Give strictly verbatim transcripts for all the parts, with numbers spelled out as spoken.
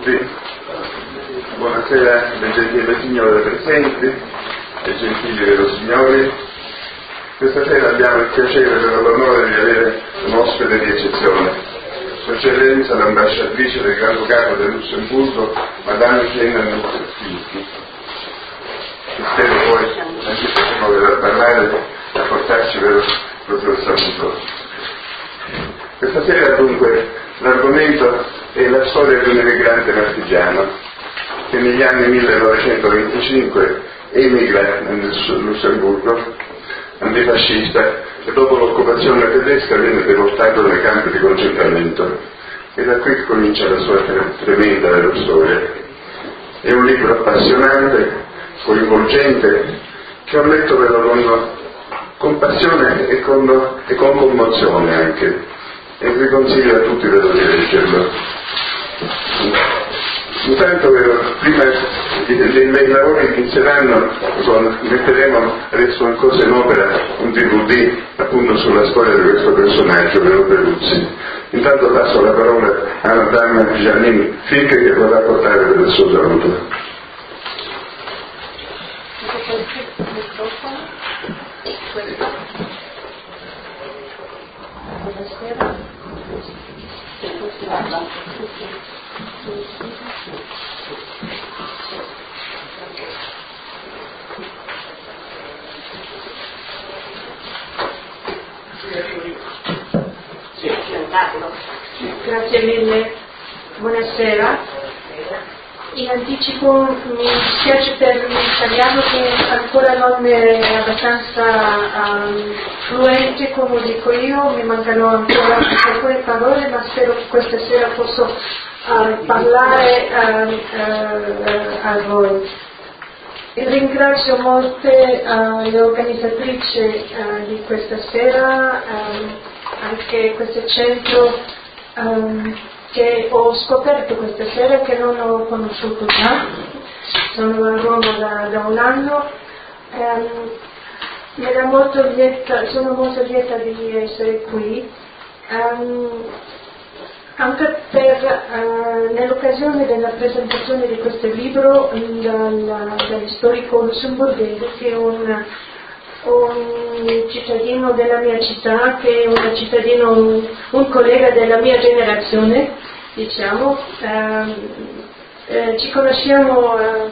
tutti, buonasera le gentili signore presenti e gentili vero signori. Questa sera abbiamo il piacere e l'onore di avere un ospite di eccezione, Sua Eccellenza l'ambasciatrice del Gran Ducato del Lussemburgo, Madame Siena Nucci. Spero poi anche potremo vedere a parlare e a portarci per lo suo saluto. Questa sera dunque l'argomento è la storia di un emigrante marchigiano che negli anni millenovecentoventicinque emigra nel Lussemburgo, antifascista, e dopo l'occupazione tedesca viene deportato nei campi di concentramento, e da qui comincia la sua tremenda vera storia. È un libro appassionante, coinvolgente, che ho letto però con compassione e con, e con commozione anche, e vi consiglio a tutti di leggerlo. Intanto prima dei lavori che inizieranno con, metteremo adesso ancora in opera un D V D appunto sulla storia di questo personaggio, Vero Peruzzi. Intanto passo la parola a Madame Janine Fick, che vorrà portare per il suo saluto. Grazie mille, buonasera. In anticipo mi dispiace per l'italiano che ancora non è abbastanza um, fluente come dico io, mi mancano ancora alcune parole, ma spero che questa sera posso uh, parlare uh, uh, a voi. E ringrazio molte uh, le organizzatrici uh, di questa sera, um, anche questo centro um, che ho scoperto questa sera, che non ho conosciuto già. Sono a Roma da, da un anno. Um, mi era molto lieta, sono molto lieta di essere qui, um, anche per, uh, nell'occasione della presentazione di questo libro dal, dal storico lussemburghese, che è un, un cittadino della mia città, che è un cittadino, un, un collega della mia generazione, diciamo. Uh, eh, ci conosciamo uh,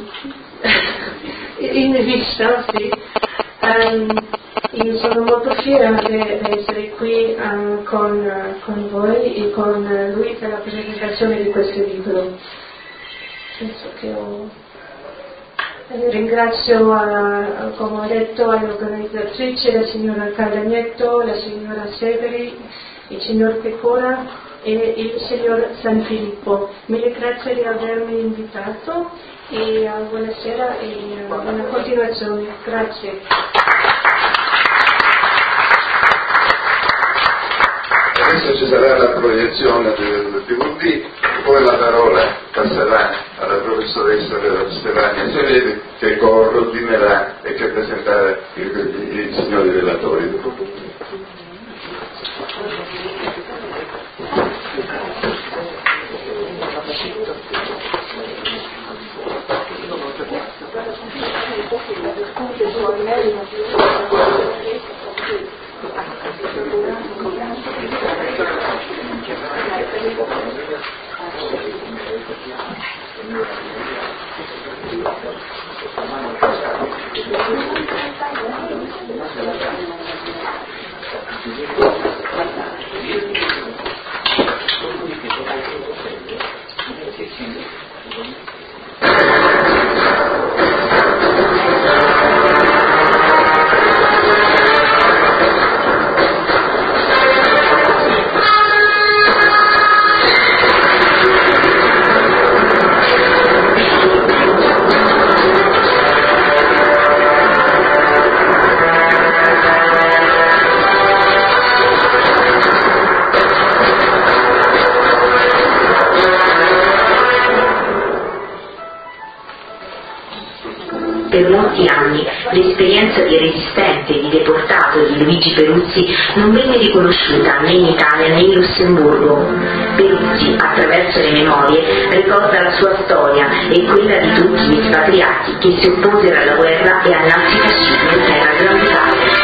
in vista, sì. Um, io sono molto fiera di essere qui uh, con, uh, con voi e con uh, lui per la presentazione di questo libro. Penso che ho... eh, ringrazio, uh, come ho detto, all'organizzatrice, la signora Cadagnetto, la signora Severi, il signor Pecora e il signor San Filippo. Mille grazie di avermi invitato e uh, buonasera e uh, buona continuazione. Grazie. Adesso ci sarà la proiezione del D V D, poi la parola passerà alla professoressa Stefania Severi, che coordinerà e che presenterà i, i, i signori relatori. molti anni l'esperienza di resistente e di deportato di Luigi Peruzzi non venne riconosciuta né in Italia né in Lussemburgo. Peruzzi, attraverso le memorie, ricorda la sua storia e quella di tutti gli espatriati che si opposero alla guerra e al nazifascismo in terra granducale.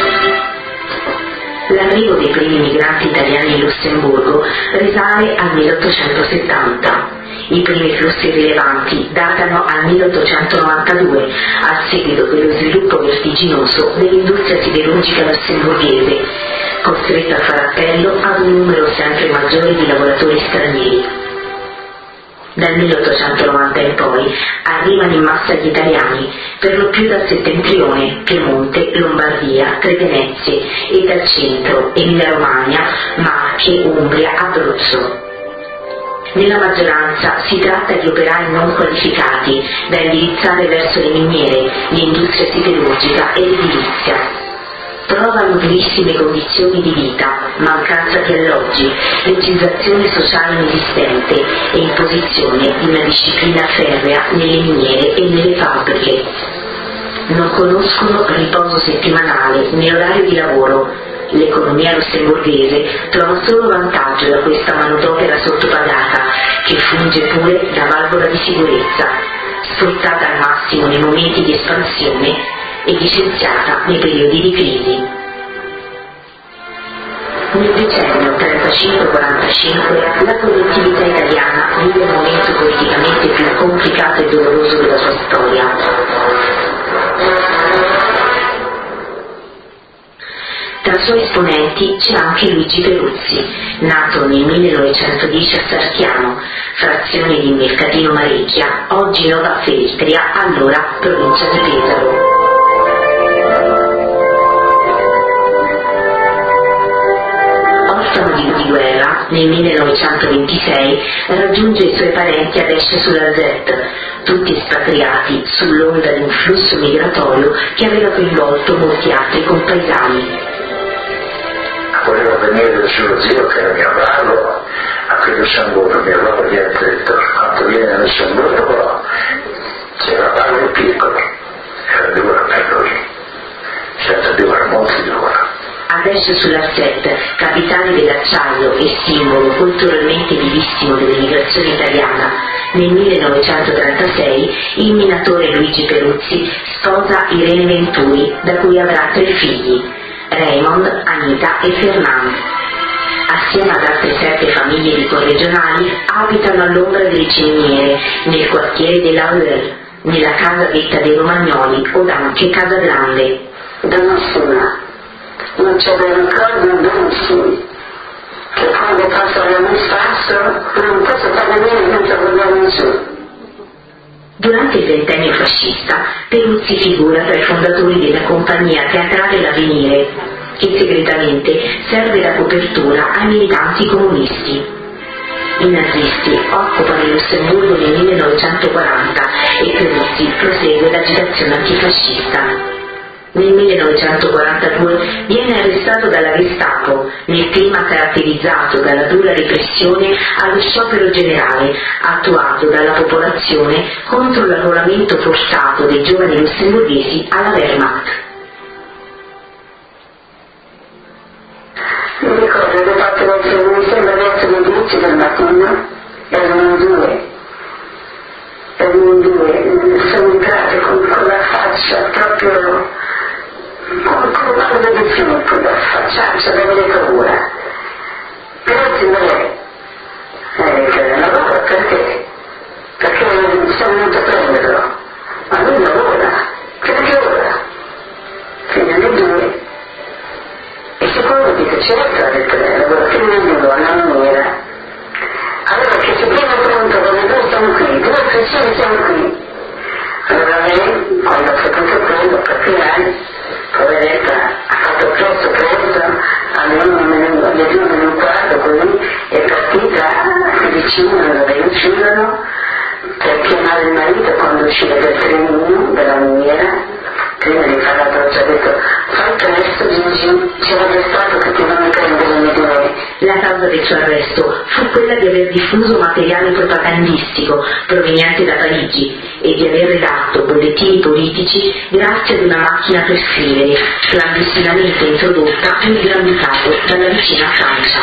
L'arrivo dei primi migranti italiani in Lussemburgo risale al milleottocentosettanta. I primi flussi rilevanti datano al milleottocentonovantadue, a seguito dello sviluppo vertiginoso dell'industria siderurgica lussemburghese, costretta a fare appello ad un numero sempre maggiore di lavoratori stranieri. Dal milleottocentonovanta in poi arrivano in massa gli italiani, per lo più dal settentrione, Piemonte, Lombardia, Tre Venezie e dal centro, Emilia-Romagna, Marche, Umbria, Abruzzo. Nella maggioranza si tratta di operai non qualificati, da indirizzare verso le miniere, l'industria siderurgica e l'edilizia. Trovano durissime condizioni di vita, mancanza di alloggi, legislazione sociale inesistente e imposizione di una disciplina ferrea nelle miniere e nelle fabbriche. Non conoscono riposo settimanale né orario di lavoro. L'economia lussemburghese trova solo vantaggio da questa manodopera sottopagata, che funge pure da valvola di sicurezza, sfruttata al massimo nei momenti di espansione e licenziata nei periodi di crisi. Nel decennio trentacinque quarantacinque la produttività italiana vive il momento politicamente più complicato e doloroso della sua storia. Tra i suoi esponenti c'è anche Luigi Peruzzi, nato nel millenovecentodieci a Sarchiano, frazione di Mercatino Marecchia, oggi Nova Feltria, allora provincia di Pesaro. Orfano di guerra, nel millenovecentoventisei raggiunge i suoi parenti ad Esce-sull'Alzette, tutti espatriati sull'onda di un flusso migratorio che aveva coinvolto molti altri compaesani. Voleva venire del suo zio che era mio avrado a qui Lussemburgo, mio avrado gli ha detto: quando viene a Lussemburgo c'era l'avrado piccolo, era dura per lui, senza dura, molto dura. Ad Esce-sull'Alzette, capitale dell'acciaio e simbolo culturalmente vivissimo dell'emigrazione italiana, nel millenovecentotrentasei il minatore Luigi Peruzzi sposa Irene Venturi, da cui avrà tre figli: Raymond, Anita e Fernand. Assieme ad altre sette famiglie di corregionali abitano all'ombra delle ciminiere nel quartiere della Heuel, nella casa detta dei Romagnoli o anche Casa Grande. Da nessuna, non c'è da ricordo benissimo che quando passa la messaggio non posso fare niente senza guardare nessuno. Durante il ventennio fascista, Peruzzi figura tra i fondatori della compagnia teatrale L'Avvenire, che segretamente serve da copertura ai militanti comunisti. I nazisti occupano il Lussemburgo nel millenovecentoquaranta e Peruzzi prosegue l'agitazione antifascista. Nel millenovecentoquarantadue viene arrestato dalla Gestapo, nel clima caratterizzato dalla dura repressione allo sciopero generale attuato dalla popolazione contro l'arruolamento forzato dei giovani lussemburghesi alla Wehrmacht. Mi ricordo che fatto verso, mi sembra verso le dieci del mattino, erano due, erano due, sono entrate con, con la faccia proprio con qualcosa di più, con la facciaccia da avere paura. Però ti vorrei, eh, lavora perché? Perché sono venuto a prenderlo, ma lui lavora, perché ora? Fino alle due, e sicuro dico certo, ha detto lei, lavora fino alle due, alla maniera. Allora che si tiene pronto, quando noi siamo qui, due persone siamo qui. Allora lei, quando ha fatto quello, capirai, poveretta, ha fatto presto presto, alle due e un quarto così, è partita vicino dove uscivano per chiamare il marito quando usciva dal trenino, dalla miniera, prima di fare la doccia, ha detto: fai presto Gigi, c'era già stato che ti non mi prendere le due. La causa del suo arresto fu quella di aver diffuso materiale propagandistico proveniente da Parigi e di aver redatto bollettini politici grazie ad una macchina per scrivere, clandestinamente introdotta nel Granducato dalla vicina Francia.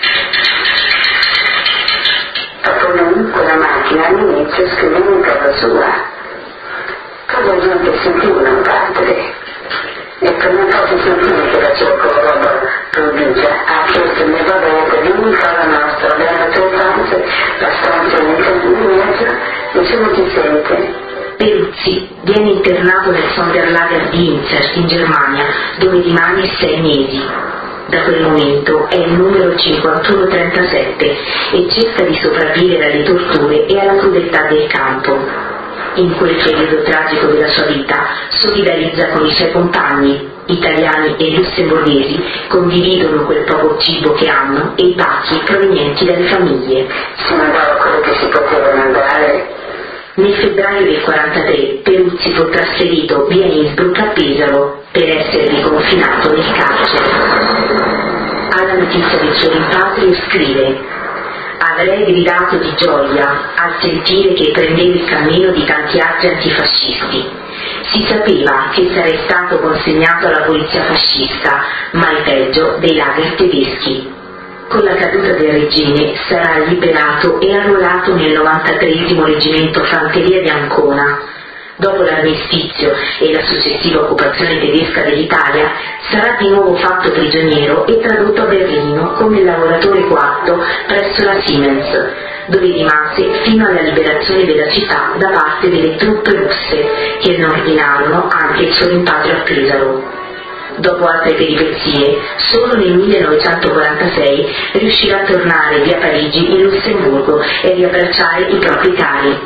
Dopo quella macchina all'inizio scriveva in casa sua, poi la gente sentiva battere e per un po' si sentiva che facevo quella roba provvigia, ha chiesto mio padre, vieni in casa nostra, abbiamo tre stanze, la stanza in mezzo, nessuno ti sente. Peruzzi viene internato nel Sonderlager di Inzert in Germania, dove rimane sei mesi. Da quel momento è il numero cinquantuno trentasette e cerca di sopravvivere alle torture e alla crudeltà del campo. In quel periodo tragico della sua vita solidarizza con i suoi compagni, italiani e lussemburghesi, condividono quel poco cibo che hanno e i pacchi provenienti dalle famiglie. Si mandava quello che si poteva mandare. Nel febbraio del quarantatré Peruzzi fu trasferito via Innsbruck a Pesaro per essere riconfinato nel carcere. Alla notizia del suo rimpatrio scrive: avrei gridato di gioia al sentire che prendevo il cammino di tanti altri antifascisti. Si sapeva che sarei stato consegnato alla polizia fascista, ma il peggio dei lager tedeschi. Con la caduta del regime sarà liberato e arruolato nel novantatreesimo reggimento fanteria di Ancona. Dopo l'armistizio e la successiva occupazione tedesca dell'Italia, sarà di nuovo fatto prigioniero e tradotto a Berlino come lavoratore quarto presso la Siemens, dove rimase fino alla liberazione della città da parte delle truppe russe, che ne ordinarono anche il suo rimpatrio a Pesaro. Dopo altre peripezie, solo nel millenovecentoquarantasei riuscirà a tornare via Parigi in Lussemburgo e riabbracciare i propri cari.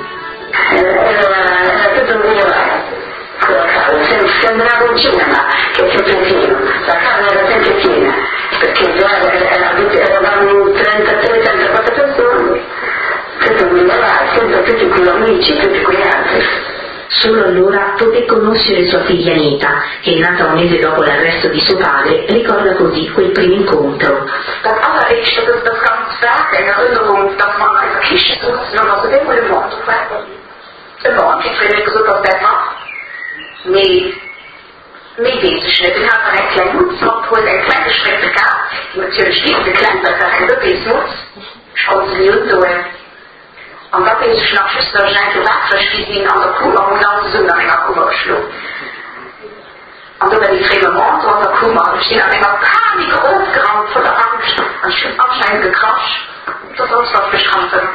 Era tutto migliore, quella casa, sembrava un cinema che è sempre pieno, la casa era sempre piena, perché già eravamo trentatré trentaquattro persone, tutto migliore, sempre tutti quegli amici, tutti quegli altri. Solo allora poté conoscere sua figlia Anita, che nata un mese dopo l'arresto di suo padre, ricorda così quel primo incontro. Das allerliebste, das, das ganz stark in Erinnerung, dass man als Kind so, non so dem le monde, le monde, ich finde so, dass der macht, mais, mais dieses Schnitt, den hat man ein kleines Mutz, obwohl ein kleines Schritt gab, natürlich nicht, ein kleines Sachen, das ist Mutz, und die Junge, und dat is s'nachts er zijn waterspieging aan de koe, om dan te doen dat ik naar koe sloeg. En toen ben ik geen moment, want de koe mag misschien aan een paniek opgeramd voor de angst. En schön afscheid gekrast, dat was wat verschaffen.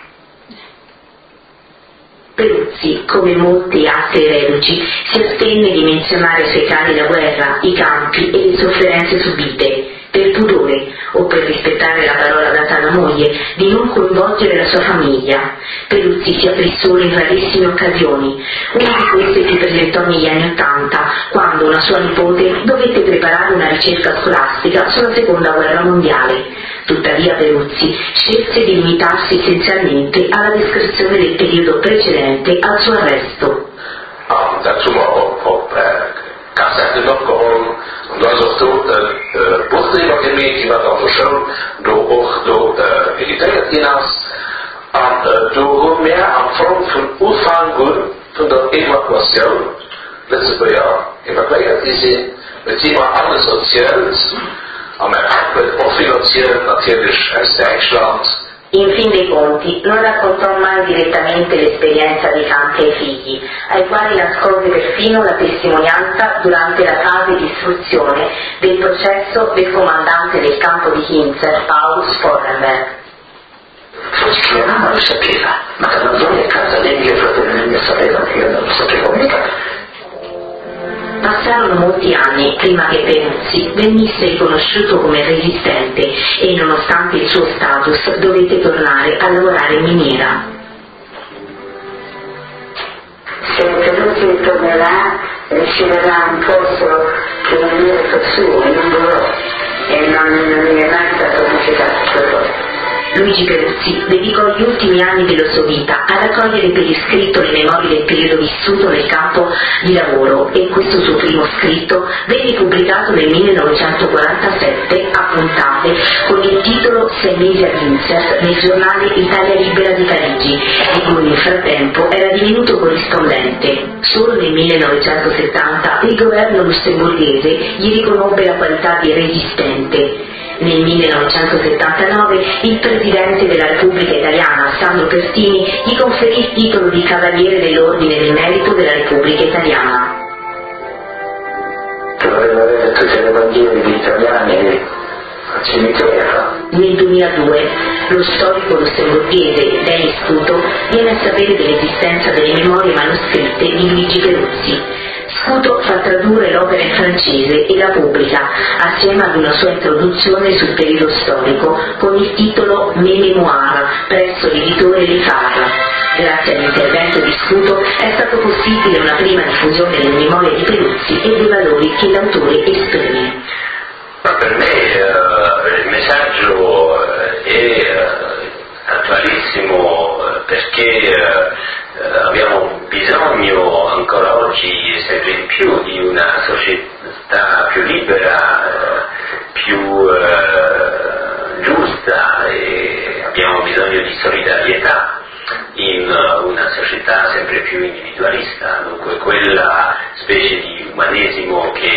Peruzzi, come molti altri reduci, si astenne di menzionare ai suoi cari la guerra, i campi e le sofferenze subite, per pudore o per rispettare la parola data alla moglie, di non coinvolgere la sua famiglia. Peruzzi si aprì solo in rarissime occasioni. Una di queste si presentò negli anni Ottanta, quando una sua nipote dovette preparare una ricerca scolastica sulla seconda guerra mondiale. Tuttavia Peruzzi scelse di limitarsi essenzialmente alla descrizione del periodo precedente al suo arresto. Um, dazu op, op uh, kassetten opgehouden, omdat ze toen een uh, boekdrijver gemeente die werd onderzocht door ook door uh, militaire dienst en uh, door meer aan vorm van uitvoering van de evacuatie. Letztes paar Jahr evacuiert die sind mit Thema alles Soziales, aber auch finanziell natürlich als Deutschland. In fin dei conti non raccontò mai direttamente l'esperienza dei campi ai figli, ai quali nascose perfino la testimonianza durante la fase di istruzione del processo del comandante del campo di Hinzer, Paulus Forrenberg. Forse che la mamma lo sapeva, ma da non a casa lei mio fratello e mia sorella, io non lo sapevo mica. Passarono molti anni prima che Peruzzi venisse riconosciuto come resistente e, nonostante il suo status, dovette tornare a lavorare in miniera. Se Peruzzi tornerà, riceverà un posto che non era suo, in un bureau, e non, non è mai stato bonificato per lui. Luigi Peruzzi dedicò gli ultimi anni della sua vita a raccogliere per iscritto le memorie del periodo vissuto nel campo di lavoro e questo suo primo scritto venne pubblicato nel millenovecentoquarantasette a puntate con il titolo Sei mesi ad insert nel giornale Italia Libera di Parigi, di cui nel frattempo era divenuto corrispondente. Solo nel millenovecentosettanta il governo lussemburghese gli riconobbe la qualità di resistente. Nel millenovecentosettantanove il Presidente della Repubblica Italiana, Sandro Pertini, gli conferì il titolo di Cavaliere dell'Ordine del Merito della Repubblica Italiana. Doveva avere tutte le bandiere degli italiani al cimitero. Nel duemiladue lo storico lussemburghese Denis Scuto viene a sapere dell'esistenza delle memorie manoscritte di Luigi Peruzzi. Scuto fa tradurre l'opera in francese e la pubblica, assieme ad una sua introduzione sul periodo storico, con il titolo Mes Mémoires, presso l'editore Rifarra. Grazie all'intervento di Scuto è stato possibile una prima diffusione delle memorie di Peruzzi e dei valori che l'autore esprime. Ma per me eh, il messaggio eh, è eh, attualissimo eh, perché eh, abbiamo bisogno ancora oggi sempre di più di una società più libera, eh, più eh, giusta, e abbiamo bisogno di solidarietà in una società sempre più individualista, dunque quella specie di umanesimo che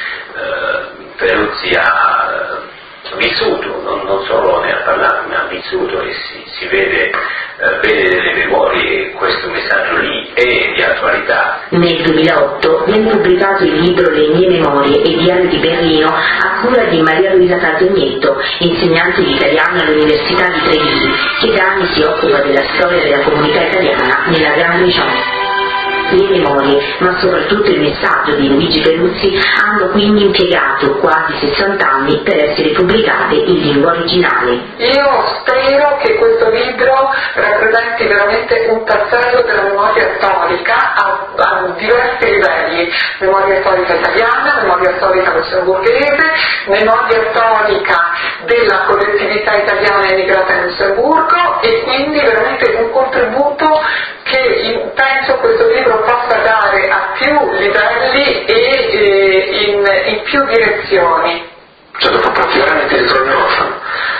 eh, Peruzzi ha vissuto, non, non solo ne ha parlato, ma ha vissuto e si, si vede, eh, vede nelle memorie questo messaggio lì è di attualità. Nel duemilaotto viene pubblicato il libro Le mie memorie e Diario di Berlino a cura di Maria Luisa Calzegnetto, insegnante di italiano all'Università di Treviso, che da anni si occupa della storia della comunità italiana nella Grande Région. Le memorie, ma soprattutto il messaggio di Luigi Peruzzi, hanno quindi impiegato quasi sessanta anni per essere pubblicate in lingua originale. Io spero che questo libro rappresenti veramente un tassello della memoria storica a, a diversi livelli: memoria storica italiana, memoria storica lussemburghese, memoria storica della collettività italiana emigrata in Lussemburgo, e quindi veramente un contributo che penso questo libro possa dare a più livelli e eh, in, in più direzioni. Cioè, dopo pochi anni ti ritorni orfano.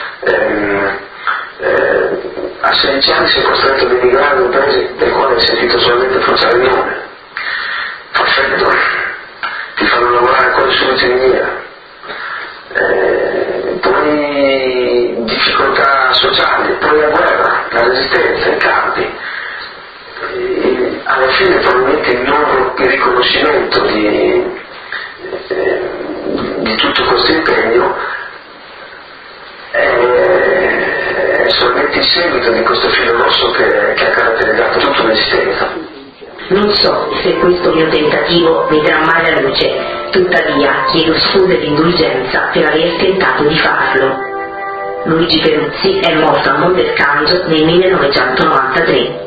Ehm, eh, a sedici anni sei costretto ad emigrare in un paese del quale hai sentito solamente pronunciare il nome. Fa freddo, ti fanno lavorare quasi subito in miniera. Eh, poi difficoltà sociali, poi la guerra, la resistenza, i campi. E alla fine probabilmente il non riconoscimento di, eh, di tutto questo impegno è solamente il seguito di questo filo rosso che, che ha caratterizzato tutta un'esistenza. Non so se questo mio tentativo vedrà mai la luce, tuttavia chiedo scusa ed indulgenza per aver tentato di farlo. Luigi Peruzzi è morto a Mondelcanzo nel millenovecentonovantatré.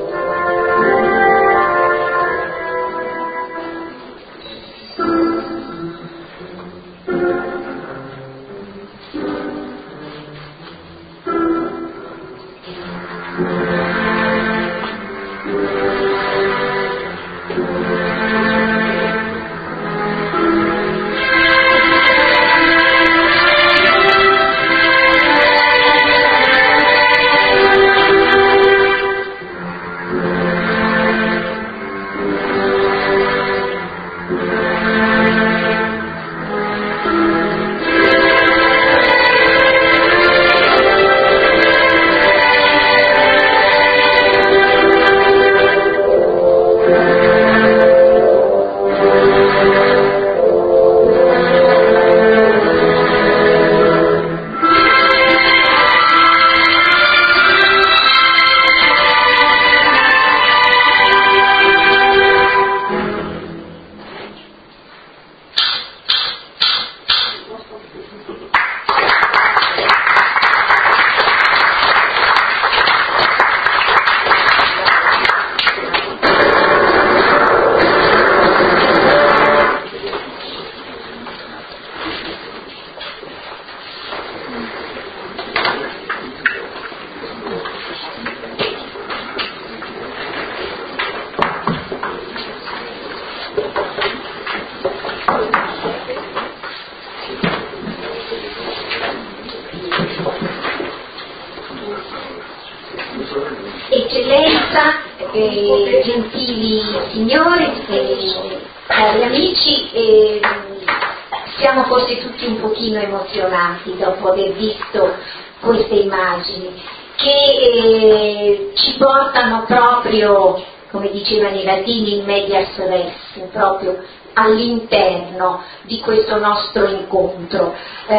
eh, gentili signori e cari amici, eh, siamo forse tutti un pochino emozionati dopo aver visto queste immagini che eh, ci portano proprio, come dicevano i latini, in medias res, proprio all'interno di questo nostro incontro. Eh,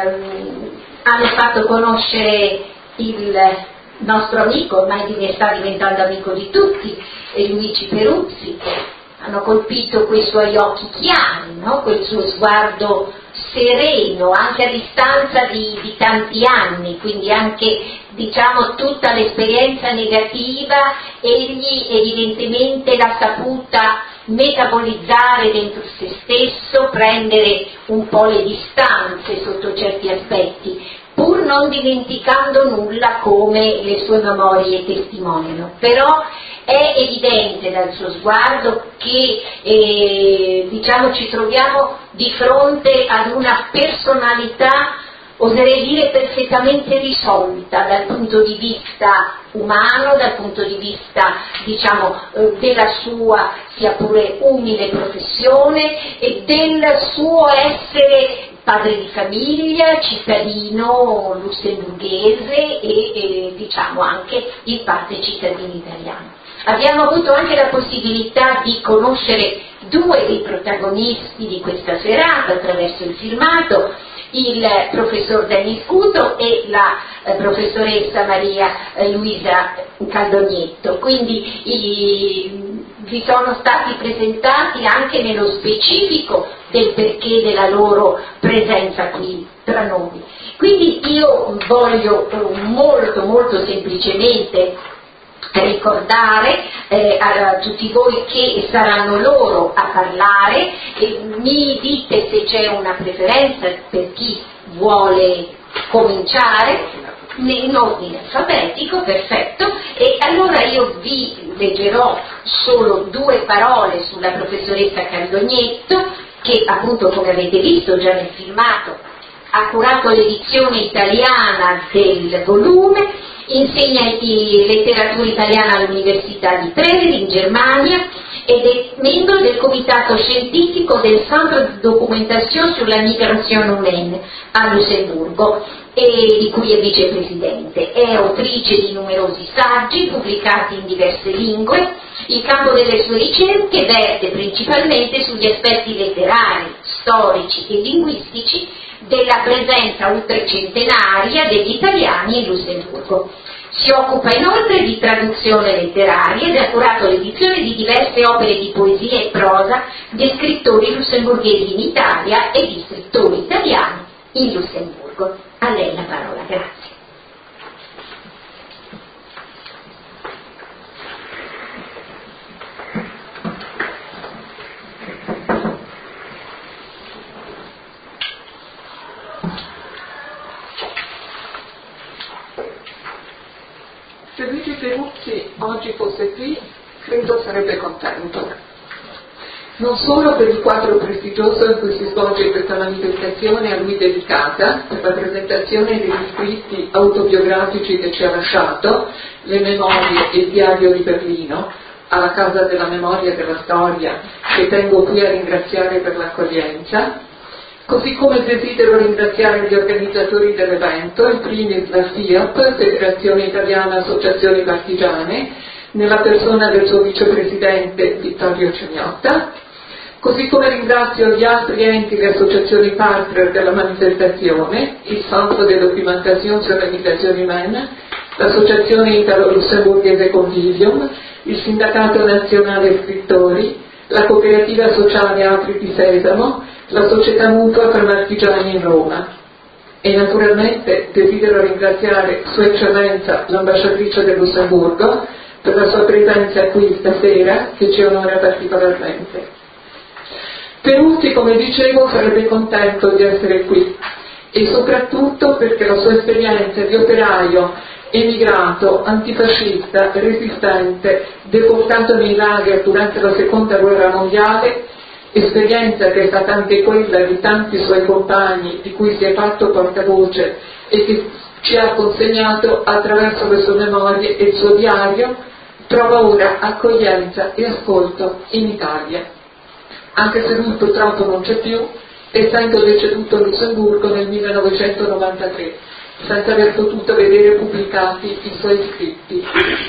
hanno fatto conoscere il nostro amico, ormai ne sta diventando amico di tutti, Luigi Peruzzi. Hanno colpito quei suoi occhi chiari, no? Quel suo sguardo sereno, anche a distanza di, di tanti anni, quindi anche, diciamo, tutta l'esperienza negativa egli evidentemente l'ha saputa metabolizzare dentro se stesso, prendere un po' le distanze sotto certi aspetti, pur non dimenticando nulla, come le sue memorie testimoniano. Però è evidente dal suo sguardo che eh, diciamo ci troviamo di fronte ad una personalità, oserei dire, perfettamente risolta dal punto di vista umano, dal punto di vista, diciamo, eh, della sua, sia pure umile, professione e del suo essere padre di famiglia, cittadino lussemburghese e, e diciamo anche in parte cittadino italiano. Abbiamo avuto anche la possibilità di conoscere due dei protagonisti di questa serata attraverso il filmato, il professor Denis Cuto e la eh, professoressa Maria eh, Luisa Caldognetto. Quindi i, vi sono stati presentati anche nello specifico del perché della loro presenza qui tra noi. Quindi io voglio molto molto semplicemente ricordare eh, a tutti voi che saranno loro a parlare, e mi dite se c'è una preferenza per chi vuole cominciare in ordine alfabetico, perfetto, e allora io vi leggerò solo due parole sulla professoressa Caldognetto, che appunto, come avete visto già nel filmato, ha curato l'edizione italiana del volume, insegna letteratura italiana all'Università di Treveri in Germania ed è membro del comitato scientifico del Centre de Documentation sur la Migration Humaine a Lussemburgo, e di cui è vicepresidente. È autrice di numerosi saggi pubblicati in diverse lingue. Il campo delle sue ricerche verte principalmente sugli aspetti letterari, storici e linguistici della presenza oltrecentenaria degli italiani in Lussemburgo. Si occupa inoltre di traduzione letteraria ed ha curato l'edizione di diverse opere di poesia e prosa di scrittori lussemburghesi in Italia e di scrittori italiani in Lussemburgo. A lei la parola, grazie. Se Luigi Peruzzi oggi fosse qui, credo sarebbe contento. Non solo per il quadro prestigioso in cui si svolge questa manifestazione a lui dedicata, per la presentazione degli scritti autobiografici che ci ha lasciato, le memorie e il diario di Berlino, alla Casa della Memoria e della Storia, che tengo qui a ringraziare per l'accoglienza, così come desidero ringraziare gli organizzatori dell'evento, in primis la FIAP, Federazione Italiana Associazioni Partigiane, nella persona del suo vicepresidente Vittorio Cegnotta, così come ringrazio gli altri enti e associazioni partner della manifestazione, il Centre de Documentation sur la Migration Humaine, l'Associazione Italo-Lussemburghese Convivium, il Sindacato Nazionale Scrittori, la Cooperativa Sociale Apri di Sesamo, la Società Mutua per Marchigiani in Roma. E naturalmente desidero ringraziare Sua Eccellenza l'Ambasciatrice del Lussemburgo per la sua presenza qui stasera, che ci onora particolarmente. Peruzzi, come dicevo, sarebbe contento di essere qui, e soprattutto perché la sua esperienza di operaio emigrato, antifascista, resistente, deportato nei lager durante la seconda guerra mondiale, esperienza che è stata anche quella di tanti suoi compagni di cui si è fatto portavoce e che ci ha consegnato attraverso le sue memorie e il suo diario, trova ora accoglienza e ascolto in Italia, anche se lui purtroppo non c'è più, essendo deceduto a Lussemburgo nel millenovecentonovantatré, senza aver potuto vedere pubblicati i suoi scritti.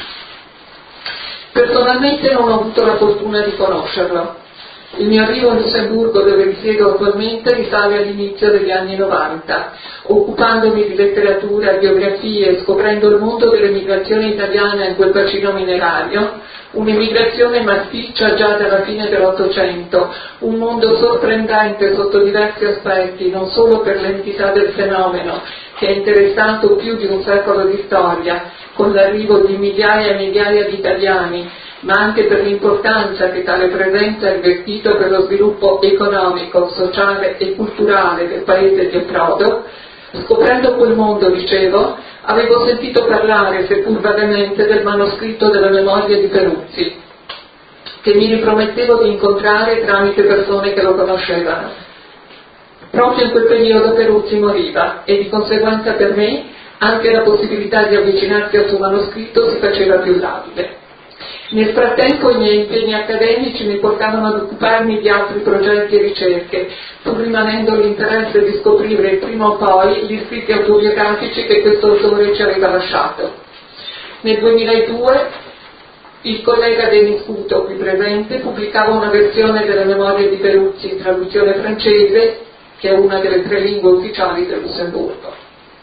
Personalmente non ho avuto la fortuna di conoscerlo. Il mio arrivo a Lussemburgo, dove risiedo attualmente, risale all'inizio degli anni novanta. Occupandomi di letteratura, biografie, scoprendo il mondo dell'emigrazione italiana in quel bacino minerario, un'emigrazione massiccia già dalla fine dell'Ottocento, un mondo sorprendente sotto diversi aspetti, non solo per l'entità del fenomeno, che ha interessato più di un secolo di storia, con l'arrivo di migliaia e migliaia di italiani, ma anche per l'importanza che tale presenza ha rivestito per lo sviluppo economico, sociale e culturale del paese di approdo. Scoprendo quel mondo, dicevo, avevo sentito parlare, seppur vagamente, del manoscritto della memoria di Peruzzi, che mi ripromettevo di incontrare tramite persone che lo conoscevano. Proprio in quel periodo Peruzzi moriva e di conseguenza per me anche la possibilità di avvicinarsi al suo manoscritto si faceva più labile. Nel frattempo i miei impegni accademici mi portavano ad occuparmi di altri progetti e ricerche, pur rimanendo l'interesse di scoprire prima o poi gli scritti autobiografici che questo autore ci aveva lasciato. Nel duemiladue il collega Denis Couto, qui presente, pubblicava una versione delle memorie di Peruzzi in traduzione francese, che è una delle tre lingue ufficiali del Lussemburgo.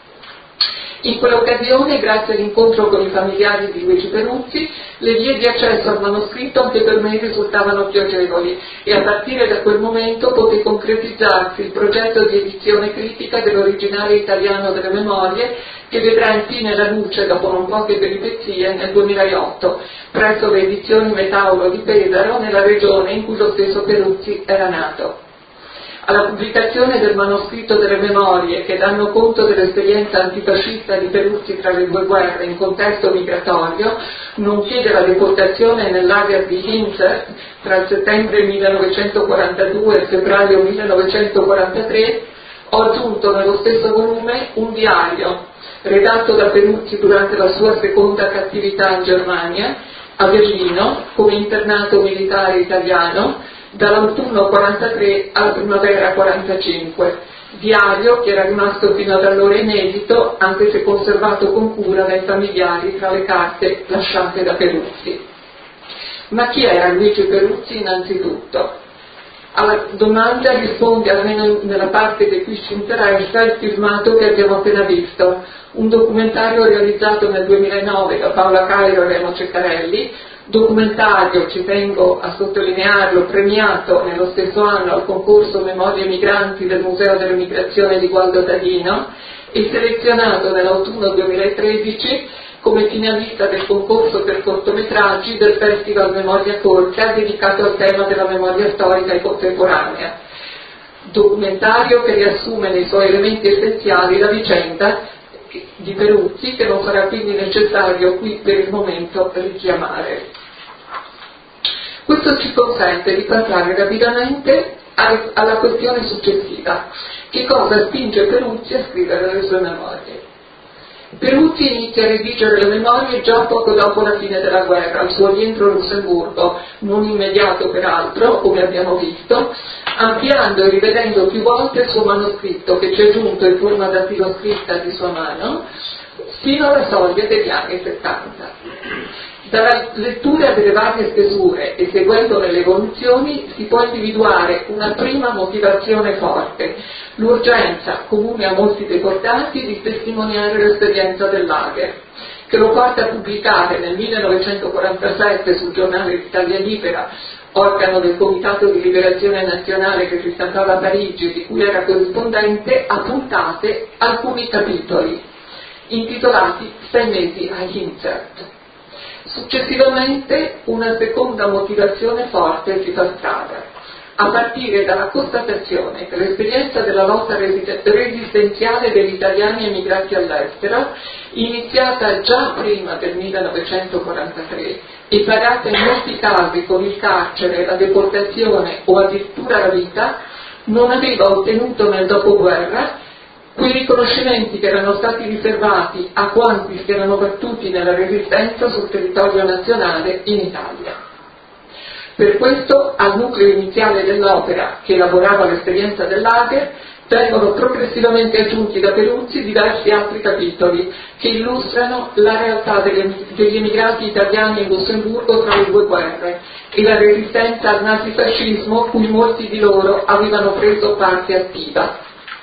In quell'occasione, grazie all'incontro con i familiari di Luigi Peruzzi, le vie di accesso al manoscritto anche per me risultavano più agevoli e a partire da quel momento poté concretizzarsi il progetto di edizione critica dell'originale italiano delle memorie, che vedrà infine la luce, dopo non poche peripezie, nel duemilaotto, presso le edizioni Metauro di Pesaro, nella regione in cui lo stesso Peruzzi era nato. Alla pubblicazione del manoscritto delle memorie, che danno conto dell'esperienza antifascista di Peruzzi tra le due guerre in contesto migratorio, nonché della deportazione nel lager di Hinzert tra il settembre millenovecentoquarantadue e il febbraio millenovecentoquarantatré, ho aggiunto nello stesso volume un diario redatto da Peruzzi durante la sua seconda cattività in Germania, a Berlino, come internato militare italiano, dall'autunno quarantatré alla primavera quarantacinque, diario che era rimasto fino ad allora inedito, anche se conservato con cura dai familiari tra le carte lasciate da Peruzzi. Ma chi era Luigi Peruzzi innanzitutto? Alla domanda risponde, almeno nella parte che qui ci interessa, il filmato che abbiamo appena visto, un documentario realizzato nel duemilanove da Paola Cairo e Remo Ceccarelli, documentario, ci tengo a sottolinearlo, premiato nello stesso anno al concorso Memorie Migranti del Museo dell'Emigrazione di Gualdo Tadino e selezionato nell'autunno duemilatredici come finalista del concorso per cortometraggi del Festival Memoria Corta dedicato al tema della memoria storica e contemporanea. Documentario che riassume nei suoi elementi essenziali la vicenda di Peruzzi, che non sarà quindi necessario qui per il momento richiamare. Questo ci consente di passare rapidamente alla questione successiva: che cosa spinge Peruzzi a scrivere le sue memorie? Peruzzi inizia a redigere le memorie già poco dopo la fine della guerra, al suo rientro a Lussemburgo, non immediato peraltro, come abbiamo visto, ampliando e rivedendo più volte il suo manoscritto, che ci è giunto in forma dattiloscritta di sua mano, fino alla soglia degli anni settanta. Dalla lettura delle varie stesure e seguendo le evoluzioni si può individuare una prima motivazione forte, l'urgenza, comune a molti deportati, di testimoniare l'esperienza del lager, che lo porta a pubblicare nel millenovecentoquarantasette sul giornale Italia Libera, organo del Comitato di Liberazione Nazionale che si stampava a Parigi e di cui era corrispondente, a puntate alcuni capitoli, intitolati Sei mesi a Hinzert. Successivamente una seconda motivazione forte si fa strada, a partire dalla constatazione che l'esperienza della lotta resistenziale degli italiani emigrati all'estero, iniziata già prima del millenovecentoquarantatré e pagata in molti casi con il carcere, la deportazione o addirittura la vita, non aveva ottenuto nel dopoguerra quei riconoscimenti che erano stati riservati a quanti si erano battuti nella resistenza sul territorio nazionale in Italia. Per questo al nucleo iniziale dell'opera, che elaborava l'esperienza del lager, vengono progressivamente aggiunti da Peruzzi diversi altri capitoli che illustrano la realtà degli emigrati italiani in Lussemburgo tra le due guerre e la resistenza al nazifascismo cui molti di loro avevano preso parte attiva.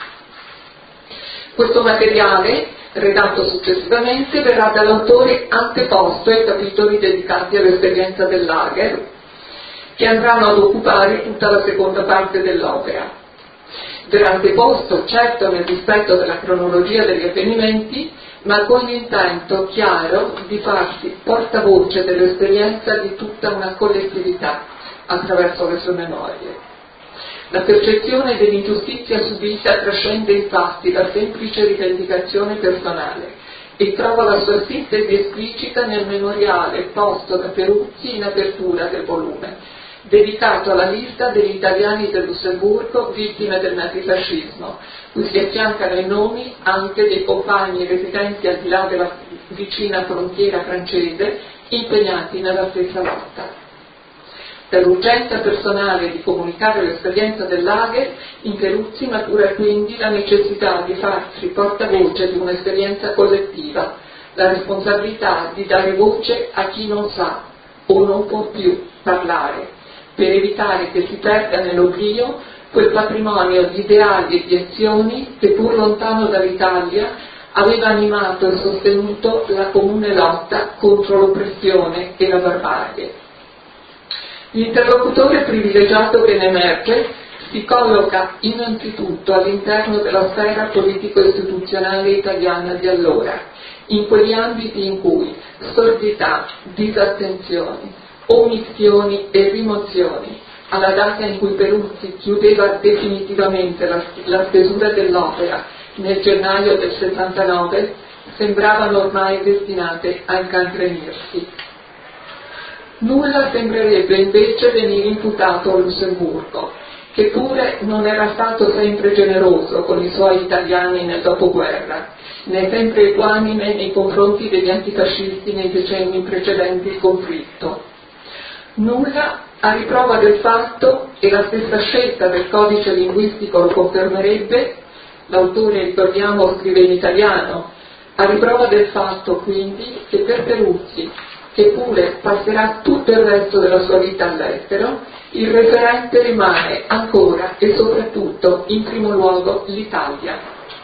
Questo materiale, redatto successivamente, verrà dall'autore anteposto ai capitoli dedicati all'esperienza del lager, che andranno ad occupare tutta la seconda parte dell'opera. Verrà anteposto, certo nel rispetto della cronologia degli avvenimenti, ma con l'intento chiaro di farsi portavoce dell'esperienza di tutta una collettività attraverso le sue memorie. La percezione dell'ingiustizia subita trascende infatti la semplice rivendicazione personale e trova la sua sintesi esplicita nel memoriale posto da Peruzzi in apertura del volume, dedicato alla lista degli italiani del Lussemburgo vittime del nazifascismo, cui si affiancano i nomi anche dei compagni residenti al di là della vicina frontiera francese impegnati nella stessa lotta. Dall'urgenza personale di comunicare l'esperienza del lager, in Peruzzi matura quindi la necessità di farsi portavoce di un'esperienza collettiva, la responsabilità di dare voce a chi non sa o non può più parlare, per evitare che si perda nell'oblio quel patrimonio di ideali e di azioni che pur lontano dall'Italia aveva animato e sostenuto la comune lotta contro l'oppressione e la barbarie. L'interlocutore privilegiato che ne emerge si colloca innanzitutto all'interno della sfera politico-istituzionale italiana di allora, in quegli ambiti in cui sordità, disattenzioni, omissioni e rimozioni, alla data in cui Peruzzi chiudeva definitivamente la, la stesura dell'opera nel gennaio del sessantanove, sembravano ormai destinate a incancrenirsi. Nulla sembrerebbe invece venire imputato a Lussemburgo, che pure non era stato sempre generoso con i suoi italiani nel dopoguerra, né sempre equanime nei confronti degli antifascisti nei decenni precedenti il conflitto. Nulla a riprova del fatto, e la stessa scelta del codice linguistico lo confermerebbe, l'autore, ricordiamo, scrive in italiano, a riprova del fatto quindi che per Peruzzi, che pure passerà tutto il resto della sua vita all'estero, il referente rimane ancora e soprattutto in primo luogo l'Italia.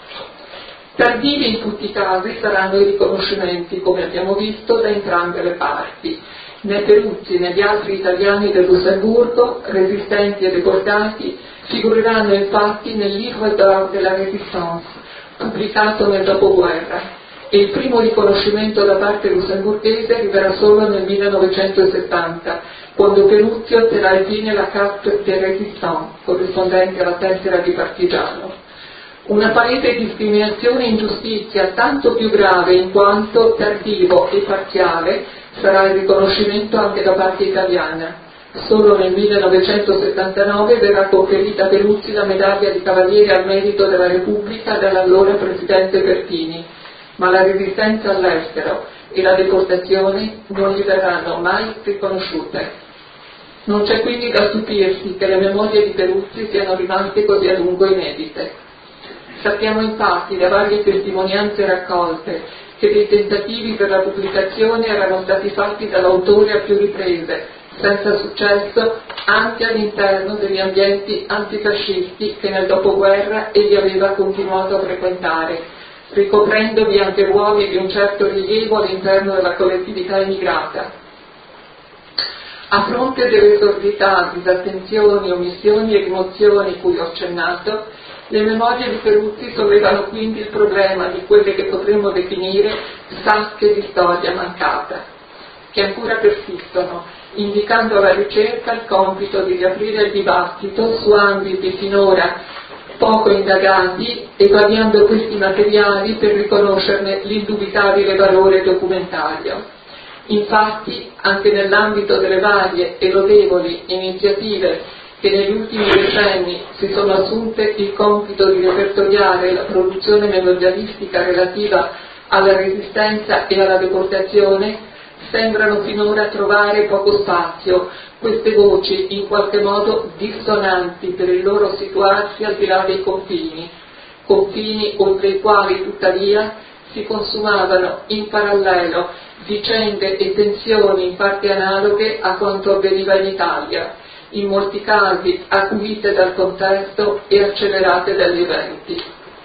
Tardivi in tutti i casi saranno i riconoscimenti, come abbiamo visto, da entrambe le parti. Né Peruzzi né gli altri italiani del Lussemburgo, resistenti e deportati, figureranno infatti nel Livre d'Or de la Résistance, pubblicato nel dopoguerra, e il primo riconoscimento da parte lussemburghese arriverà solo nel millenovecentosettanta, quando Peruzzi otterrà infine la carte de résistant, corrispondente alla tessera di partigiano. Una palese discriminazione e ingiustizia tanto più grave in quanto tardivo e parziale sarà il riconoscimento anche da parte italiana. Solo nel millenovecentosettantanove verrà conferita a Peruzzi la medaglia di Cavaliere al Merito della Repubblica dall'allora presidente Pertini, ma la resistenza all'estero e la deportazione non gli verranno mai riconosciute. Non c'è quindi da stupirsi che le memorie di Peruzzi siano rimaste così a lungo inedite. Sappiamo infatti da varie testimonianze raccolte che dei tentativi per la pubblicazione erano stati fatti dall'autore a più riprese, senza successo, anche all'interno degli ambienti antifascisti che nel dopoguerra egli aveva continuato a frequentare, ricoprendovi anche ruoli di un certo rilievo all'interno della collettività emigrata. A fronte delle sordità, disattenzioni, omissioni e rimozioni cui ho accennato, le memorie di Peruzzi sollevano quindi il problema di quelle che potremmo definire sacche di storia mancata, che ancora persistono, indicando alla ricerca il compito di riaprire il dibattito su ambiti finora poco indagati, esaminando questi materiali per riconoscerne l'indubitabile valore documentario. Infatti, anche nell'ambito delle varie e lodevoli iniziative che negli ultimi decenni si sono assunte il compito di repertoriare la produzione memorialistica relativa alla resistenza e alla deportazione, sembrano finora trovare poco spazio queste voci in qualche modo dissonanti per il loro situarsi al di là dei confini, confini oltre i quali tuttavia si consumavano in parallelo vicende e tensioni in parte analoghe a quanto avveniva in Italia, in molti casi acuite dal contesto e accelerate dagli eventi.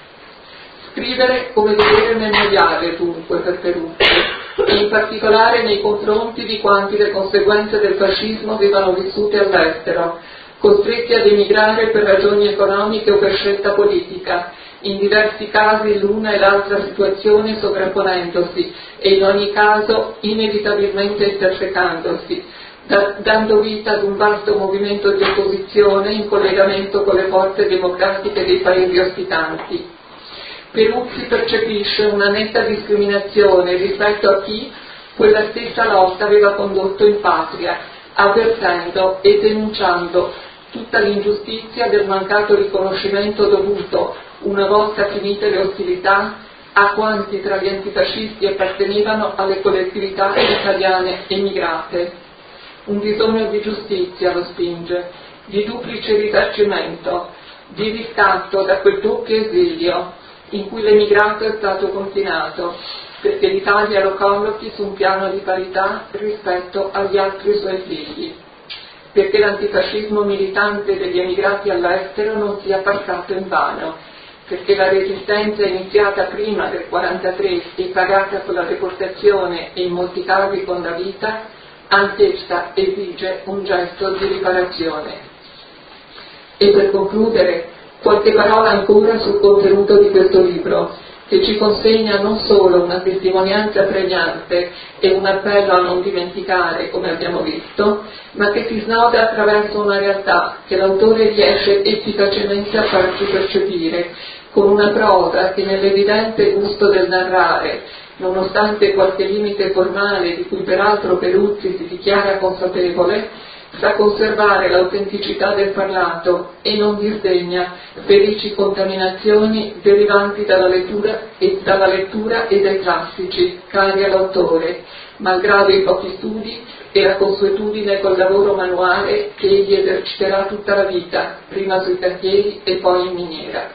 Scrivere come dovere memoriale dunque per Peruzzi, e in particolare nei confronti di quanti le conseguenze del fascismo avevano vissute all'estero, costretti ad emigrare per ragioni economiche o per scelta politica, in diversi casi l'una e l'altra situazione sovrapponendosi e in ogni caso inevitabilmente intersecandosi, da, dando vita ad un vasto movimento di opposizione in collegamento con le forze democratiche dei paesi ospitanti. Peruzzi percepisce una netta discriminazione rispetto a chi quella stessa lotta aveva condotto in patria, avvertendo e denunciando tutta l'ingiustizia del mancato riconoscimento dovuto, una volta finite le ostilità, a quanti tra gli antifascisti appartenevano alle collettività italiane emigrate. Un bisogno di giustizia lo spinge, di duplice risarcimento, di riscatto da quel doppio esilio in cui l'emigrato è stato confinato, perché l'Italia lo collochi su un piano di parità rispetto agli altri suoi figli, perché l'antifascismo militante degli emigrati all'estero non sia passato in vano, perché la resistenza iniziata prima del quarantatré e pagata con la deportazione e in molti casi con la vita, anch'essa esige un gesto di riparazione. E per concludere, qualche parola ancora sul contenuto di questo libro, che ci consegna non solo una testimonianza pregnante e un appello a non dimenticare, come abbiamo visto, ma che si snoda attraverso una realtà che l'autore riesce efficacemente a farci percepire, con una prosa che nell'evidente gusto del narrare, nonostante qualche limite formale di cui peraltro Peruzzi si dichiara consapevole, sa conservare l'autenticità del parlato e non disdegna felici contaminazioni derivanti dalla lettura e, dalla lettura e dai classici, cari all'autore, malgrado i pochi studi e la consuetudine col lavoro manuale che egli eserciterà tutta la vita, prima sui cantieri e poi in miniera.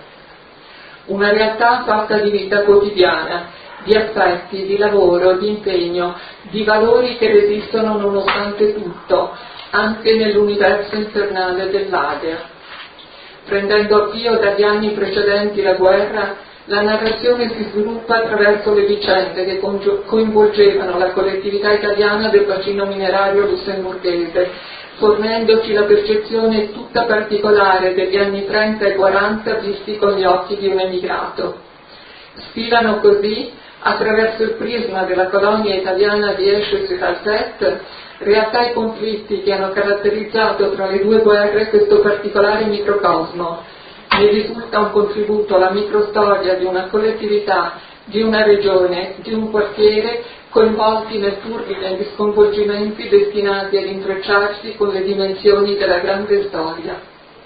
Una realtà fatta di vita quotidiana, di affetti, di lavoro, di impegno, di valori che resistono nonostante tutto, anche nell'universo infernale dell'Adria. Prendendo avvio dagli anni precedenti la guerra, la narrazione si sviluppa attraverso le vicende che coinvolgevano la collettività italiana del bacino minerario lussemburghese, fornendoci la percezione tutta particolare degli anni trenta e quaranta visti con gli occhi di un emigrato. Sfilano così, attraverso il prisma della colonia italiana di Esches-Salzette, realtà e conflitti che hanno caratterizzato tra le due guerre questo particolare microcosmo. Ne risulta un contributo alla microstoria di una collettività, di una regione, di un quartiere coinvolti nel turbine di sconvolgimenti destinati ad intrecciarsi con le dimensioni della grande storia.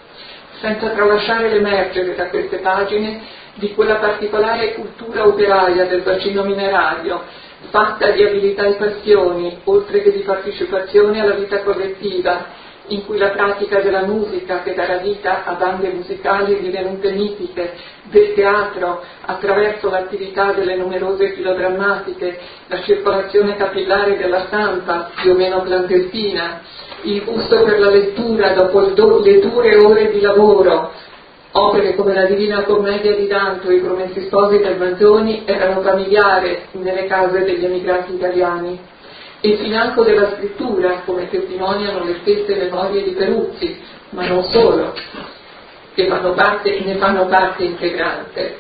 Senza tralasciare l'emergere da queste pagine di quella particolare cultura operaia del bacino minerario, fatta di abilità e passioni, oltre che di partecipazione alla vita collettiva, in cui la pratica della musica, che darà vita a bande musicali divenute mitiche, del teatro, attraverso l'attività delle numerose filodrammatiche, la circolazione capillare della stampa, più o meno clandestina, il gusto per la lettura dopo le dure ore di lavoro. Opere come la Divina Commedia di Dante o i Promessi Sposi del Manzoni erano familiari nelle case degli emigrati italiani. E il financo della scrittura, come testimoniano le stesse memorie di Peruzzi, ma non solo, che fanno parte, ne fanno parte integrante.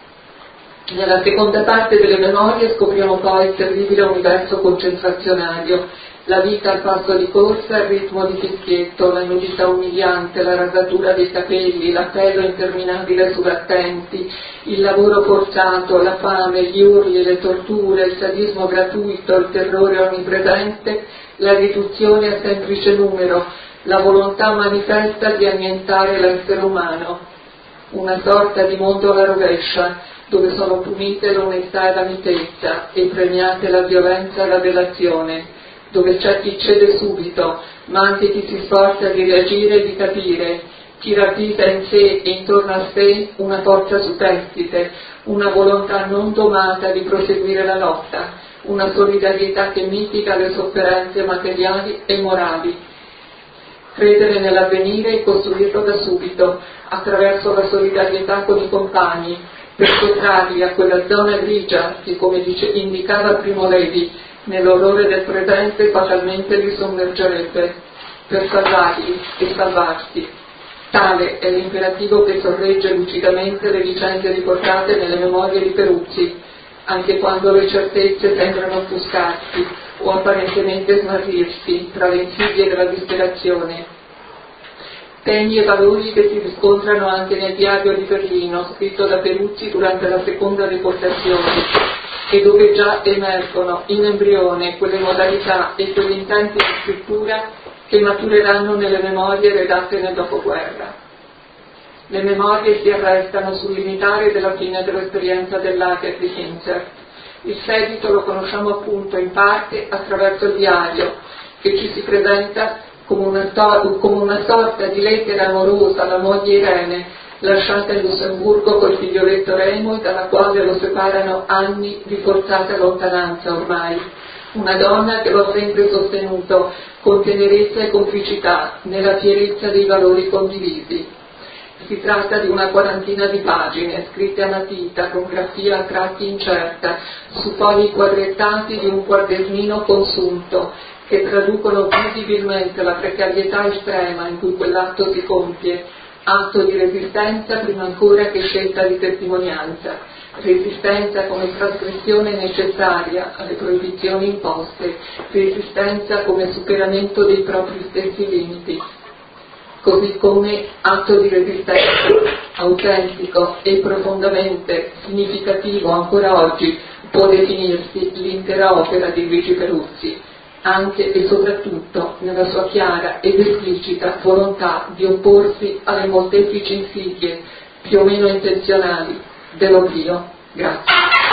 Nella seconda parte delle memorie scopriamo poi il terribile universo concentrazionario, la vita al passo di corsa, il ritmo di fischietto, la nudità umiliante, la rasatura dei capelli, l'appello interminabile su battenti, il lavoro forzato, la fame, gli urli, le torture, il sadismo gratuito, il terrore onnipresente, la riduzione a semplice numero, la volontà manifesta di annientare l'essere umano, una sorta di mondo alla rovescia, dove sono punite l'onestà e la mitezza e premiate la violenza e la delazione, dove c'è chi cede subito, ma anche chi si sforza di reagire e di capire, chi ravvisa in sé e intorno a sé una forza superstite, una volontà non domata di proseguire la lotta, una solidarietà che mitiga le sofferenze materiali e morali. Credere nell'avvenire e costruirlo da subito, attraverso la solidarietà con i compagni, per sottrarli a quella zona grigia che, come dice, indicava Primo Levi, nell'orrore del presente fatalmente li sommergerebbe, per salvarli e salvarsi. Tale è l'imperativo che sorregge lucidamente le vicende riportate nelle memorie di Peruzzi, anche quando le certezze sembrano offuscarsi o apparentemente smarrirsi tra le insidie della disperazione. Temi e valori che si riscontrano anche nel diario di Berlino, scritto da Peruzzi durante la seconda deportazione, e dove già emergono in embrione quelle modalità e quegli intenti di scrittura che matureranno nelle memorie redatte nel dopoguerra. Le memorie si arrestano sul limitare della fine dell'esperienza del lager di Hinzer. Il seguito lo conosciamo appunto in parte attraverso il diario, che ci si presenta come una, to- come una sorta di lettera amorosa alla moglie Irene, lasciata in Lussemburgo col figlioletto Remo e dalla quale lo separano anni di forzata lontananza ormai. Una donna che lo ha sempre sostenuto con tenerezza e complicità nella fierezza dei valori condivisi. Si tratta di una quarantina di pagine, scritte a matita, con grafia a tratti incerta, su fogli quadrettati di un quadernino consunto, che traducono visibilmente la precarietà estrema in cui quell'atto si compie, atto di resistenza prima ancora che scelta di testimonianza, resistenza come trasgressione necessaria alle proibizioni imposte, resistenza come superamento dei propri stessi limiti, così come atto di resistenza autentico e profondamente significativo ancora oggi può definirsi l'intera opera di Luigi Peruzzi, anche e soprattutto nella sua chiara ed esplicita volontà di opporsi alle molteplici insidie, più o meno intenzionali, dell'oblio. Grazie.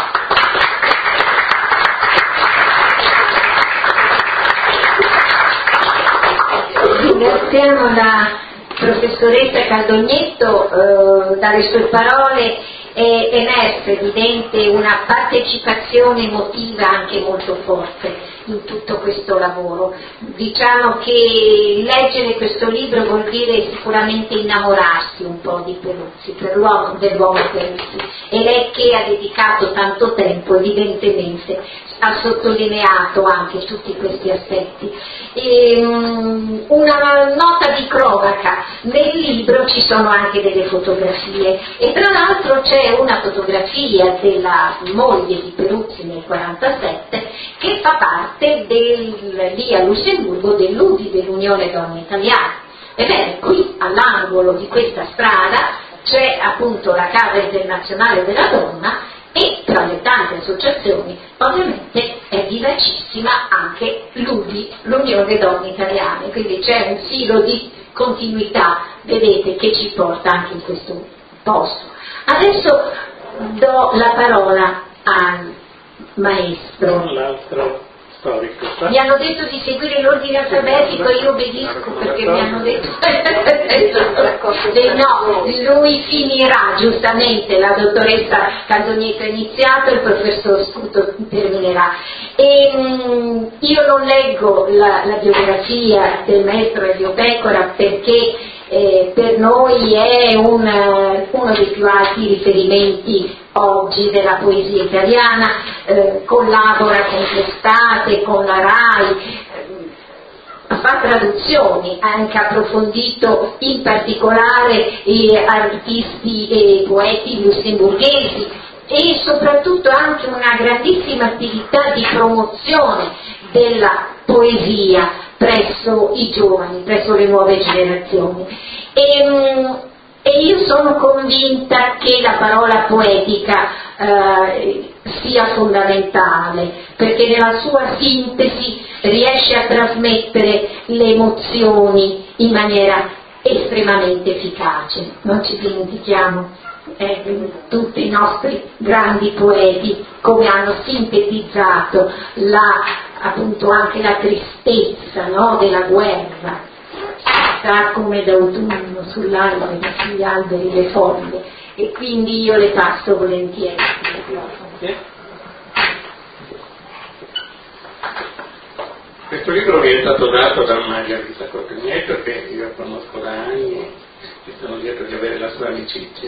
Ringraziamo la professoressa Caldognetto, eh, dalle sue parole è emersa evidente una partecipazione emotiva anche molto forte in tutto questo lavoro. Diciamo che leggere questo libro vuol dire sicuramente innamorarsi un po' di Peruzzi, per l'uomo, dell'uomo Peruzzi, e lei che ha dedicato tanto tempo evidentemente ha sottolineato anche tutti questi aspetti. E, um, una nota di cronaca: nel libro ci sono anche delle fotografie e tra l'altro c'è una fotografia della moglie di Peruzzi nel quarantasette che fa parte del, lì a Lussemburgo dell'U D I, dell'Unione Donne Italiane. Ebbene, qui all'angolo di questa strada c'è appunto la Casa Internazionale della Donna e tra le tante associazioni ovviamente è vivacissima anche l'U D I, l'Unione Donne Italiane, quindi c'è un filo di continuità, vedete, che ci porta anche in questo posto. Adesso do la parola al maestro. L'altro storico. Mi hanno detto di seguire l'ordine alfabetico e io obbedisco perché mi hanno detto eh, no, lui finirà giustamente, la dottoressa Caldognetto ha iniziato, il professor Scuto terminerà. E, mh, io non leggo la, la biografia del maestro Elio Pecora perché eh, per noi è un, uno dei più alti riferimenti oggi della poesia italiana, eh, collabora con Testate, con la RAI, eh, fa traduzioni, ha anche approfondito in particolare eh, artisti e poeti lussemburghesi e soprattutto anche una grandissima attività di promozione della poesia presso i giovani, presso le nuove generazioni. E, mh, E io sono convinta che la parola poetica eh, sia fondamentale, perché nella sua sintesi riesce a trasmettere le emozioni in maniera estremamente efficace. Non ci dimentichiamo eh, tutti i nostri grandi poeti come hanno sintetizzato la, appunto anche la tristezza, no, della guerra. Sta come d'autunno sull'albero, sugli alberi le foglie, e quindi io le passo volentieri. Questo libro mi è stato dato da Margherita Cotigneto, che io conosco da anni e sono lieto di avere la sua amicizia.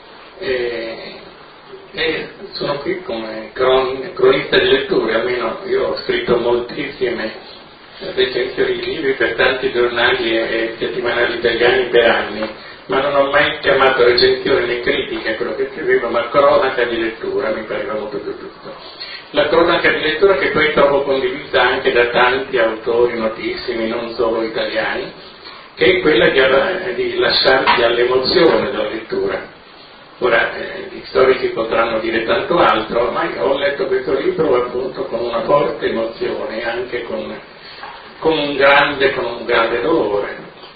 E, e sono qui come cron, cronista di letture, almeno io ho scritto moltissime recensioni di libri per tanti giornali e settimanali italiani per anni, ma non ho mai chiamato recensione né critica quello che scrivevo, ma cronaca di lettura, mi pareva molto più giusto. La cronaca di lettura che poi trovo condivisa anche da tanti autori notissimi, non solo italiani, che è quella di, di lasciarsi all'emozione della lettura. Ora, eh, gli storici potranno dire tanto altro, ma io ho letto questo libro appunto con una forte emozione, anche con con un grande, con un grande dolore.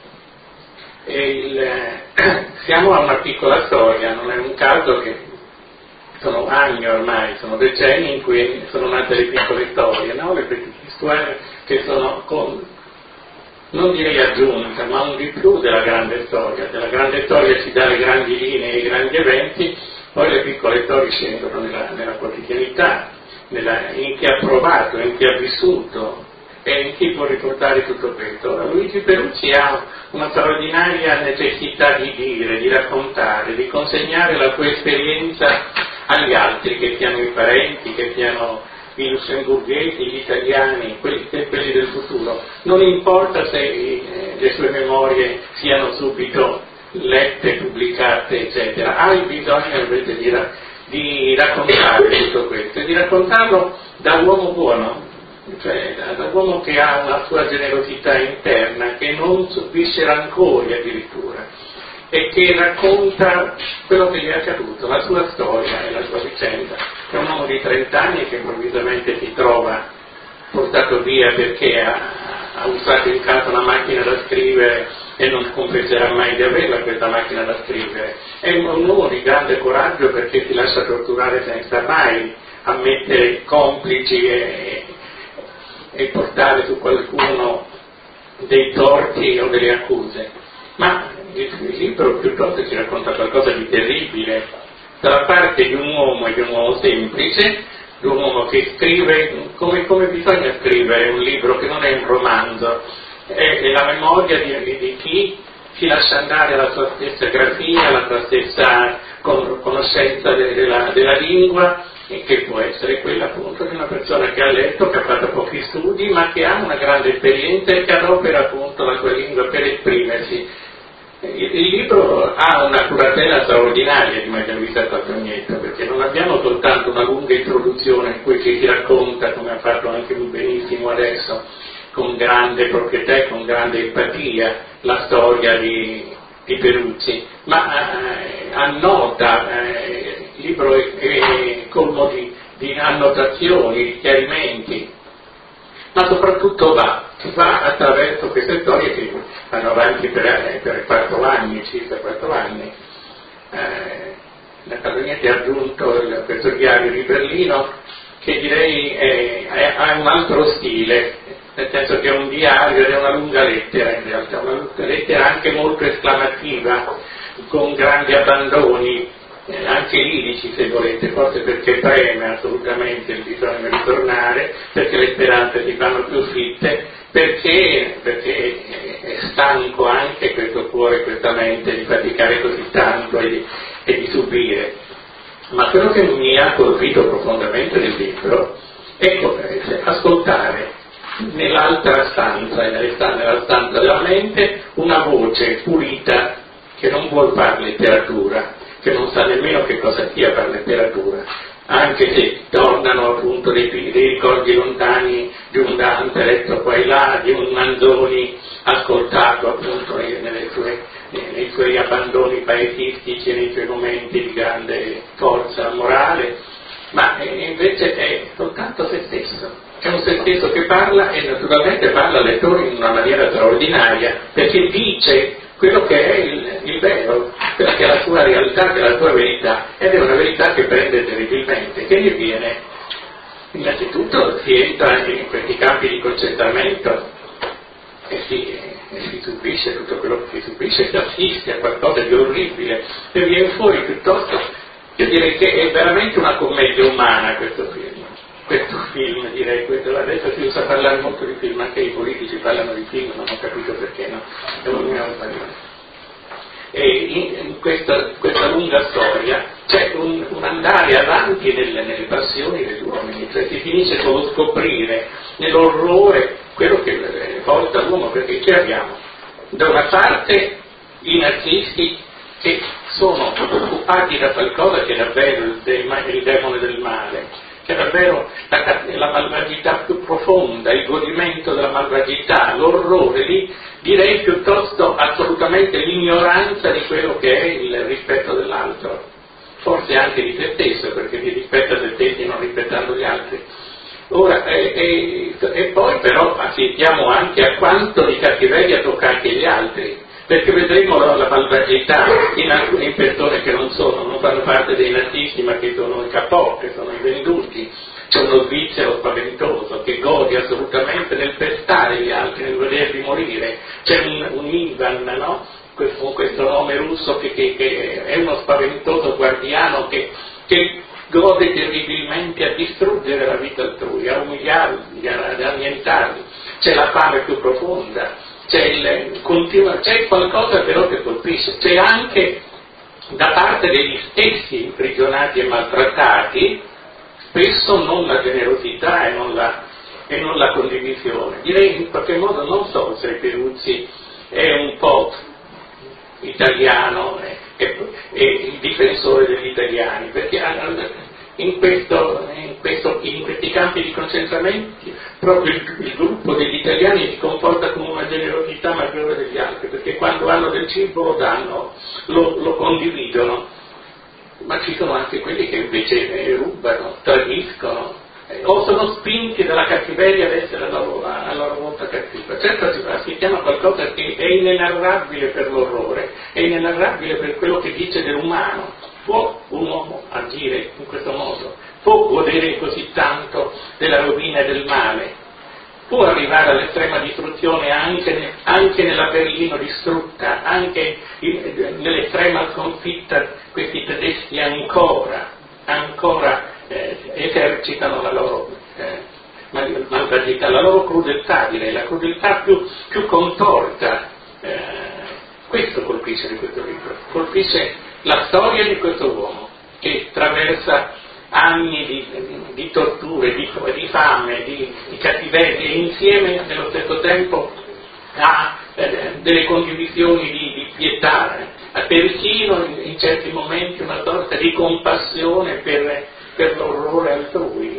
E il, eh, siamo a una piccola storia, non è un caso che sono anni ormai, sono decenni in cui sono nate le piccole storie, no? Le petite histoire che sono con, non direi aggiunta, ma un di più della grande storia. Della grande storia si dà le grandi linee e i grandi eventi, poi le piccole storie scendono nella, nella quotidianità, nella, in chi ha provato, in chi ha vissuto, e in chi può riportare tutto questo. Ora, Luigi Perucci ha una straordinaria necessità di dire, di raccontare, di consegnare la sua esperienza agli altri, che siano i parenti, che siano i lussemburghesi, gli italiani, quelli, quelli del futuro. Non importa se eh, le sue memorie siano subito lette, pubblicate, eccetera. Ha il bisogno invece di, ra- di raccontare tutto questo e di raccontarlo da uomo buono, cioè da uomo che ha una sua generosità interna, che non subisce rancori addirittura, e che racconta quello che gli è accaduto, la sua storia e la sua vicenda. È un uomo di trenta anni che improvvisamente si trova portato via perché ha, ha usato in casa una macchina da scrivere e non compenserà mai di averla questa macchina da scrivere. È un uomo di grande coraggio perché si lascia torturare senza mai ammettere complici e e portare su qualcuno dei torti o delle accuse, ma il, il libro piuttosto ci racconta qualcosa di terribile, dalla parte di un uomo e di un uomo semplice, di un uomo che scrive come, come bisogna scrivere un libro che non è un romanzo, è, è la memoria di, di, di chi si lascia andare alla sua stessa grafia, alla sua stessa con, conoscenza de, della, della lingua, e che può essere quella appunto di una persona che ha letto, che ha fatto pochi studi, ma che ha una grande esperienza e che adopera appunto la sua lingua per esprimersi. Il, il libro ha una curatela straordinaria di Margherita Cotigneto, perché non abbiamo soltanto una lunga introduzione in cui ci si racconta, come ha fatto anche lui benissimo adesso, con grande proprietà e con grande empatia, la storia di, di Perucci, ma eh, annota, eh, il libro è, è colmo di, di annotazioni, di chiarimenti, ma soprattutto va, va attraverso queste storie che vanno avanti per, per quattro anni, circa quattro anni. Eh, la Cotigneto ha aggiunto il, questo diario di Berlino, che direi è, è, ha un altro stile, nel senso che è un diario ed è una lunga lettera, in realtà una lunga lettera anche molto esclamativa, con grandi abbandoni, eh, anche lirici se volete, forse perché preme assolutamente il bisogno di tornare, perché le speranze si fanno più fitte, perché, perché è stanco anche questo cuore, questa mente di faticare così tanto e di, e di subire. Ma quello che mi ha colpito profondamente nel libro è ascoltare nell'altra stanza, nella stanza della mente, una voce pulita che non vuol fare letteratura, che non sa nemmeno che cosa sia fare letteratura, anche se tornano appunto dei, dei ricordi lontani di un Dante letto qua e là, di un Manzoni ascoltato appunto nelle sue, nei suoi abbandoni paesistici e nei suoi momenti di grande forza morale, ma invece è soltanto se stesso. È un se stesso che parla e naturalmente parla al lettore in una maniera straordinaria, perché dice quello che è il, il vero, quella che è la sua realtà, che è la sua verità, ed è una verità che prende terribilmente, che gli viene, innanzitutto si entra in questi campi di concentramento e si, e si subisce tutto quello che si subisce, si assiste a qualcosa di orribile e viene fuori piuttosto, io direi che è veramente una commedia umana questo film. Questo film, direi, questo, adesso si usa parlare molto di film, anche i politici parlano di film, non ho capito perché, no? È un E in, in questa, questa lunga storia c'è un, un andare avanti nelle, nelle passioni degli uomini, cioè si finisce con lo scoprire nell'orrore quello che porta l'uomo, perché che abbiamo? Da una parte i nazisti che sono occupati da qualcosa che è davvero il, il demone del male, che è davvero la, la malvagità più profonda, il godimento della malvagità, l'orrore, di, direi piuttosto assolutamente l'ignoranza di quello che è il rispetto dell'altro, forse anche di se stesso, perché si rispetta se stessi non rispettando gli altri. Ora, e, e, e poi però assistiamo anche a quanto di cattiveria tocca anche gli altri, perché vedremo la, la malvagità in alcune persone che non sono, non fanno parte dei nazisti, ma che sono i capò, che sono i venduti. C'è uno svizzero spaventoso che gode assolutamente nel pestare gli altri, nel vederli morire. C'è un, un Ivan, no? Con questo nome russo che, che, che è uno spaventoso guardiano che, che gode terribilmente a distruggere la vita altrui, a umiliarli, ad annientarli. C'è la fame più profonda. C'è, il, continua, c'è qualcosa però che colpisce, c'è anche da parte degli stessi imprigionati e maltrattati spesso non la generosità e non la, e non la condivisione. Direi in qualche modo, non so se Peruzzi è un po' italiano e, e il difensore degli italiani, perché in, questo, in, questo, in questi campi di concentramento proprio il, il gruppo degli italiani si comporta con una generosità maggiore degli altri, perché quando hanno del cibo lo danno, lo, lo condividono, ma ci sono anche quelli che invece rubano, tradiscono, eh, o sono spinti dalla cattiveria ad essere a loro, a loro volta cattiva. Certo si chiama qualcosa che è inenarrabile per l'orrore, è inenarrabile per quello che dice dell'umano. Può un uomo agire in questo modo? Può godere così tanto della rovina e del male? Può arrivare all'estrema distruzione anche, anche nella Berlino distrutta, anche in, nell'estrema sconfitta questi tedeschi ancora, ancora eh, esercitano la loro eh, malvagità, la loro crudeltà, direi, la crudeltà più, più contorta. Eh, questo colpisce di questo libro, colpisce la storia di questo uomo che attraversa anni di, di, di torture, di, di fame, di, di cattiveria e insieme nello stesso tempo ha eh, delle condivisioni di, di pietà, eh, persino in, in certi momenti una sorta di compassione per, per l'orrore altrui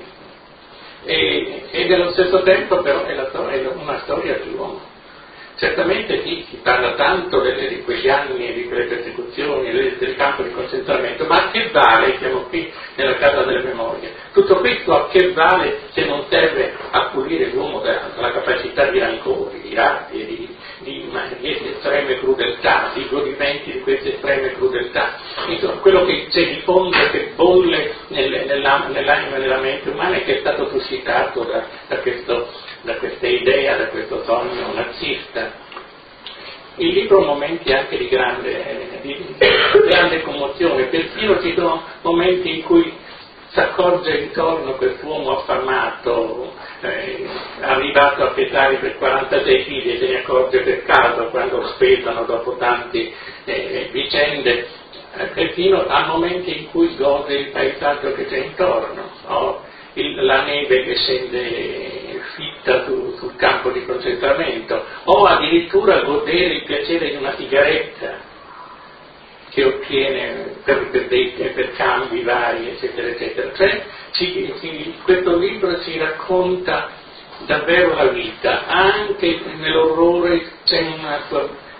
e, e nello stesso tempo però è, la, è una storia dell'uomo. Certamente sì, si parla tanto delle, di quegli anni e di quelle persecuzioni, del, del campo di concentramento, ma a che vale, siamo qui nella casa delle memorie, tutto questo a che vale se non serve a pulire l'uomo dalla capacità di rancori, di rabbie, di, di, di estreme crudeltà, di godimenti di queste estreme crudeltà. Insomma, quello che c'è di fondo, che bolle nel, nella, nell'anima e nella mente umana e che è stato suscitato da, da questo da questa idea, da questo sogno nazista. Il libro ha momenti anche di grande, di, di grande commozione, persino ci sono momenti in cui si accorge intorno quest'uomo affamato, eh, arrivato a pesare per quarantasei chili e se ne accorge per caso quando lo pesano dopo tante eh, vicende, eh, persino a momenti in cui gode il paesaggio che c'è intorno, o il, la neve che scende fitta su, sul campo di concentramento, o addirittura godere il piacere di una sigaretta che ottiene per, per, dei, per cambi vari, eccetera, eccetera. Cioè, ci, ci, questo libro ci racconta davvero la vita, anche nell'orrore c'è una,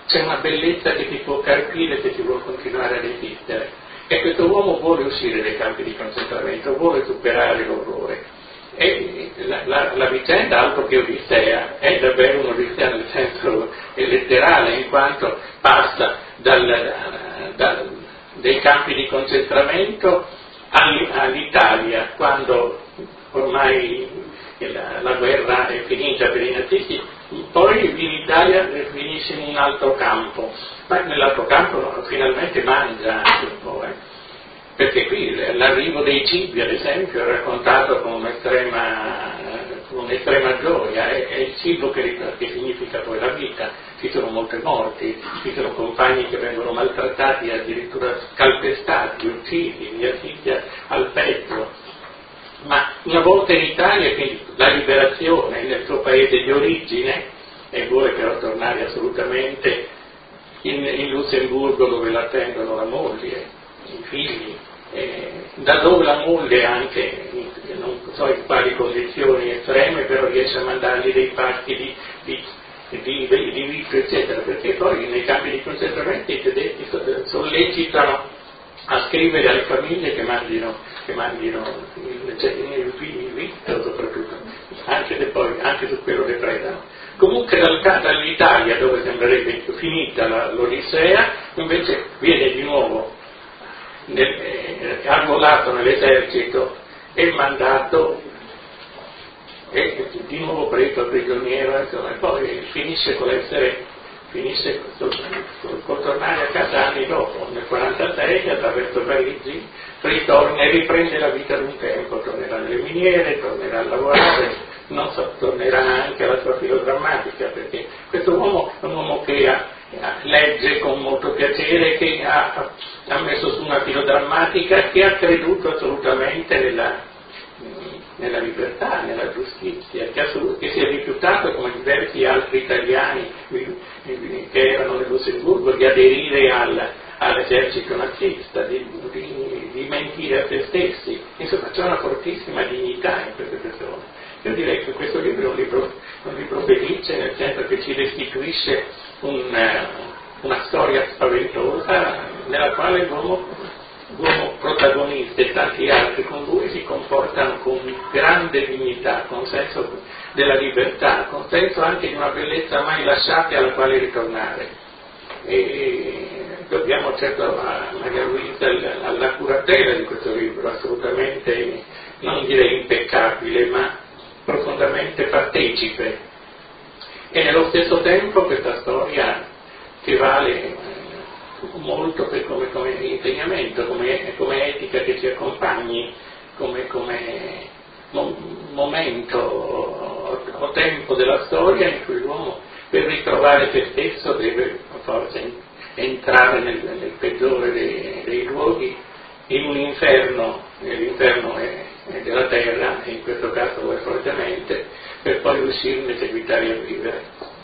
c'è una bellezza che ti può carpire, che ti può continuare ad esistere. E questo uomo vuole uscire dai campi di concentramento, vuole superare l'orrore. E la, la, la vicenda, altro che Odissea, è davvero un'Odissea nel senso letterale, in quanto passa dal, dal, dai campi di concentramento all'Italia, quando ormai la, la guerra è finita per i nazisti, poi in Italia finisce in un altro campo, ma nell'altro campo finalmente mangia anche un po', eh. Perché qui l'arrivo dei cibi, ad esempio, è raccontato con un'estrema, con un'estrema gioia, è, è il cibo che, che significa poi la vita. Ci sono molte morti, ci sono compagni che vengono maltrattati, addirittura calpestati, uccisi, via Silvia al petto. Ma una volta in Italia, quindi la liberazione nel suo paese di origine, e vuole però tornare assolutamente in, in Lussemburgo, dove l'attendono la moglie, i figli, eh, da dove la moglie anche, non so in quali condizioni estreme, però riesce a mandargli dei pacchi di, di, di, di, di vitto, eccetera, perché poi nei campi di concentramento i tedeschi sollecitano a scrivere alle famiglie che mandino, che mandino il, il, il vitto, soprattutto, anche se poi anche su quello le predano. Comunque dal, dall'Italia, dove sembrerebbe finita la, l'Odissea, invece viene di nuovo nel, eh, arruolato nell'esercito e mandato, e di nuovo preso prigioniero, insomma, e poi finisce con l'essere, finisce col, col, col tornare a casa anni dopo, nel quarantasei, attraverso Parigi, ritorna e riprende la vita d'un tempo, tornerà nelle miniere, tornerà a lavorare, non so, tornerà anche alla sua filodrammatica, perché questo uomo è un uomo che ha, legge con molto piacere, che ha, ha messo su una filodrammatica, che ha creduto assolutamente nella, nella libertà, nella giustizia, che, assolut- che si è rifiutato, come diversi altri italiani che erano nel Lussemburgo, di aderire al, all'esercito nazista, di, di, di mentire a se stessi. Insomma, c'è una fortissima dignità in queste persone. Io direi che questo libro è un libro, un libro felice, nel senso che ci restituisce un, una storia spaventosa nella quale l'uomo, l'uomo protagonista e tanti altri con lui si comportano con grande dignità, con senso della libertà, con senso anche di una bellezza mai lasciata alla quale ritornare. E dobbiamo certo a Maria Luisa alla curatela di questo libro, assolutamente non direi impeccabile, ma profondamente partecipe, e nello stesso tempo questa storia che vale molto per come, come insegnamento, come, come etica che ci accompagni, come, come momento o, o tempo della storia in cui l'uomo, per ritrovare se stesso, deve forse entrare nel, nel peggiore dei, dei luoghi, in un inferno, e l'inferno è della terra, e in questo caso lo è fortemente, per poi uscirne e seguitare a vivere.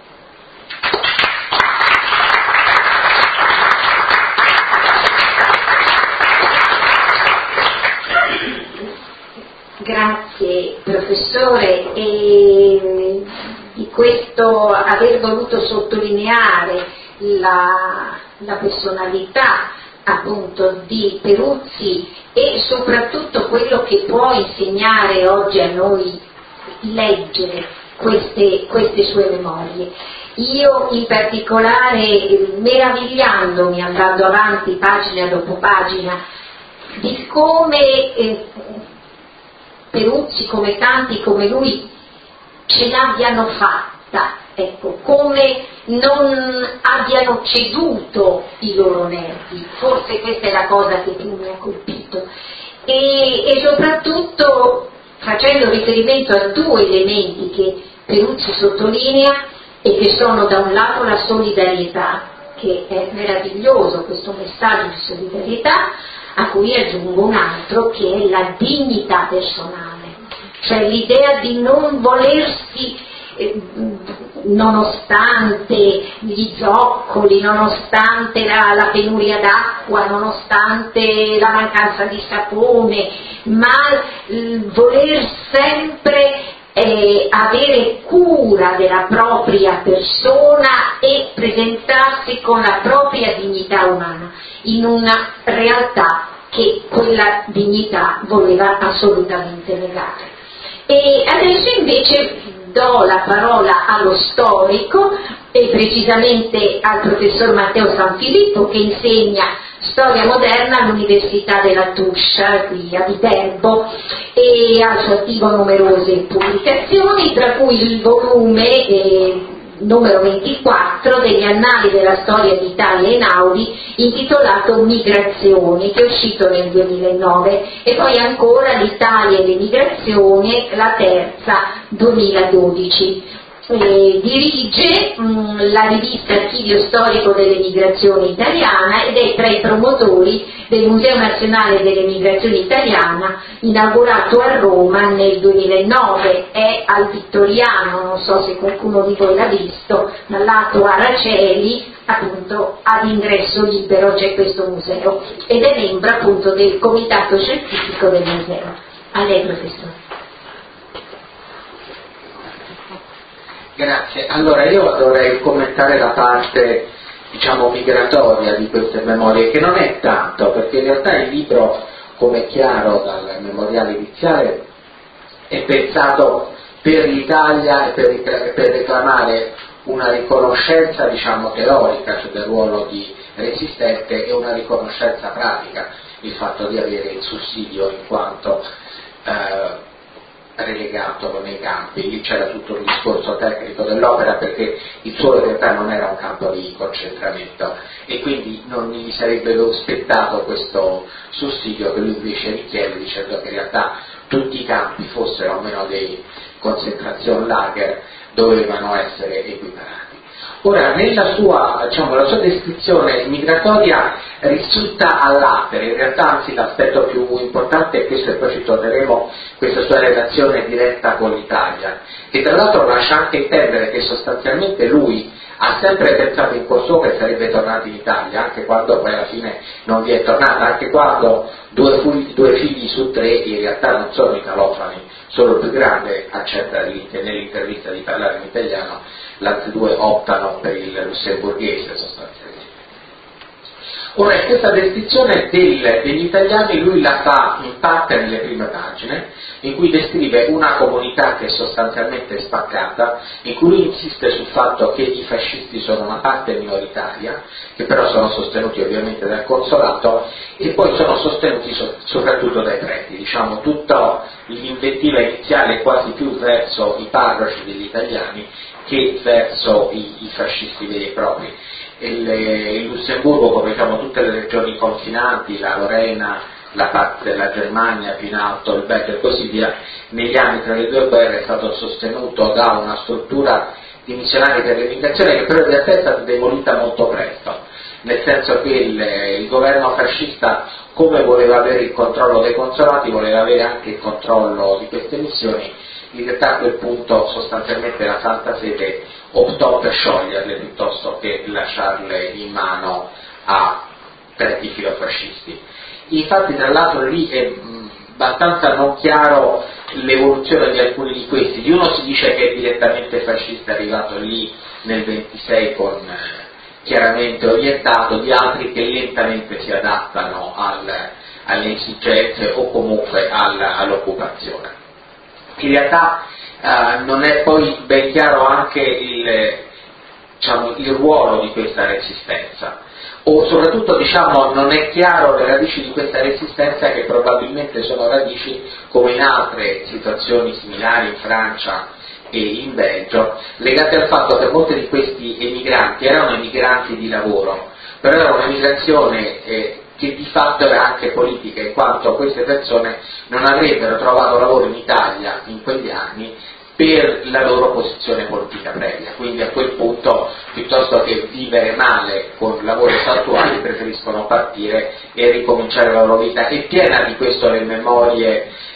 Grazie professore, e di questo aver voluto sottolineare la, la personalità appunto di Peruzzi e soprattutto quello che può insegnare oggi a noi leggere queste, queste sue memorie. Io in particolare, meravigliandomi, andando avanti pagina dopo pagina, di come eh, Peruzzi, come tanti come lui, ce l'abbiano fatta, ecco, come non abbiano ceduto i loro nervi. Forse questa è la cosa che più mi ha colpito, e, e soprattutto facendo riferimento a due elementi che Peruzzi sottolinea e che sono da un lato la solidarietà, che è meraviglioso questo messaggio di solidarietà, a cui aggiungo un altro che è la dignità personale, cioè l'idea di non volersi, eh, nonostante gli zoccoli, nonostante la, la penuria d'acqua, nonostante la mancanza di sapone, ma eh, voler sempre eh, avere cura della propria persona e presentarsi con la propria dignità umana in una realtà che quella dignità voleva assolutamente negare. E adesso invece do la parola allo storico e precisamente al professor Matteo Sanfilippo, che insegna storia moderna all'Università della Tuscia qui a Viterbo e ha al suo attivo numerose pubblicazioni, tra cui il volume eh, numero ventiquattro degli Annali della storia d'Italia Einaudi, intitolato Migrazioni, che è uscito nel duemilanove, e poi ancora l'Italia e le migrazioni, la terza, duemiladodici. Eh, dirige mh, la rivista Archivio Storico delle Migrazioni Italiana ed è tra i promotori del Museo Nazionale delle Migrazioni Italiana, inaugurato a Roma nel duemilanove. È al Vittoriano, non so se qualcuno di voi l'ha visto, dal lato Araceli, appunto ad ingresso libero c'è questo museo, ed è membro appunto del comitato scientifico del museo. A lei, professore. Grazie. Allora io dovrei commentare la parte, diciamo, migratoria di queste memorie, che non è tanto, perché in realtà il libro, come è chiaro dal memoriale iniziale, è pensato per l'Italia e per, per reclamare una riconoscenza, diciamo, teorica, cioè del ruolo di resistente, e una riconoscenza pratica, il fatto di avere il sussidio in quanto eh, relegato nei campi. Lì c'era tutto il discorso tecnico dell'opera, perché il suo in realtà non era un campo di concentramento e quindi non gli sarebbe spettato questo sussidio che lui invece richiede, dicendo che in realtà tutti i campi fossero almeno dei concentration lager dovevano essere equiparati. Ora, nella sua, diciamo, la sua descrizione migratoria risulta all'atere, in realtà anzi l'aspetto più importante è questo, e poi ci torneremo, questa sua relazione diretta con l'Italia, che tra l'altro lascia anche intendere che sostanzialmente lui ha sempre pensato in cuor suo che sarebbe tornato in Italia, anche quando poi alla fine non vi è tornata, anche quando due, figli, due figli su tre in realtà non sono italofani, solo il più grande accetta di, nell'intervista di parlare in italiano, gli altri due optano per il lussemburghese sostanzialmente. Ora, questa descrizione del, degli italiani lui la fa in parte nelle prime pagine, in cui descrive una comunità che è sostanzialmente spaccata, in cui lui insiste sul fatto che i fascisti sono una parte minoritaria, che però sono sostenuti ovviamente dal consolato, e poi sono sostenuti so, soprattutto dai preti. Diciamo, tutta l'invettiva iniziale è quasi più verso i parroci degli italiani che verso i, i fascisti veri e propri. Il, il Lussemburgo, come diciamo tutte le regioni confinanti, la Lorena, la parte della Germania più in alto, il Belgio e così via, negli anni tra le due guerre è stato sostenuto da una struttura di missionari per l'emigrazione che però in realtà è stata demolita molto presto, nel senso che il, il governo fascista, come voleva avere il controllo dei consolati, voleva avere anche il controllo di queste missioni. In realtà a quel punto sostanzialmente la Santa Sede optò per scioglierle piuttosto che lasciarle in mano a preti filofascisti. Infatti tra l'altro lì è abbastanza non chiaro l'evoluzione di alcuni di questi. Di uno si dice che è direttamente fascista, è arrivato lì nel ventisei con chiaramente orientato, di altri che lentamente si adattano al, alle esigenze o comunque alla, all'occupazione. In realtà eh, non è poi ben chiaro anche il, diciamo, il ruolo di questa resistenza, o soprattutto diciamo, non è chiaro le radici di questa resistenza, che probabilmente sono radici, come in altre situazioni similari in Francia e in Belgio, legate al fatto che molti di questi emigranti erano emigranti di lavoro, però era un'emigrazione eh, che di fatto era anche politica, in quanto queste persone non avrebbero trovato lavoro in Italia in quegli anni per la loro posizione politica previa, quindi a quel punto piuttosto che vivere male con lavori saltuari preferiscono partire e ricominciare la loro vita. È piena di questo le memorie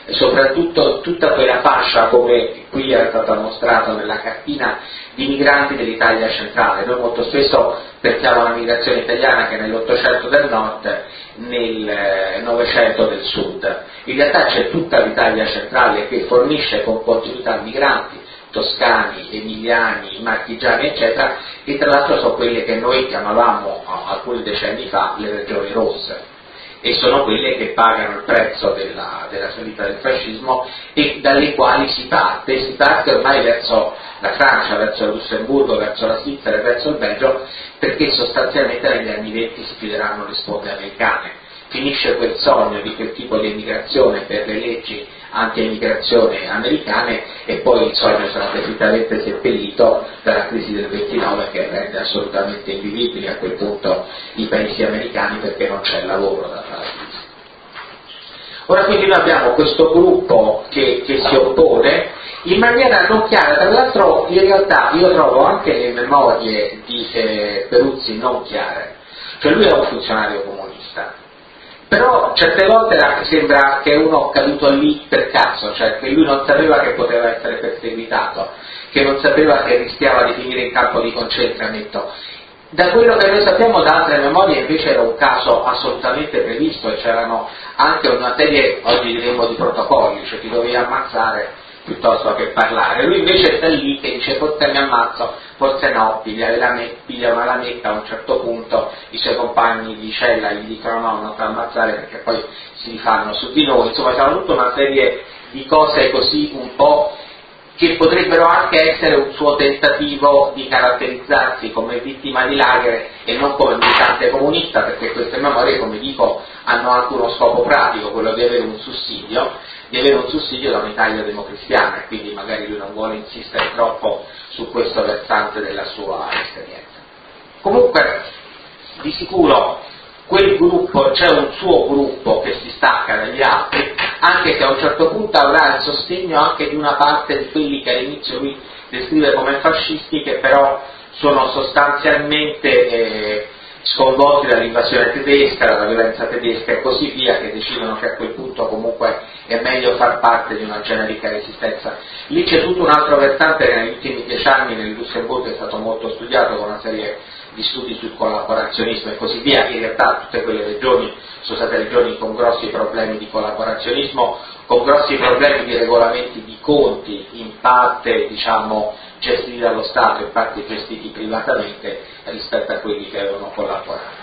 soprattutto tutta quella fascia, come qui era stata mostrata nella cartina, di migranti dell'Italia centrale. Noi molto spesso pensiamo alla migrazione italiana che è nell'Ottocento del nord, nel Novecento del sud. In realtà c'è tutta l'Italia centrale che fornisce con continuità migranti toscani, emiliani, marchigiani eccetera, e tra l'altro sono quelle che noi chiamavamo alcuni decenni fa le regioni rosse, e sono quelle che pagano il prezzo della, della salita del fascismo e dalle quali si parte, si parte ormai verso la Francia, verso il Lussemburgo, verso la Svizzera e verso il Belgio, perché sostanzialmente negli anni venti si chiuderanno le sponde americane. Finisce quel sogno di quel tipo di emigrazione per le leggi anti-emigrazione americane e poi il sogno sarà definitivamente seppellito dalla crisi del ventinove, che rende assolutamente invivibili a quel punto i paesi americani perché non c'è lavoro da fare. Ora quindi noi abbiamo questo gruppo che, che si oppone in maniera non chiara, tra l'altro in realtà io trovo anche le memorie di eh, Peruzzi non chiare, cioè lui è un funzionario comunista, però certe volte sembra che uno caduto lì per caso, cioè che lui non sapeva che poteva essere perseguitato, che non sapeva che rischiava di finire in campo di concentramento. Da quello che noi sappiamo da altre memorie invece era un caso assolutamente previsto e c'erano anche una serie, oggi diremmo, di protocolli, cioè ti dovevi ammazzare piuttosto che parlare. Lui invece sta lì che dice forse mi ammazzo, forse no, piglia, la me, piglia una lametta, a un certo punto i suoi compagni di cella gli dicono no, non ti ammazzare perché poi si rifanno su di noi, insomma c'era tutta una serie di cose così un po' che potrebbero anche essere un suo tentativo di caratterizzarsi come vittima di lager e non come militante comunista, perché queste memorie, come dico, hanno anche uno scopo pratico, quello di avere un sussidio, di avere un sussidio da un'Italia democristiana, e quindi magari lui non vuole insistere troppo su questo versante della sua esperienza. Comunque, di sicuro, quel gruppo, c'è un suo gruppo che si stacca dagli altri, anche se a un certo punto avrà il sostegno anche di una parte di quelli che all'inizio lui descrive come fascisti, che però sono sostanzialmente eh, sconvolti dall'invasione tedesca, dalla violenza tedesca e così via, che decidono che a quel punto comunque è meglio far parte di una generica resistenza. Lì c'è tutto un altro versante che negli ultimi dieci anni nel Lussemburgo è stato molto studiato, con una serie di studi sul collaborazionismo e così via. In realtà tutte quelle regioni sono state regioni con grossi problemi di collaborazionismo, con grossi problemi di regolamenti di conti, in parte diciamo gestiti dallo Stato, in parte gestiti privatamente rispetto a quelli che avevano collaborato.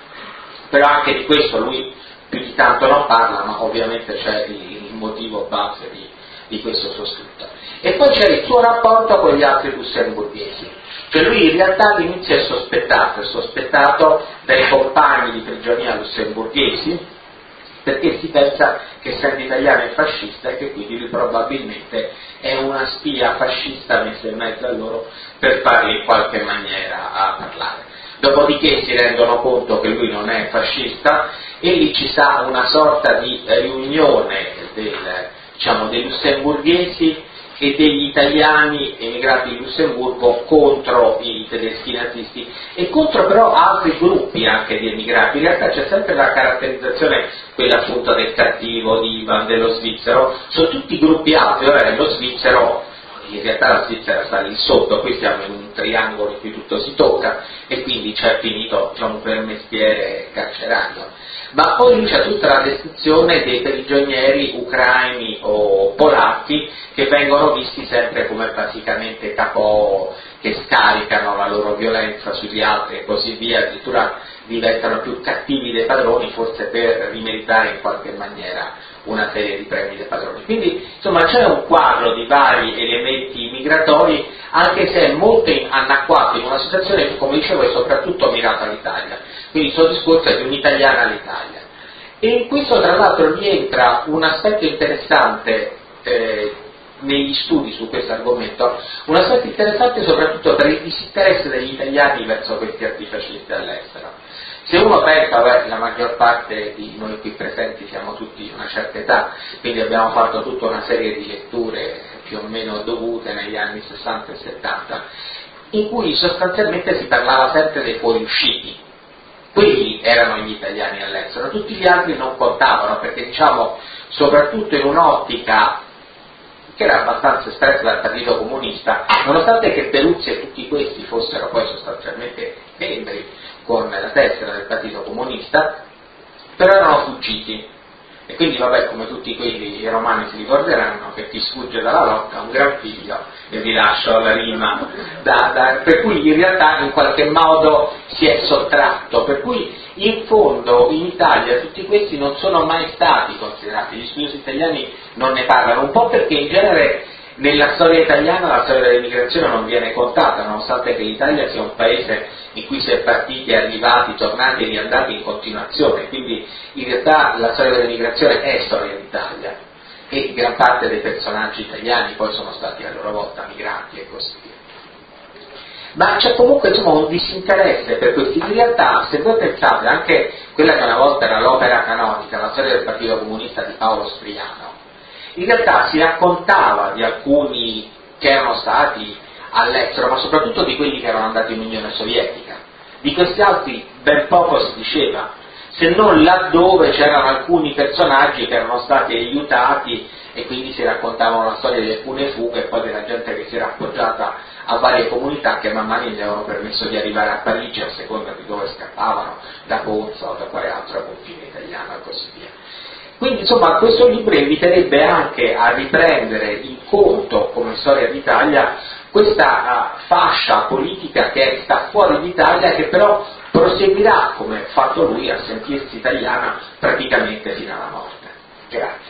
Però anche di questo lui più di tanto non parla, ma ovviamente c'è il motivo base di, di questo suo scritto. E poi c'è il suo rapporto con gli altri lussemburghesi, cioè lui in realtà all'inizio è sospettato, è sospettato dai compagni di prigionia lussemburghesi, perché si pensa che essendo italiano è fascista e che quindi lui probabilmente è una spia fascista messa in mezzo a loro per farli in qualche maniera a parlare. Dopodiché si rendono conto che lui non è fascista e lì ci sta una sorta di riunione del, diciamo, dei lussemburghesi e degli italiani emigrati in Lussemburgo contro i tedeschi nazisti e contro però altri gruppi anche di emigrati. In realtà c'è sempre la caratterizzazione, quella appunto del cattivo, di Ivan, dello svizzero, sono tutti gruppi altri. Ora lo svizzero, in realtà la Svizzera sta lì sotto, qui siamo in un triangolo in cui tutto si tocca e quindi c'è finito, diciamo, per mestiere carcerario. Ma poi c'è tutta la descrizione dei prigionieri ucraini o polacchi che vengono visti sempre come praticamente capò che scaricano la loro violenza sugli altri e così via, addirittura diventano più cattivi dei padroni, forse per rimeritare in qualche maniera una serie di premi dei padroni. Quindi insomma c'è un quadro di vari elementi migratori, anche se è molto anacquato in una situazione che, come dicevo, è soprattutto mirata all'Italia. Quindi il suo discorso è di un'italiana all'Italia. E in questo tra l'altro rientra un aspetto interessante eh, negli studi su questo argomento, un aspetto interessante soprattutto per il disinteresse degli italiani verso questi antifascisti all'estero. Se uno pensa, beh, la maggior parte di noi qui presenti siamo tutti di una certa età, quindi abbiamo fatto tutta una serie di letture più o meno dovute negli anni sessanta e settanta, in cui sostanzialmente si parlava sempre dei fuoriusciti. Quelli erano gli italiani all'estero, tutti gli altri non contavano, perché diciamo soprattutto in un'ottica che era abbastanza espressa dal Partito Comunista, nonostante che Peruzzi e tutti questi fossero poi sostanzialmente membri con la tessera del Partito Comunista, però erano fuggiti. E quindi vabbè, come tutti quelli romani si ricorderanno, che ti sfugge dalla lotta un gran figlio, e vi lascio la rima, da, da, per cui in realtà in qualche modo si è sottratto, per cui in fondo in Italia tutti questi non sono mai stati considerati, gli studiosi italiani non ne parlano, un po' perché in genere nella storia italiana la storia dell'immigrazione non viene contata, nonostante che l'Italia sia un paese in cui si è partiti, arrivati, tornati e riandati in continuazione, quindi in realtà la storia dell'immigrazione è storia d'Italia e gran parte dei personaggi italiani poi sono stati a loro volta migranti e così via. Ma c'è comunque insomma, un disinteresse per questi, in realtà se voi pensate anche quella che una volta era l'opera canonica, la storia del Partito Comunista di Paolo Spriano, in realtà si raccontava di alcuni che erano stati all'estero, ma soprattutto di quelli che erano andati in Unione Sovietica. Di questi altri ben poco si diceva, se non laddove c'erano alcuni personaggi che erano stati aiutati e quindi si raccontavano la storia di alcune fughe e poi della gente che si era appoggiata a varie comunità che man mano gli avevano permesso di arrivare a Parigi a seconda di dove scappavano, da Ponza o da quale altro confine italiano e così via. Quindi insomma questo libro inviterebbe anche a riprendere in conto come storia d'Italia questa uh, fascia politica che sta fuori d'Italia, che però proseguirà, come ha fatto lui, a sentirsi italiana praticamente fino alla morte. Grazie.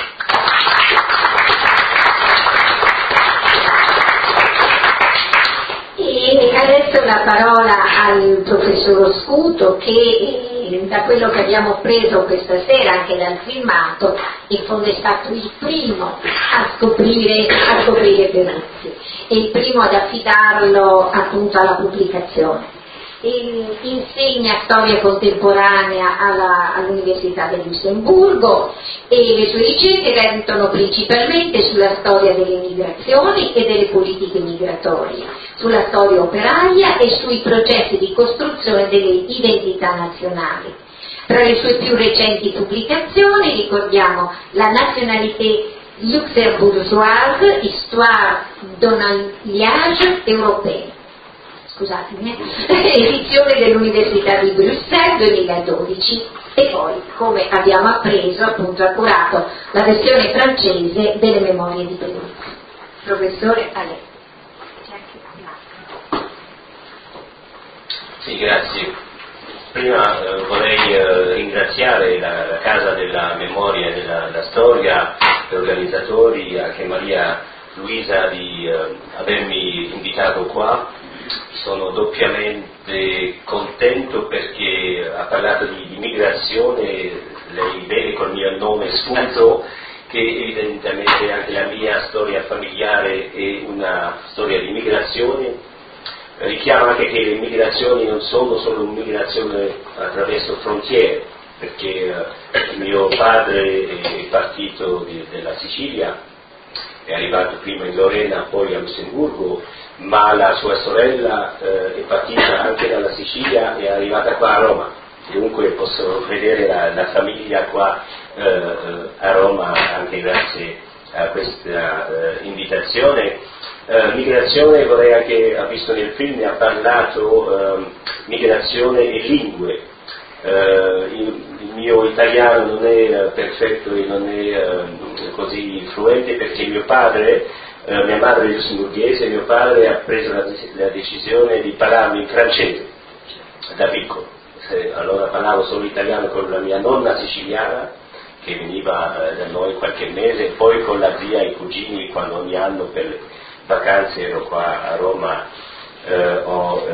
E adesso la parola al professor Scuto che da quello che abbiamo preso questa sera anche dal filmato in fondo è stato il primo a scoprire, a scoprire Peruzzi e il primo ad affidarlo appunto alla pubblicazione. E insegna storia contemporanea alla, all'Università del Lussemburgo e le sue ricerche vertono principalmente sulla storia delle migrazioni e delle politiche migratorie, sulla storia operaia e sui processi di costruzione delle identità nazionali. Tra le sue più recenti pubblicazioni ricordiamo La nationalité luxembourgeoise, Histoire d'un alliage européen, scusatemi, edizione dell'Università di Bruxelles duemiladodici, e poi, come abbiamo appreso, appunto ha curato la versione francese delle Memorie di Peruzzi. Professore, a lei. Sì, grazie. Prima eh, vorrei eh, ringraziare la, la Casa della Memoria e della, della Storia, gli organizzatori, anche Maria Luisa di eh, avermi invitato qua. Sono doppiamente contento perché ha parlato di, di migrazione, lei vede col mio nome Scuto che evidentemente anche la mia storia familiare è una storia di migrazione. Richiama anche che le migrazioni non sono solo migrazione attraverso frontiere, perché eh, mio padre è partito di, della Sicilia, è arrivato prima in Lorena, poi a Lussemburgo, ma la sua sorella eh, è partita anche dalla Sicilia e è arrivata qua a Roma. Dunque posso vedere la, la famiglia qua eh, a Roma anche grazie a questa eh, invitazione. Uh, migrazione, vorrei anche, ha visto nel film, ne ha parlato, uh, migrazione e lingue. Uh, il, il mio italiano non è uh, perfetto e non è uh, così fluente perché mio padre, uh, mia madre è lussemburghese, mio padre ha preso la, la decisione di parlarmi in francese da piccolo. Se, allora parlavo solo italiano con la mia nonna siciliana che veniva uh, da noi qualche mese, e poi con la zia e i cugini quando ogni anno per vacanze ero qua a Roma eh, o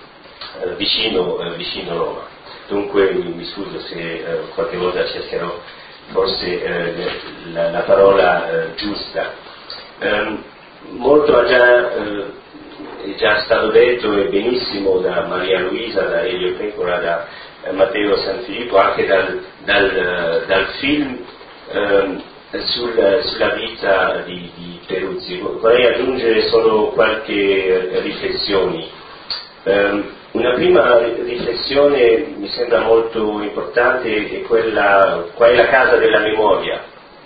eh, vicino, eh, vicino Roma. Dunque mi, mi scuso se eh, qualche volta cercherò forse eh, la, la parola eh, giusta. Eh, molto ha già, eh, è già stato detto e benissimo da Maria Luisa, da Elio Pecora, da eh, Matteo Sanfilippo, anche dal, dal, dal film eh, sul, sulla vita di, di Peruzzi. Vorrei aggiungere solo qualche riflessioni. Um, una prima riflessione mi sembra molto importante è quella, qual è la casa della memoria.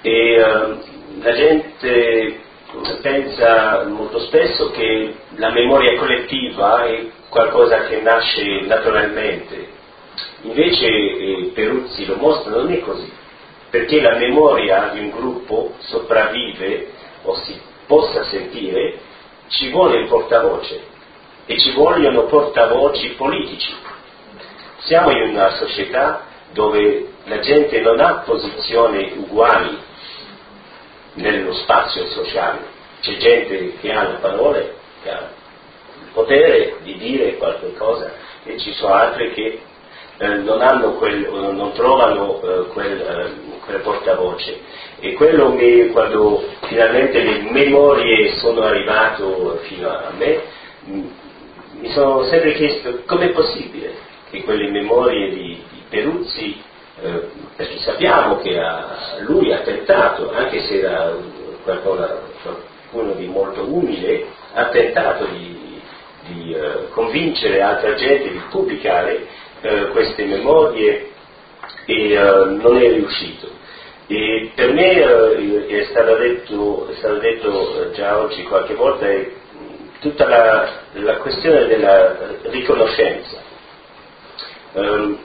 e uh, la gente pensa molto spesso che la memoria collettiva è qualcosa che nasce naturalmente, invece eh, Peruzzi lo mostra, non è così, perché la memoria di un gruppo sopravvive o si possa sentire, ci vuole un portavoce e ci vogliono portavoci politici. Siamo in una società dove la gente non ha posizioni uguali nello spazio sociale, c'è gente che ha la parola, che ha il potere di dire qualche cosa, e ci sono altre che eh, non hanno quel, non trovano eh, quel, eh, quel portavoce. E quello che quando finalmente le memorie sono arrivato fino a me, mh, mi sono sempre chiesto com'è possibile che quelle memorie di, di Peruzzi, eh, perché sappiamo che ha, lui ha tentato, anche se era qualcuno, qualcuno di molto umile, ha tentato di, di eh, convincere altra gente di pubblicare eh, queste memorie e eh, non è riuscito. E per me eh, è stato detto, è stato detto già oggi qualche volta, è tutta la, la questione della riconoscenza. Um,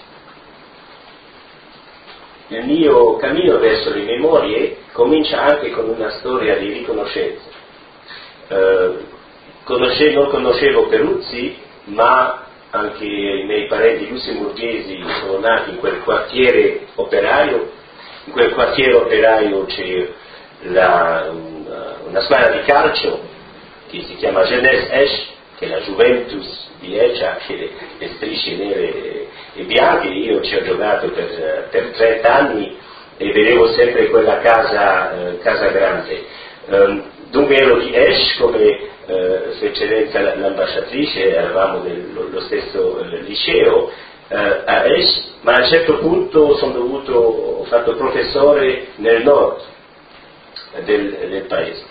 il mio cammino verso le memorie comincia anche con una storia di riconoscenza. Uh, conosce, non conoscevo Peruzzi, ma anche i miei parenti lussemburghesi sono nati in quel quartiere operaio. In quel quartiere operaio c'è la, una, una squadra di calcio che si chiama Jeunesse Esch, che è la Juventus di Escia, che le, le strisce nere e bianche. Io ci ho giocato per, per trenta anni e vedevo sempre quella casa, eh, casa grande. Um, dunque ero di Esch, come eh, Sua Eccellenza l'ambasciatrice, eravamo nello stesso eh, liceo eh, a Esch, ma a un certo punto sono dovuto, ho fatto professore nel nord del, del paese.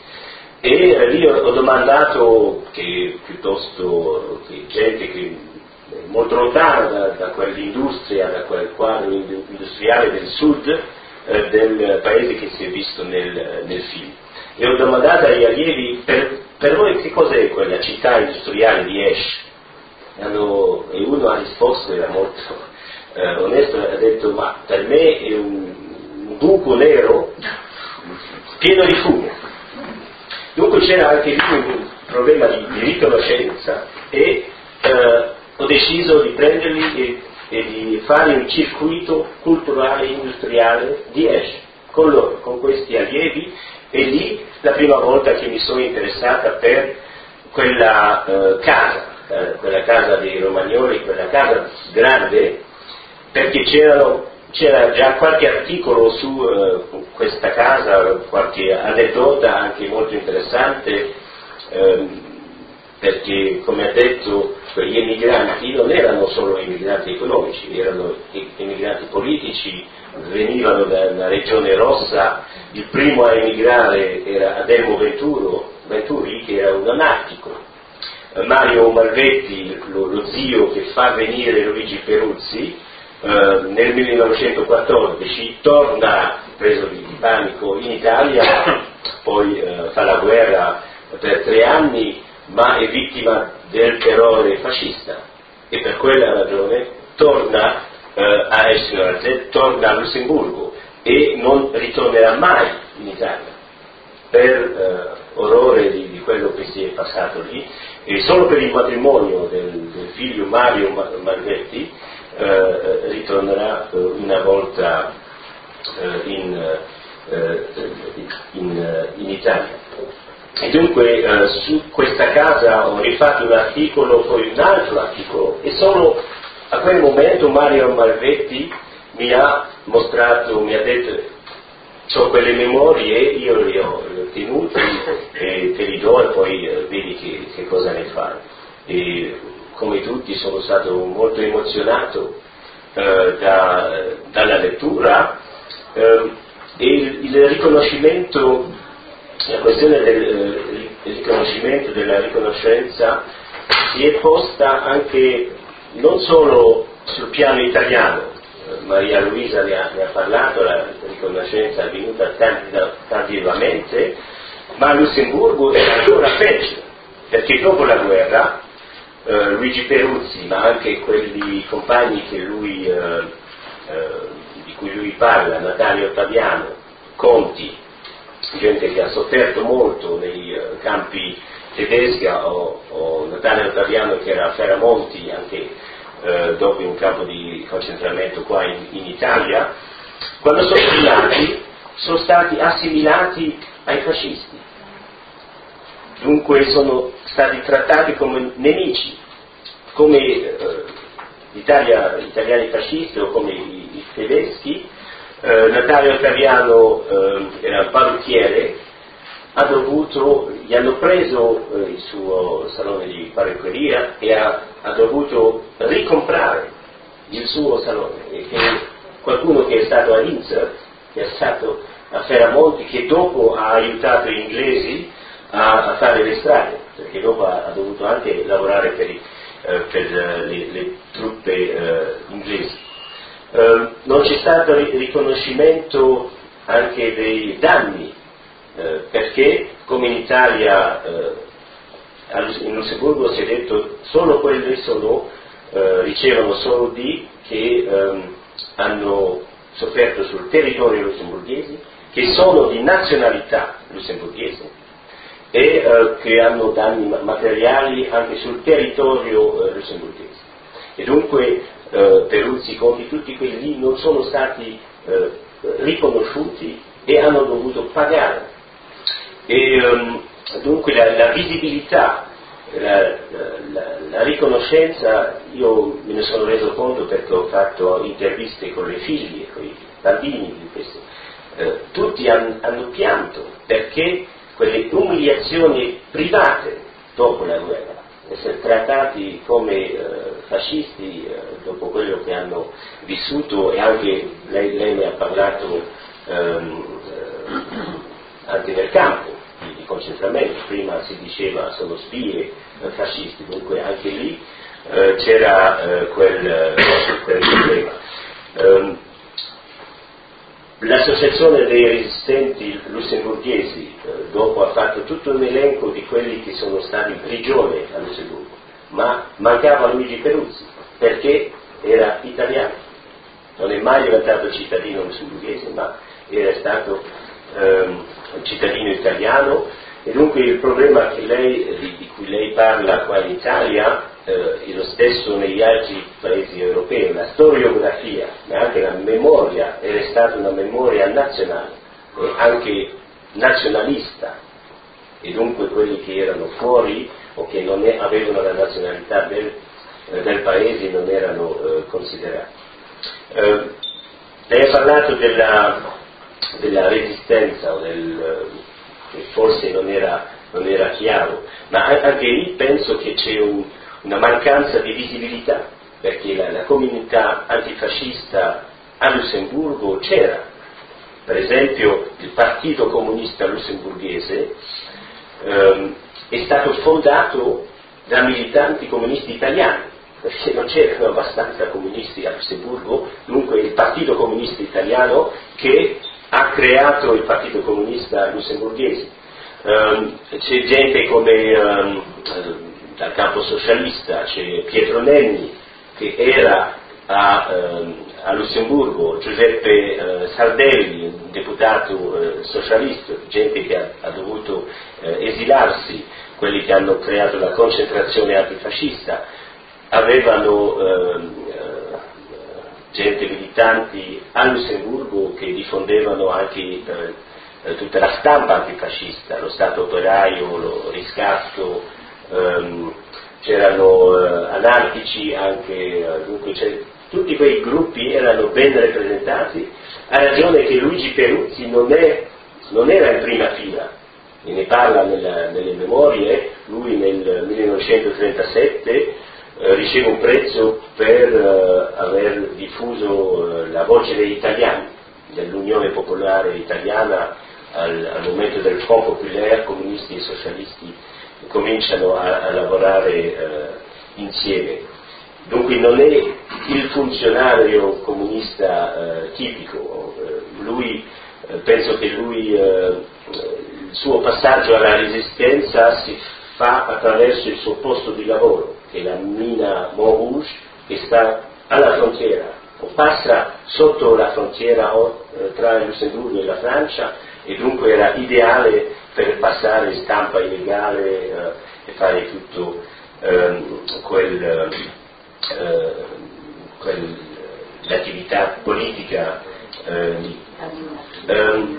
E lì ho domandato che piuttosto che gente che è molto lontana da, da quell'industria, da quel quadro industriale del sud eh, del paese che si è visto nel, nel film. E ho domandato agli allievi, per, per voi che cos'è quella città industriale di Esch? E uno ha risposto, era molto eh, onesto, ha detto, ma per me è un, un buco nero pieno di fumo. Dunque c'era anche lì un problema di, di riconoscenza e eh, ho deciso di prenderli e, e di fare un circuito culturale industriale di Esch con loro, con questi allievi, e lì la prima volta che mi sono interessata per quella eh, casa, eh, quella casa dei Romagnoli, quella casa grande, perché c'erano c'era già qualche articolo su uh, questa casa, qualche aneddota anche molto interessante, ehm, perché come ha detto gli emigranti non erano solo emigranti economici, erano emigranti politici, venivano da una regione rossa. Il primo a emigrare era Adelmo Venturo, Venturi, che era un anarchico. Mario Malvetti, lo, lo zio che fa venire Luigi Peruzzi, Uh, nel millenovecentoquattordici torna preso di, di panico in Italia, poi uh, fa la guerra per tre anni, ma è vittima del terrore fascista e per quella ragione torna uh, a Esch, torna a Lussemburgo e non ritornerà mai in Italia per uh, orrore di, di quello che si è passato lì, e solo per il matrimonio del, del figlio Mario Malvetti Uh, ritornerà uh, una volta uh, in, uh, in, uh, in Italia. E dunque uh, su questa casa ho rifatto un articolo, poi un altro articolo, e solo a quel momento Mario Malvetti mi ha mostrato, mi ha detto, ho quelle memorie, io le ho, le ho tenute e te li do e poi uh, vedi che, che cosa ne fai. E, come tutti sono stato molto emozionato eh, da, dalla lettura eh, e il, il riconoscimento, la questione del eh, il riconoscimento della riconoscenza si è posta anche non solo sul piano italiano. Maria Luisa ne ha, ne ha parlato, la riconoscenza avvenuta tardivamente, ma a Lussemburgo era ancora peggio, perché dopo la guerra eh, Luigi Peruzzi, ma anche quelli compagni che lui, eh, eh, di cui lui parla, Natalio Ottaviano, Conti, gente che ha sofferto molto nei eh, campi tedeschi, o, o Natalio Ottaviano che era a Ferramonti, anche eh, dopo in un campo di concentramento qua in, in Italia, quando sono tornati sono stati assimilati ai fascisti, dunque sono stati trattati come nemici, come eh, Italia, gli italiani fascisti o come i, i tedeschi. eh, Natalio Ottaviano eh, era parrucchiere, ha dovuto, gli hanno preso eh, il suo salone di parruccheria e ha, ha dovuto ricomprare il suo salone, e che qualcuno che è stato a Insert, che è stato a Ferramonti, che dopo ha aiutato gli inglesi a, a fare le strade, perché dopo ha, ha dovuto anche lavorare per, i, eh, per le, le truppe eh, inglesi. Eh, non c'è stato riconoscimento anche dei danni, eh, perché come in Italia eh, in Lussemburgo si è detto solo quelli sono, eh, ricevono soldi che ehm, hanno sofferto sul territorio lussemburghese, che sono di nazionalità lussemburghese e eh, che hanno danni materiali anche sul territorio eh, lussemburghese. E dunque eh, Peruzzi, Conti, tutti quelli non sono stati eh, riconosciuti e hanno dovuto pagare. E ehm, dunque la, la visibilità, la, la, la riconoscenza, io me ne sono reso conto perché ho fatto interviste con le figlie, con i bambini di questi, eh, tutti han, hanno pianto perché quelle umiliazioni private dopo la guerra, essere trattati come eh, fascisti eh, dopo quello che hanno vissuto, e anche lei, lei ne ha parlato ehm, eh, anche nel campo di, di concentramento, prima si diceva sono spie eh, fascisti, dunque anche lì eh, c'era eh, quel, quel problema. Um, L'associazione dei resistenti lussemburghesi eh, dopo ha fatto tutto un elenco di quelli che sono stati in prigione a Lussemburgo, ma mancava Luigi Peruzzi perché era italiano, non è mai diventato cittadino lussemburghese, ma era stato ehm, cittadino italiano, e dunque il problema che lei, di, di cui lei parla qua in Italia eh, è lo stesso negli altri paesi europei. La storiografia, ma anche la memoria è stata una memoria nazionale e anche nazionalista, e dunque quelli che erano fuori o che non è, avevano la nazionalità del, eh, del paese non erano eh, considerati. Eh, lei ha parlato della, della resistenza, o del, che forse non era, non era chiaro, ma anche lì penso che c'è un, una mancanza di visibilità, perché la, la comunità antifascista a Lussemburgo c'era. Per esempio il Partito Comunista Lussemburghese ehm, è stato fondato da militanti comunisti italiani, perché non c'erano abbastanza comunisti a Lussemburgo, dunque il Partito Comunista Italiano che ha creato il Partito Comunista Lussemburghese. Um, c'è gente come um, dal campo socialista, c'è Pietro Nenni che era a, um, a Lussemburgo, Giuseppe uh, Sardelli, un deputato uh, socialista, gente che ha, ha dovuto uh, esilarsi, quelli che hanno creato la concentrazione antifascista, avevano uh, gente militanti a Lussemburgo che diffondevano anche eh, tutta la stampa antifascista, lo Stato operaio, lo riscatto, ehm, c'erano eh, anarchici anche, eh, dunque tutti quei gruppi erano ben rappresentati, ha ragione che Luigi Peruzzi non, è, non era in prima fila, e ne parla nella, nelle memorie. Lui nel millenovecentotrentasette Eh, riceve un prezzo per eh, aver diffuso eh, la voce degli italiani, dell'Unione Popolare Italiana. Al, al momento del Front Populaire, comunisti e socialisti cominciano a, a lavorare eh, insieme. Dunque non è il funzionario comunista eh, tipico, eh, lui penso che lui, eh, il suo passaggio alla resistenza si fa attraverso il suo posto di lavoro, che è la mina Montrouge, che sta alla frontiera, o passa sotto la frontiera eh, tra il Lussemburgo e la Francia, e dunque era ideale per passare stampa illegale eh, e fare tutto eh, quel, eh, quel, l'attività politica eh, lì. Eh,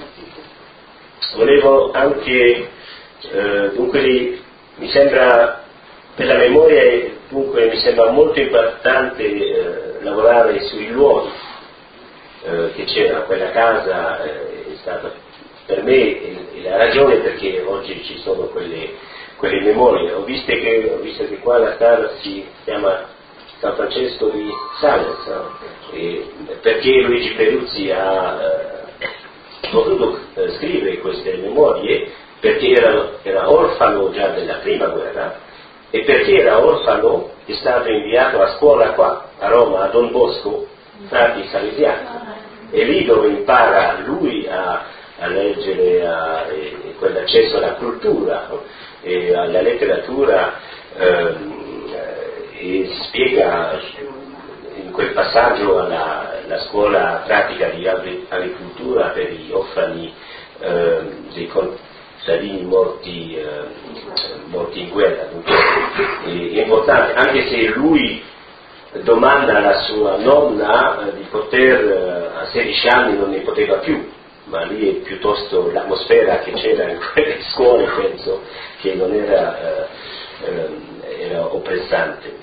volevo anche, eh, dunque mi sembra, per la memoria, dunque mi sembra molto importante eh, lavorare sui luoghi eh, che c'era. Quella casa eh, è stata per me è, è la ragione perché oggi ci sono quelle, quelle memorie. Ho visto, che, ho visto che qua la casa si chiama San Francesco di Sales, no? E perché Luigi Peruzzi ha eh, potuto eh, scrivere queste memorie, perché era, era orfano già della prima guerra, e perché era orfano è stato inviato a scuola qua, a Roma, a Don Bosco, frati salesiani, e lì dove impara lui a, a leggere, a, e, e quell'accesso alla cultura, no? E alla letteratura, ehm, e si spiega in quel passaggio alla, alla scuola pratica di agricoltura per gli orfani eh, dei contadini morti, eh, morti in guerra. Dunque, è, è importante, anche se lui domanda alla sua nonna eh, di poter, eh, a sedici anni non ne poteva più, ma lì è piuttosto l'atmosfera che c'era in quelle scuole, penso, che non era, eh, eh, era oppressante.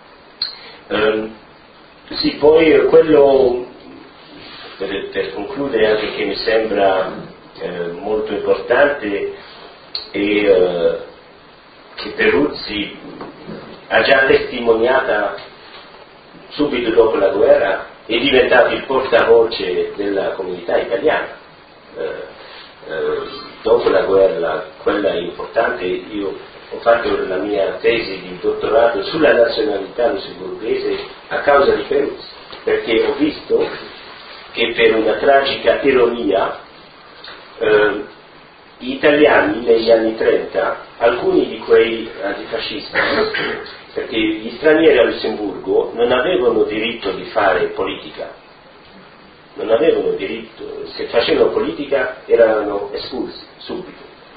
Um, sì, poi quello, per, per concludere, anche che mi sembra eh, molto importante, è eh, che Peruzzi ha già testimoniata subito dopo la guerra, è diventato il portavoce della comunità italiana. Eh, eh, dopo la guerra, quella è importante. Io ho fatto la mia tesi di dottorato sulla nazionalità lussemburghese a causa di Peruzzi, perché ho visto che per una tragica ironia eh, gli italiani negli anni trenta, alcuni di quei antifascisti, perché gli stranieri a Lussemburgo non avevano diritto di fare politica, non avevano diritto, se facevano politica erano espulsi subito.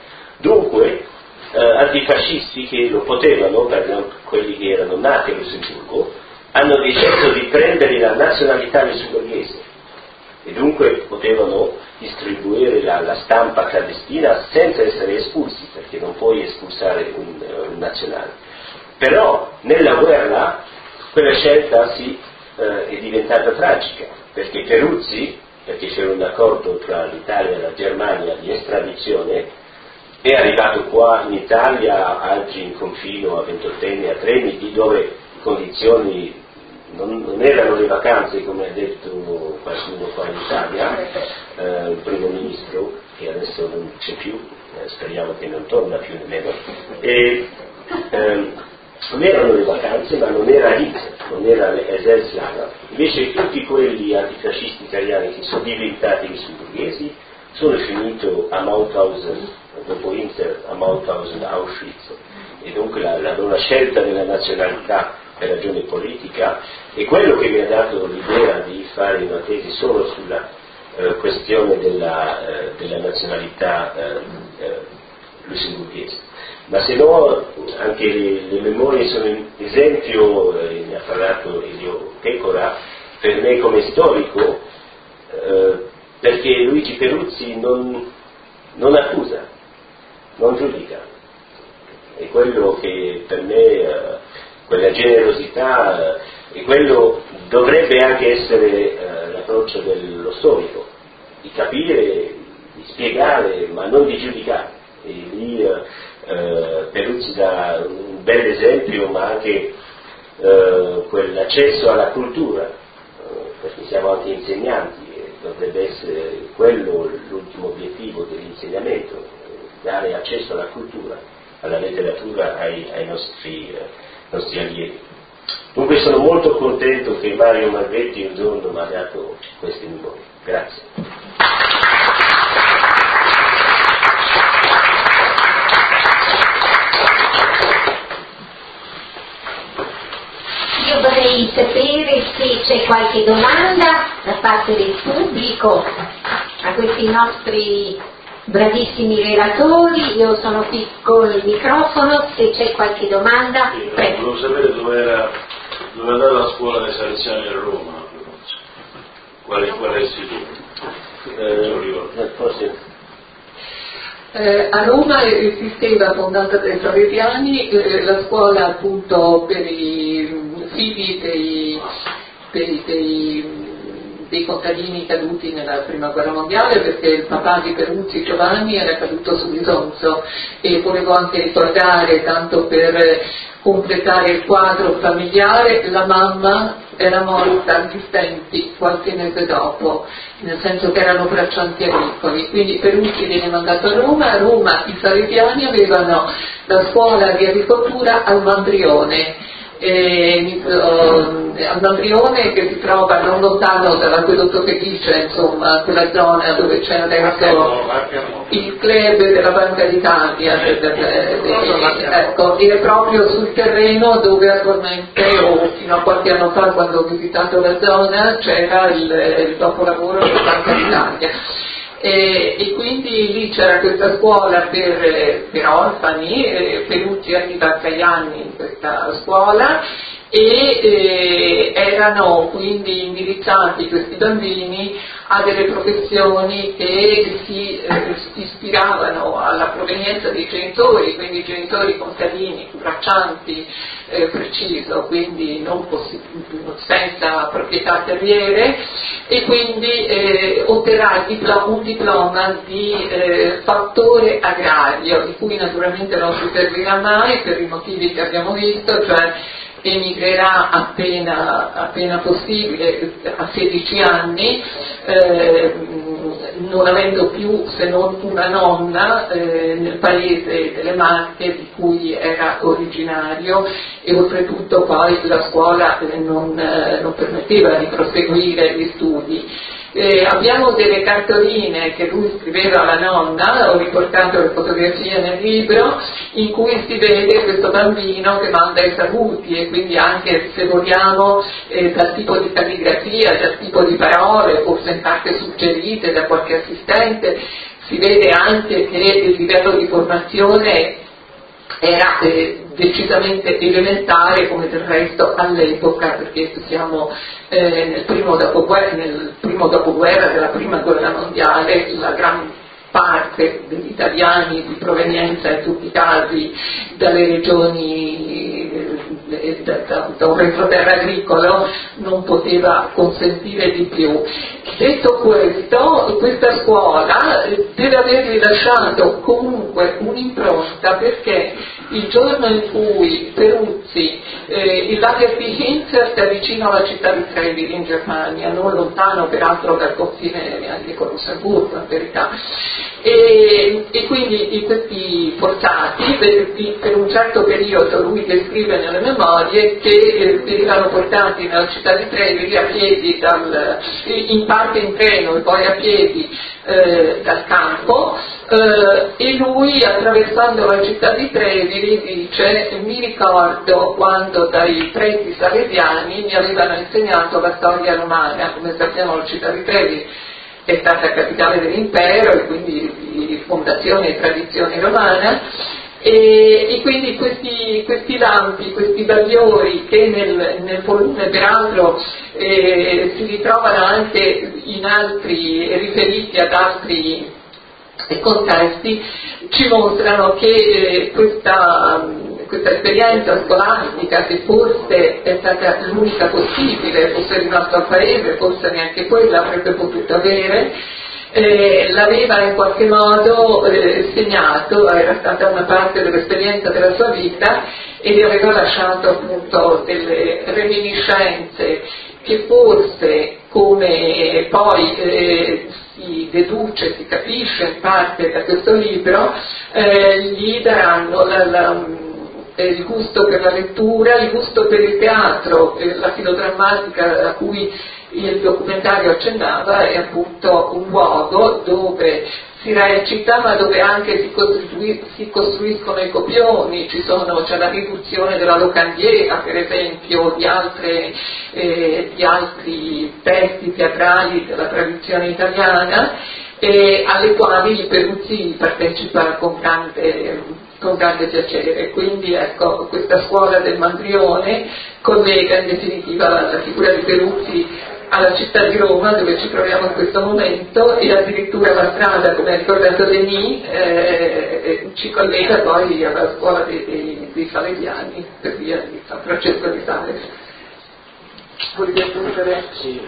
Dunque eh, antifascisti che lo potevano, per esempio quelli che erano nati a Lussemburgo, hanno deciso di prendere la nazionalità lussemburghese e dunque potevano distribuire la, la stampa clandestina senza essere espulsi, perché non puoi espulsare un, un nazionale. Però nella guerra quella scelta si, eh, è diventata tragica, perché Peruzzi, perché c'era un accordo tra l'Italia e la Germania di estradizione, è arrivato qua in Italia, altri in confino a Ventotene, a Tremiti, dove le condizioni non, non erano le vacanze, come ha detto qualcuno qua in Italia, eh, il primo ministro, che adesso non c'è più, eh, speriamo che non torna più nemmeno, e, ehm, non erano le vacanze, ma non era Hitler, non era l'Eserslager. Invece tutti quelli antifascisti italiani che sono diventati lussemburghesi sono finiti a Mauthausen, dopo Inter, a Mauthausen, Auschwitz, e dunque la, la loro scelta della nazionalità per ragione politica è quello che mi ha dato l'idea di fare una tesi solo sulla eh, questione della, eh, della nazionalità eh, eh, lussemburghese. Ma se no anche le, le memorie sono un esempio, eh, ne ha parlato Elio Pecora, per me come storico, eh, perché Luigi Peruzzi non, non accusa, non giudica, e quello che per me, eh, quella generosità, eh, e quello dovrebbe anche essere eh, l'approccio dello storico, di capire, di spiegare, ma non di giudicare. E lì eh, Uh, Peruzzi dà un bel esempio, ma anche uh, quell'accesso alla cultura, uh, perché siamo anche insegnanti e dovrebbe essere quello l'ultimo obiettivo dell'insegnamento, dare accesso alla cultura, alla letteratura ai, ai nostri, uh, nostri allievi. Dunque sono molto contento che Mario Malvetti un giorno mi ha dato queste memorie. Grazie. di sapere se c'è qualche domanda da parte del pubblico a questi nostri bravissimi relatori. Io sono qui con il microfono, se c'è qualche domanda, prego. Volevo sapere dove era, dove andava la scuola dei Salesiani a Roma, quale, quale istituto? Eh, Eh, a Roma esisteva, fondata dai Salesiani, eh, la scuola appunto per i figli dei, dei, dei, dei contadini caduti nella prima guerra mondiale, perché il papà di Peruzzi, Giovanni, era caduto su Bisonzo, e volevo anche ricordare, tanto per completare il quadro familiare, la mamma era morta agli stenti qualche mese dopo, nel senso che erano braccianti agricoli, quindi Peruzzi viene mandato a Roma. A Roma i salesiani avevano la scuola di agricoltura al Mambrione, e, uh, al Mambrione, che si trova non lontano dall'acquedotto Felice, insomma quella zona dove c'è adesso il club della Banca d'Italia, de, de, de, de, ecco, è proprio sul terreno dove attualmente, o fino a qualche anno fa quando ho visitato la zona, c'era il, il dopolavoro della Banca d'Italia. E, e quindi lì c'era questa scuola per, per orfani, e Peruzzi arriva a sei anni in questa scuola, e eh, erano quindi indirizzati questi bambini a delle professioni che si eh, ispiravano alla provenienza dei genitori, quindi genitori contadini, braccianti, eh, preciso, quindi non possi- senza proprietà terriere, e quindi eh, otterrà diplo- un diploma di eh, fattore agrario, di cui naturalmente non si servirà mai per i motivi che abbiamo visto, cioè emigrerà appena, appena possibile, a sedici anni, eh, non avendo più se non una nonna eh, nel paese delle Marche di cui era originario, e oltretutto poi la scuola eh, non, eh, non permetteva di proseguire gli studi. Eh, abbiamo delle cartoline che lui scriveva alla nonna, ho riportato le fotografie nel libro, in cui si vede questo bambino che manda i saluti, e quindi anche, se vogliamo, eh, dal tipo di calligrafia, dal tipo di parole, forse in parte suggerite da qualche assistente, si vede anche che il livello di formazione era eh, decisamente elementare, come del resto all'epoca, perché siamo eh, nel, primo dopoguerra, nel primo dopoguerra della prima guerra mondiale. La gran parte degli italiani di provenienza, in tutti i casi dalle regioni, eh, da, da, da un retroterra agricolo, non poteva consentire di più. Detto questo, questa scuola deve avergli lasciato comunque un'impronta, perché il giorno in cui Peruzzi, eh, il lager di Hinzert è vicino alla città di Trevi in Germania, non lontano peraltro dal confine neanche con Lussemburgo in verità, e, e quindi questi forzati per, per un certo periodo, lui descrive nelle memorie, che eh, venivano portati nella città di Trevi a piedi, dal, in parte in treno e poi a piedi eh, dal campo, eh, e lui, attraversando la città di Trevi, dice: mi ricordo quando dai preti salesiani mi avevano insegnato la storia romana. Come sappiamo, la città di Trevi è stata capitale dell'impero e quindi di fondazione e tradizione romana, e, e quindi questi, questi lampi, questi bagliori che nel, nel volume peraltro eh, si ritrovano anche in altri, riferiti ad altri contesti, ci mostrano che eh, questa, questa esperienza scolastica, che forse è stata l'unica possibile, fosse rimasto al paese, forse neanche quella avrebbe potuto avere, eh, l'aveva in qualche modo eh, segnato, era stata una parte dell'esperienza della sua vita, e gli aveva lasciato appunto delle reminiscenze che forse, come poi eh, si deduce, si capisce in parte da questo libro, eh, gli daranno la, la, il gusto per la lettura, il gusto per il teatro. Eh, la filodrammatica a cui il documentario accennava è appunto un luogo dove si recita, ma dove anche si, costrui, si costruiscono i copioni, ci sono, c'è la riduzione della locandiera, per esempio, di, altre, eh, di altri testi teatrali della tradizione italiana, eh, alle quali il Peruzzi partecipa con grande, con grande piacere. Quindi ecco, questa scuola del Mandrione collega in definitiva la, la figura di Peruzzi alla città di Roma, dove ci troviamo in questo momento, e addirittura la strada, come ha ricordato Denis, eh, ci collega poi alla scuola dei, dei, dei Salesiani, per via di San Francesco di Sales. Volevi aggiungere? Sì.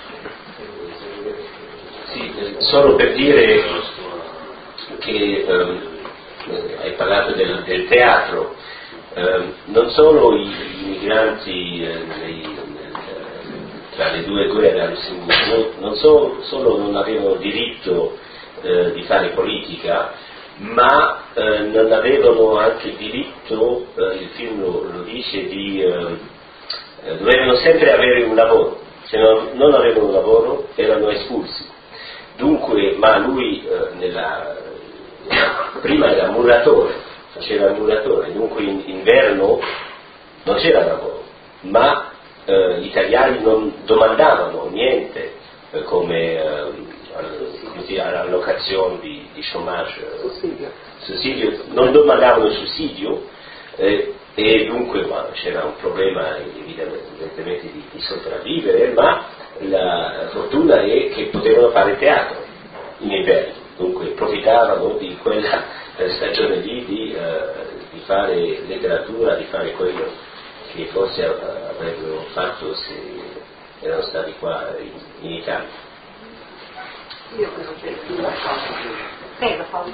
Sì, solo per dire che ehm, hai parlato del, del teatro, ehm, non solo i, i migranti eh, nei, tra le due guerre a Lussemburgo non so, solo non avevano diritto eh, di fare politica, ma eh, non avevano anche il diritto, eh, il film lo, lo dice, di eh, dovevano sempre avere un lavoro, se non, non avevano un lavoro erano espulsi. Dunque, ma lui eh, nella, prima era muratore, faceva il muratore, dunque in inverno non c'era lavoro, ma Eh, gli italiani non domandavano niente eh, come eh, allocazione di, di chômage, sussidio. sussidio, non domandavano sussidio eh, e dunque ma, c'era un problema evidentemente di, di sopravvivere, ma la fortuna è che potevano fare teatro in inverno, dunque approfittavano di quella eh, stagione lì di, eh, di fare letteratura, di fare quello che forse avrebbero fatto se erano stati qua in, in Italia. Io credo che una cosa. Prego, Paolo.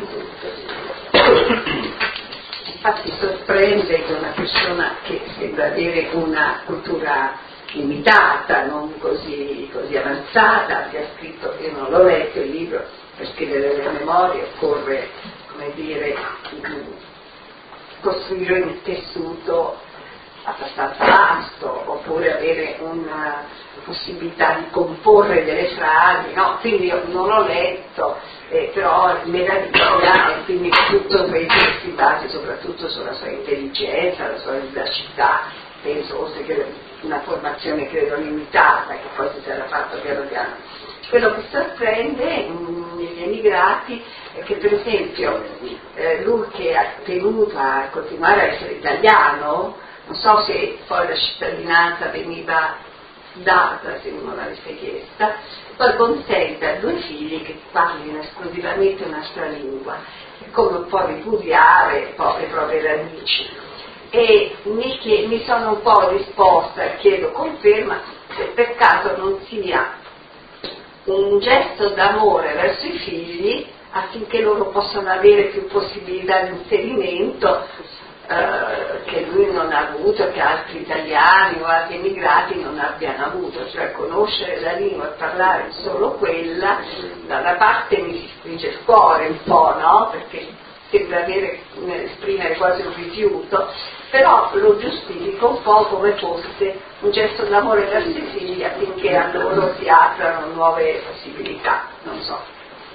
Infatti sorprende che una persona che sembra avere una cultura limitata, non così, così avanzata, abbia scritto, io non l'ho letto il libro, per scrivere le memorie occorre, come dire, costruire un tessuto abbastanza vasto, oppure avere una possibilità di comporre delle frasi, no? Quindi io non l'ho letto, eh, però meraviglia, e quindi tutto penso che si basi soprattutto sulla sua intelligenza, la sua vivacità, penso, oltre che una formazione credo limitata, che poi si sarà fatta piano piano. Quello che sorprende mh, negli emigrati è che per esempio eh, lui che ha tenuto a continuare a essere italiano, non so se poi la cittadinanza veniva data se uno l'avesse chiesta, poi consente a due figli che parlino esclusivamente un'altra lingua, è come un po' ripudiare poi le proprie radici. E mi, chiedo, mi sono un po' risposta e chiedo conferma se per caso non sia un gesto d'amore verso i figli affinché loro possano avere più possibilità di inserimento Uh, che lui non ha avuto, che altri italiani o altri emigrati non abbiano avuto, cioè conoscere la lingua e parlare solo quella, da una parte mi si stringe il cuore un po', no? Perché sembra avere, esprimere quasi un rifiuto, però lo giustifico un po' come fosse un gesto d'amore verso i figli affinché a loro si aprano nuove possibilità, non so.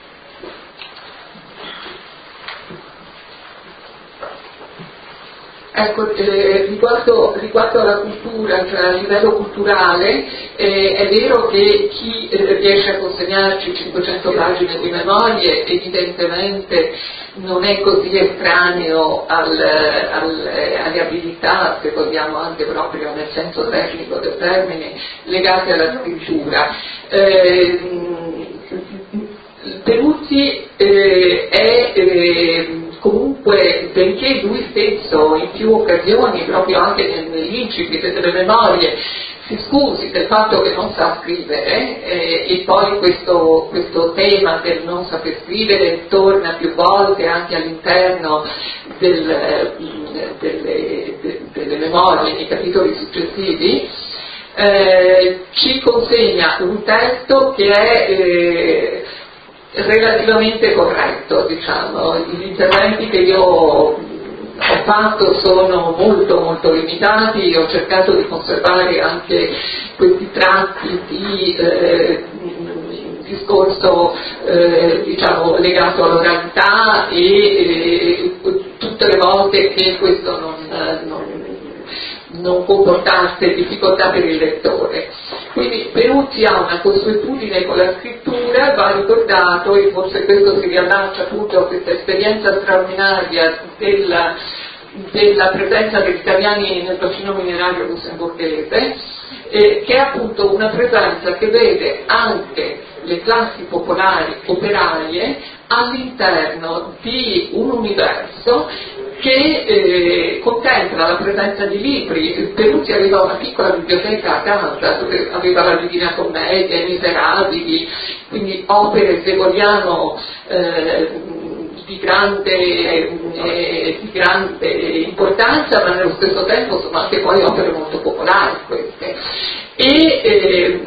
Ecco, eh, riguardo, riguardo alla cultura, cioè a livello culturale, eh, è vero che chi eh, riesce a consegnarci cinquecento pagine di memorie evidentemente non è così estraneo al, al, alle abilità, se vogliamo anche proprio nel senso tecnico del termine, legate alla scrittura. Eh, Peruzzi eh, è eh, comunque, benché lui stesso in più occasioni, proprio anche nell'incipit delle memorie, si scusi del fatto che non sa scrivere, eh, e poi questo, questo tema del non saper scrivere torna più volte anche all'interno del, delle, de, delle memorie, nei capitoli successivi, eh, ci consegna un testo che è eh, relativamente corretto, diciamo. Gli interventi che io ho fatto sono molto molto limitati, ho cercato di conservare anche questi tratti di, eh, di discorso eh, diciamo legato all'oralità e eh, tutte le volte che questo non, non, non comportasse difficoltà per il lettore. Quindi Peruzzi ha una consuetudine con la scrittura, va ricordato, e forse questo si riallaccia appunto a questa esperienza straordinaria della, della presenza degli italiani nel bacino minerario lussemburghese, eh, che è appunto una presenza che vede anche le classi popolari operaie all'interno di un universo che eh, contempla la presenza di libri. Peruzzi aveva una piccola biblioteca a casa dove aveva la Divina Commedia, i Miserabili, quindi opere, se vogliamo, eh, di grande, eh, di grande importanza, ma nello stesso tempo sono anche poi opere molto popolari queste. E, eh,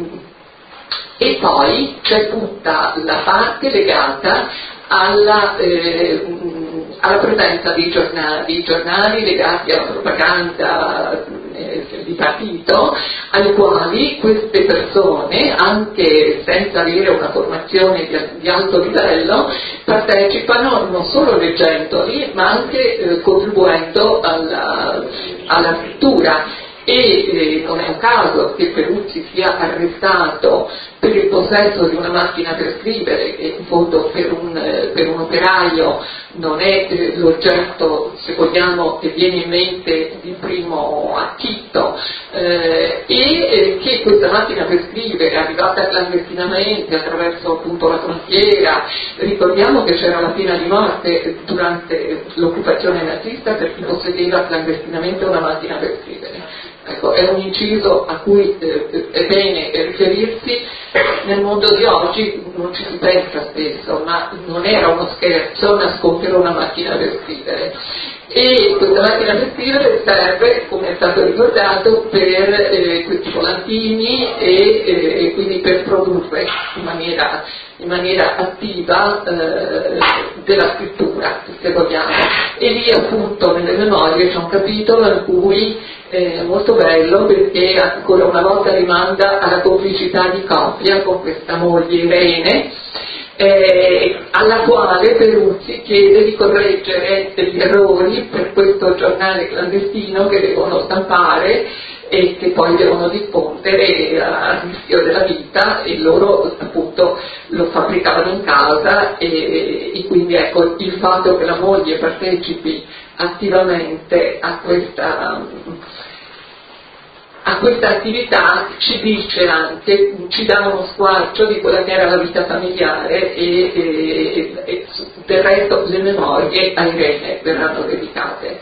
e poi c'è tutta la parte legata alla, eh, alla presenza di giornali, giornali legati alla propaganda eh, di partito, ai quali queste persone, anche senza avere una formazione di, di alto livello, partecipano non solo leggendoli, ma anche eh, contribuendo alla, alla scrittura. E eh, non è un caso che Peruzzi sia arrestato per il possesso di una macchina per scrivere, che in fondo per un, eh, per un operaio non è eh, l'oggetto, se vogliamo, che viene in mente di primo acchitto, eh, e eh, che questa macchina per scrivere, arrivata clandestinamente attraverso appunto la frontiera, ricordiamo che c'era la pena di morte durante l'occupazione nazista per chi possedeva clandestinamente una macchina per scrivere. Ecco, è un inciso a cui eh, è bene riferirsi. Nel mondo di oggi non ci si pensa spesso, ma non era uno scherzo nascondere una macchina per scrivere. E questa macchina per scrivere serve, come è stato ricordato, per eh, questi volantini e, eh, e quindi per produrre in maniera, in maniera attiva eh, della scrittura, se vogliamo. E lì appunto nelle memorie c'è un capitolo in cui è molto bello, perché ancora una volta rimanda alla complicità di coppia con questa moglie Irene, eh, alla quale Peruzzi chiede di correggere degli errori per questo giornale clandestino che devono stampare e che poi devono diffondere a rischio della vita, e loro appunto lo fabbricavano in casa, e, e quindi ecco il fatto che la moglie partecipi attivamente a questa a questa attività ci dice anche, ci dà uno squarcio di quella che era la vita familiare, e, e, e del resto le memorie a Irene verranno dedicate.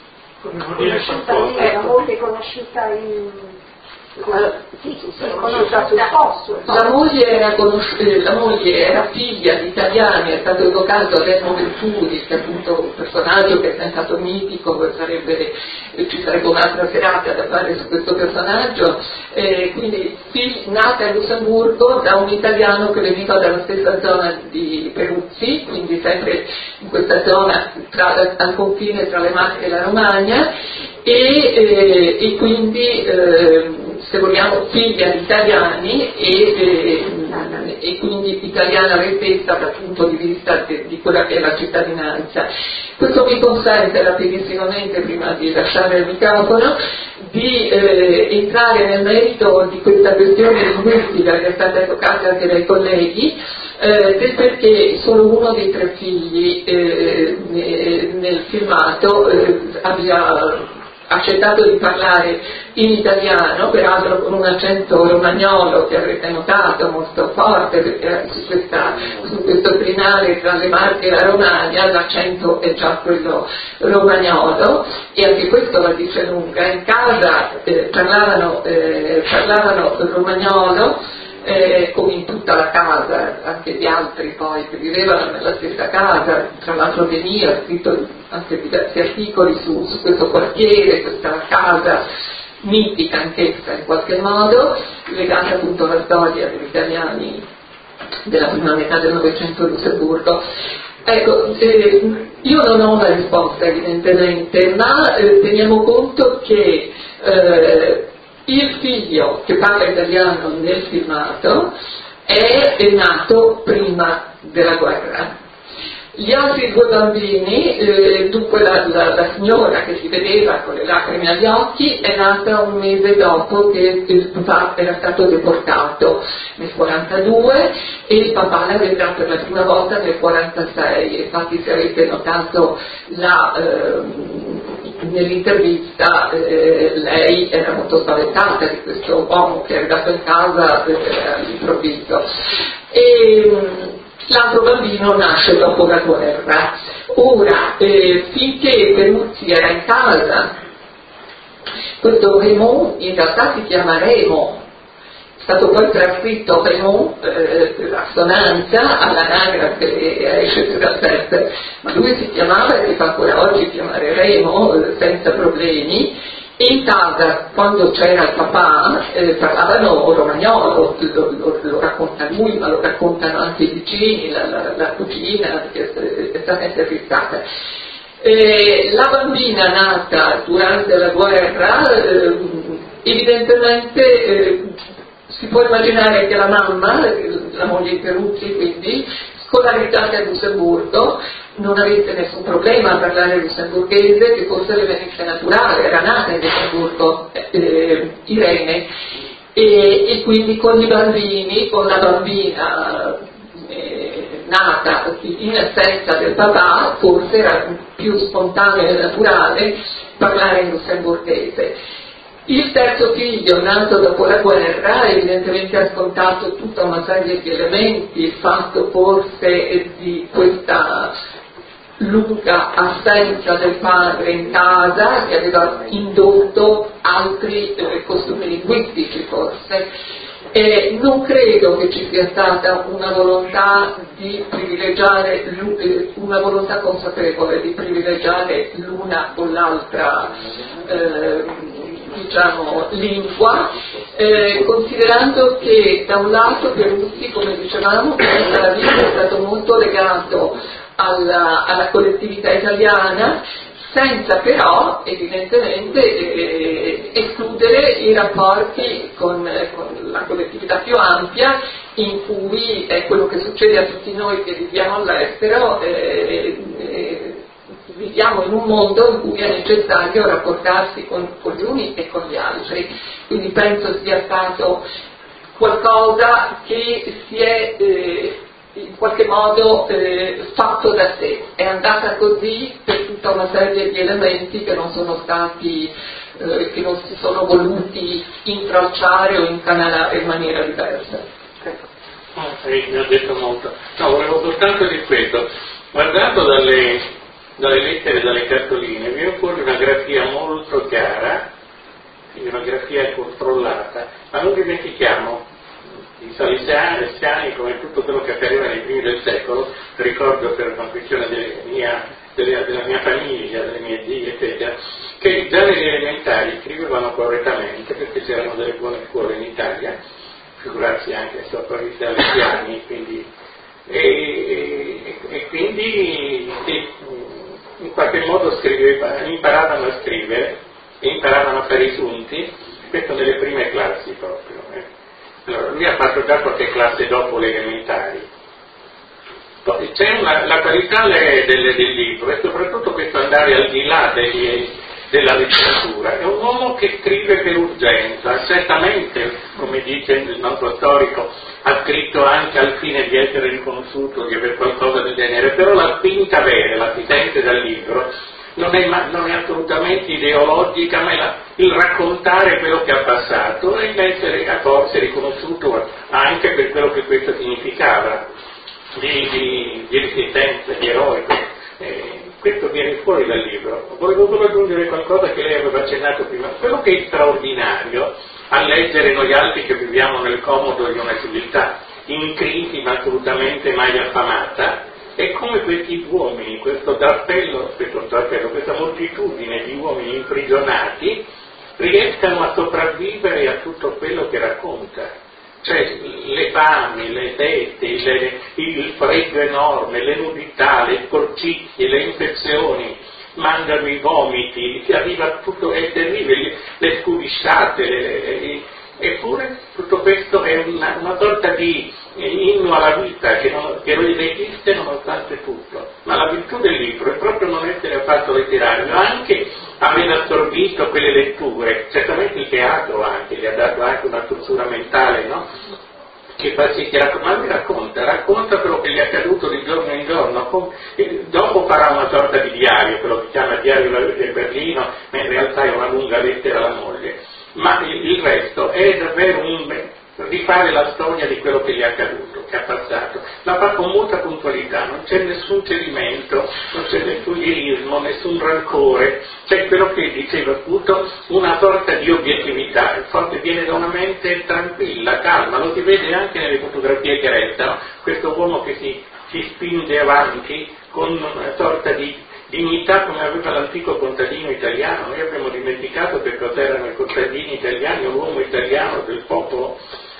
Era molto conosciuta in... Sì, sì, sì, conosciuta sul posto. La moglie, era conosci- la moglie era figlia di italiani, è stato evocato Ademo Venturi, che è appunto un personaggio che è diventato mitico, sarebbe, ci sarebbe un'altra serata da fare su questo personaggio, eh, quindi figlia, nata a Lussemburgo da un italiano che veniva dalla stessa zona di Peruzzi, quindi sempre in questa zona tra, al confine tra le Marche e la Romagna, e, eh, e quindi eh, se vogliamo figlia di italiani, e, e, e quindi italiana restessa dal punto di vista di, di quella che è la cittadinanza. Questo mi consente rapidissimamente, prima di lasciare il microfono, di eh, entrare nel merito di questa questione linguistica che è stata evocata anche dai colleghi, eh, del perché solo uno dei tre figli eh, nel filmato eh, abbia accettato di parlare in italiano, peraltro con un accento romagnolo che avrete notato molto forte, perché su, questa, su questo crinale tra le Marche e la Romagna l'accento è già quello romagnolo, e anche questo la dice lunga. In casa eh, parlavano, eh, parlavano romagnolo, Eh, come in tutta la casa, anche gli altri poi che vivevano nella stessa casa. Tra l'altro Denis ha scritto anche diversi articoli su, su questo quartiere, questa casa mitica anch'essa in qualche modo, legata appunto alla storia degli italiani della prima metà del Novecento a Lussemburgo. Ecco, eh, io non ho una risposta evidentemente, ma eh, teniamo conto che eh, il figlio che parla italiano nel filmato è, è nato prima della guerra. Gli altri due bambini, eh, dunque la, la, la signora che si vedeva con le lacrime agli occhi è nata un mese dopo che il papà era stato deportato nel quarantadue e il papà l'ha vedrà per la prima volta nel quarantasei. Infatti, se avete notato la, eh, nell'intervista, eh, lei era molto spaventata di questo uomo che è arrivato in casa eh, all'improvviso. E, l'altro bambino nasce dopo la guerra. Ora, eh, finché Peruzzi era in casa, questo Raymond in realtà si chiama Remo, è stato poi trascritto Raymond, eh, l'assonanza all'anagrafe esce da Peppe, ma lui si chiamava e si fa ancora oggi chiamare Remo eh, senza problemi. E in casa, quando c'era il papà, eh, parlavano romagnolo, lo, lo, lo racconta lui, ma lo raccontano anche i vicini, la, la, la cugina che è, è stata intervistata. Eh, la bambina nata durante la guerra, eh, evidentemente eh, si può immaginare che la mamma, la moglie di Peruzzi quindi, scolarizzata a Lussemburgo, non avesse nessun problema a parlare lussemburghese, che forse le venisse naturale, era nata in Lussemburgo, eh, Irene, e, e quindi con i bambini, con la bambina eh, nata in assenza del papà, forse era più spontaneo e naturale parlare in lussemburghese. Il terzo figlio, nato dopo la guerra, evidentemente ha scontato tutta una serie di elementi, il fatto forse di questa lunga assenza del padre in casa che aveva indotto altri eh, costumi linguistici forse. Eh, non credo che ci sia stata una volontà di privilegiare, eh, una volontà consapevole di privilegiare l'una o l'altra eh, diciamo lingua, eh, considerando che da un lato Peruzzi, come dicevamo, nella vita è stato molto legato alla, alla collettività italiana, senza però evidentemente eh, escludere i rapporti con, con la collettività più ampia, in cui è quello che succede a tutti noi che viviamo all'estero, eh, eh, viviamo in un mondo in cui è necessario rapportarsi con, con gli uni e con gli altri, quindi penso sia stato qualcosa che si è eh, in qualche modo eh, fatto da sé, è andata così per tutta una serie di elementi che non sono stati, eh, che non si sono voluti intralciare o incanalare in maniera diversa. Ah, sì, mi ha detto molto. No, volevo soltanto dire questo, guardando dalle, dalle lettere e dalle cartoline, viene fuori una grafia molto chiara, quindi una grafia controllata, ma non dimentichiamo i salesiani, come tutto quello che accadeva nei primi del secolo, ricordo per una questione delle mia, delle, della mia famiglia, delle mie zie, eccetera, che già negli elementari scrivevano correttamente, perché c'erano delle buone scuole in Italia, figurarsi anche sotto i salesiani, quindi, e, e, e quindi sì, in qualche modo scriveva, imparavano a scrivere, e imparavano a fare i sunti, questo nelle prime classi proprio. Eh. Allora, lui ha fatto già qualche classe dopo le elementari. Poi c'è una, la qualità del, del libro e soprattutto questo andare al di là degli, della letteratura. È un uomo che scrive per urgenza, certamente, come dice il nostro storico, ha scritto anche al fine di essere riconosciuto, di avere qualcosa del genere, però la spinta vera, la si sente dal libro, non è, non è assolutamente ideologica, ma è la, il raccontare quello che ha passato e l'essere a forse riconosciuto anche per quello che questo significava, di, di, di resistenza, di eroico. Eh, questo viene fuori dal libro. Volevo solo aggiungere qualcosa che lei aveva accennato prima. Quello che è straordinario a leggere noi altri che viviamo nel comodo di una civiltà in crisi ma assolutamente mai affamata, è come questi uomini, questo drappello, questo drappello, questa moltitudine di uomini imprigionati riescano a sopravvivere a tutto quello che racconta. Cioè le fami, le sete, le, il freddo enorme, le nudità, le sporcizie, le infezioni, mangiano i vomiti, si arriva a tutto, è terribile, le scurissate, le, le, Eppure tutto questo è una, una sorta di inno alla vita che, non, che esiste nonostante tutto. Ma la virtù del libro è proprio non essere affatto letterario, anche aver assorbito quelle letture, certamente il teatro anche, gli ha dato anche una struttura mentale, no? Che fa sì che racconta, ma lui racconta, racconta quello che gli è accaduto di giorno in giorno, con, dopo farà una sorta di diario, quello che chiama diario del Berlino, ma in realtà è una lunga lettera alla moglie. Ma il resto è davvero un rifare la storia di quello che gli è accaduto, che ha passato. La fa con molta puntualità, non c'è nessun cedimento, non c'è nessun lirismo, nessun rancore, c'è quello che diceva appunto una sorta di obiettività, il forte viene da una mente tranquilla, calma, lo si vede anche nelle fotografie che restano, questo uomo che si, si spinge avanti con una sorta di dignità come aveva l'antico contadino italiano. Noi abbiamo dimenticato che cos'erano i contadini italiani, l'uomo italiano del popolo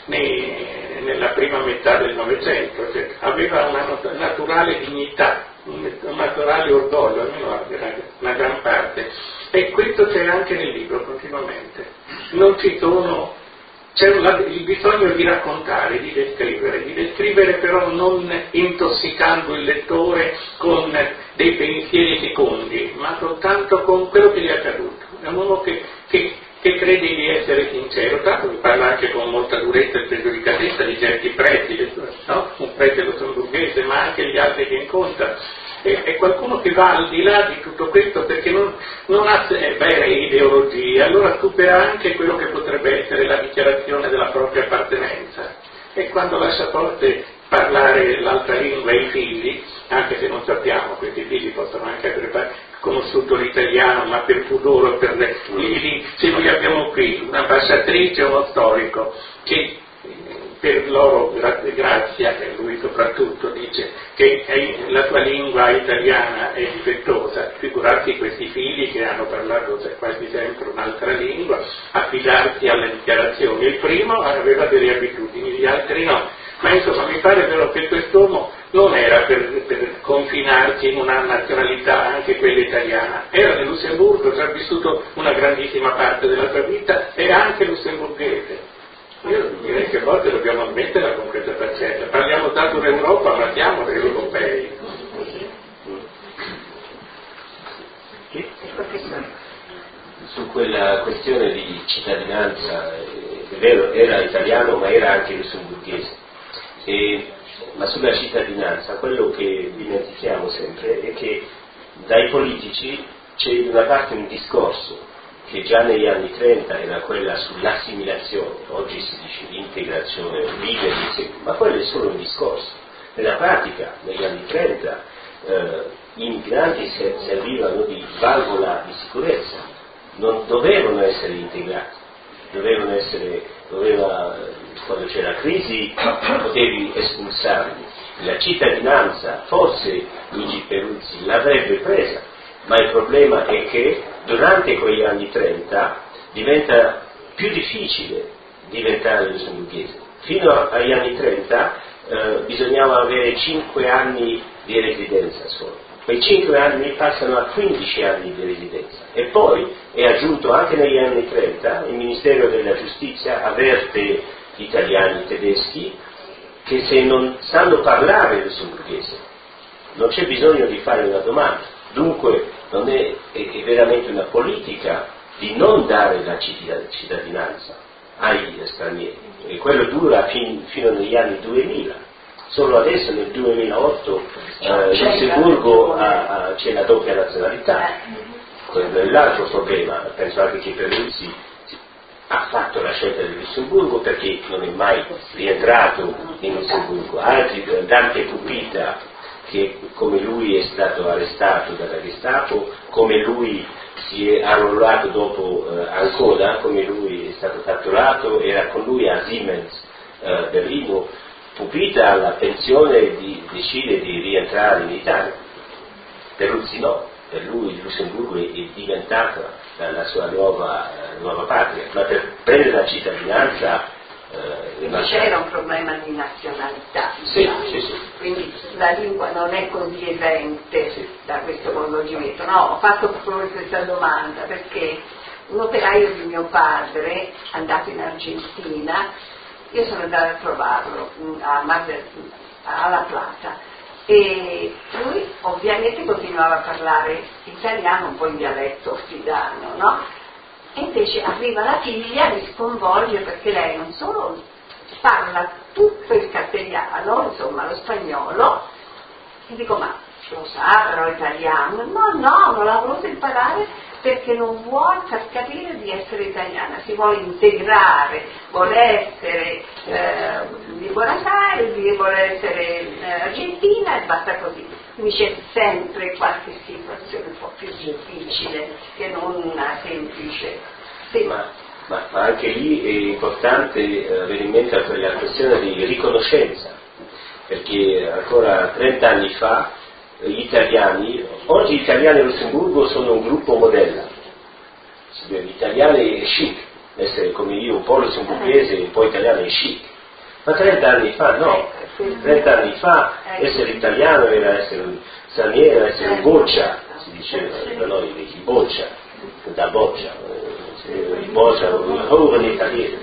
nei, nella prima metà del Novecento, cioè, aveva una naturale dignità, un naturale orgoglio, almeno una gran parte, e questo c'è anche nel libro continuamente. Non ci sono C'è una, il bisogno di raccontare, di descrivere, di descrivere però non intossicando il lettore con dei pensieri secondi, ma soltanto con quello che gli è accaduto. È un uomo che, che, che crede di essere sincero, tanto che parla anche con molta durezza e spregiudicatezza di certi preti, no? Un prete lussemburghese, ma anche gli altri che incontra. È qualcuno che va al di là di tutto questo perché non, non ha vere ideologie, allora supera anche quello che potrebbe essere la dichiarazione della propria appartenenza. E quando lascia forte parlare l'altra lingua ai figli, anche se non sappiamo, questi figli possono anche aver conosciuto l'italiano, ma per pudore, per le, lì, se noi abbiamo qui un'ambasciatrice o uno storico che per loro grazia, e lui soprattutto dice che è, la tua lingua italiana è difettosa, figurarsi questi figli che hanno parlato quasi sempre un'altra lingua, affidarsi alle dichiarazioni. Il primo aveva delle abitudini, gli altri no, ma insomma mi pare però che quest'uomo non era per, per confinarsi in una nazionalità, anche quella italiana, era nel Lussemburgo, ha vissuto una grandissima parte della sua vita, e anche lussemburghese. Io direi che a volte dobbiamo ammetterla con questa faccenda. Parliamo tanto d'Europa, ma siamo degli europei. Su quella questione di cittadinanza, è vero, era italiano ma era anche lussemburghese. E, ma sulla cittadinanza, quello che dimentichiamo sempre è che dai politici c'è da una parte un discorso che già negli anni trenta era quella sull'assimilazione, oggi si dice l'integrazione, vivere insieme, ma quello è solo un discorso. Nella pratica, negli anni trenta, eh, i migranti servivano di valvola di sicurezza, non dovevano essere integrati, dovevano essere, doveva, quando c'era crisi potevi espulsarli. La cittadinanza, forse Luigi Peruzzi l'avrebbe presa, ma il problema è che durante quegli anni trenta diventa più difficile diventare lussemburghese. Fino agli anni trenta eh, bisognava avere cinque anni di residenza solo. Quei cinque anni passano a quindici anni di residenza. E poi è aggiunto anche negli anni trenta, il Ministero della Giustizia avverte gli italiani tedeschi che se non sanno parlare lussemburghese non c'è bisogno di fare una domanda. Dunque non è, è, è veramente una politica di non dare la cittadinanza agli stranieri, e quello dura fin, fino agli anni duemila. Solo adesso nel duemilaotto eh, Lussemburgo ha, ha, c'è la doppia nazionalità. Quello è l'altro problema. Penso anche che Peruzzi ha fatto la scelta del Lussemburgo perché non è mai rientrato in Lussemburgo. Altri, Dante Pupita, che come lui è stato arrestato dalla Gestapo, come lui si è arruolato dopo eh, Ancona, come lui è stato catturato, era con lui a Siemens eh, Berlino. Pupita alla pensione di, decide di rientrare in Italia. Peruzzi no, per lui il Lussemburgo è, è diventata la, la sua nuova, eh, nuova patria, ma per prendere la cittadinanza Eh, c'era un problema di nazionalità, sì, sì, sì. Quindi la lingua non è così esente sì. da questo coinvolgimento. No, ho fatto proprio questa domanda perché un operaio di mio padre, andato in Argentina, io sono andata a trovarlo a Mar- a La Plata, e lui ovviamente continuava a parlare italiano un po' in dialetto ostidano, no? E invece arriva la figlia, mi sconvolge perché lei non solo parla tutto il castigliano, insomma lo spagnolo, e dico ma lo sa però italiano? No, no, non l'ha voluto imparare perché non vuole far capire di essere italiana, si vuole integrare, vuole essere eh, di Buenos Aires, vuole essere eh, argentina e basta così. Quindi c'è sempre qualche situazione un po' più difficile che non una semplice. Sì. Ma, ma, ma anche lì è importante eh, avere in mente la questione di riconoscenza, perché ancora trenta anni fa gli italiani, oggi gli italiani a Lussemburgo sono un gruppo modello, gli italiani è chic, essere come io un po' lussemburghese e un po' italiano è chic, ma trenta anni fa no, trenta anni fa essere italiano era essere un straniero, essere un boccia, si diceva da noi vecchi boccia, da boccia, il boccia, un giovane italiano.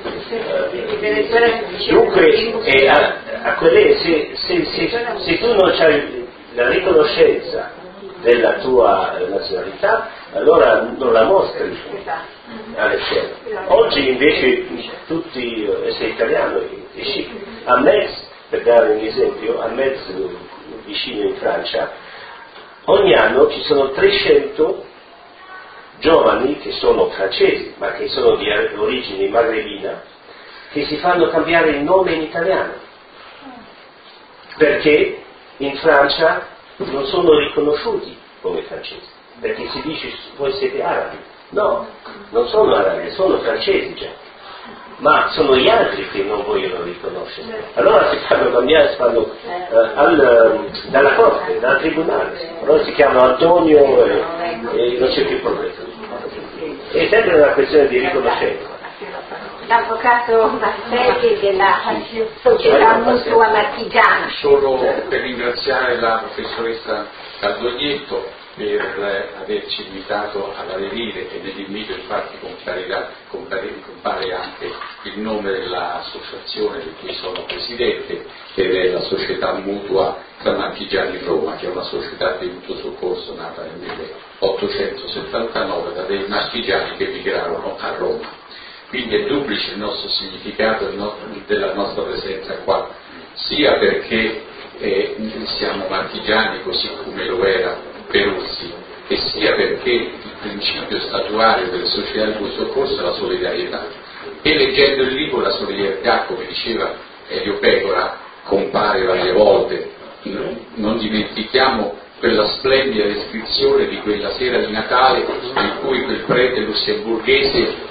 Dunque eh, a, a quelle, se, se, se, se tu non hai la riconoscenza della tua nazionalità, allora non la mostri all'esterno. Oggi invece tutti essere italiano è chic. A Metz, per dare un esempio, a Metz vicino in Francia, ogni anno ci sono trecento giovani che sono francesi, ma che sono di origine magrebina, che si fanno cambiare il nome in italiano. Perché in Francia non sono riconosciuti come francesi, perché si dice voi siete arabi. No, non sono arabi, sono francesi già, ma sono gli altri che non vogliono riconoscere. Allora si fanno cambiare, si fanno eh, al, dalla corte, dal tribunale, allora si chiamano Antonio e, e non c'è più problema. È sempre una questione di riconoscenza. L'avvocato Martelli della Società Mutua Marchigiana. Solo per ringraziare la professoressa Caldognetto per averci invitato ad aderire, e nell'invito infatti comparirà, compare, compare anche il nome dell'associazione di cui sono presidente, ed è la Società Mutua tra Marchigiani Roma, che è una società di mutuo soccorso nata nel milleottocentosettantanove da dei marchigiani che emigrarono a Roma. Quindi è duplice il nostro significato della nostra presenza qua, sia perché eh, siamo marchigiani così come lo era Peruzzi, e sia perché il principio statuario delle società di mutuo soccorso è la solidarietà. E leggendo il libro la solidarietà, come diceva Elio Pecora, compare varie volte. Non dimentichiamo quella splendida descrizione di quella sera di Natale in cui quel prete lussemburghese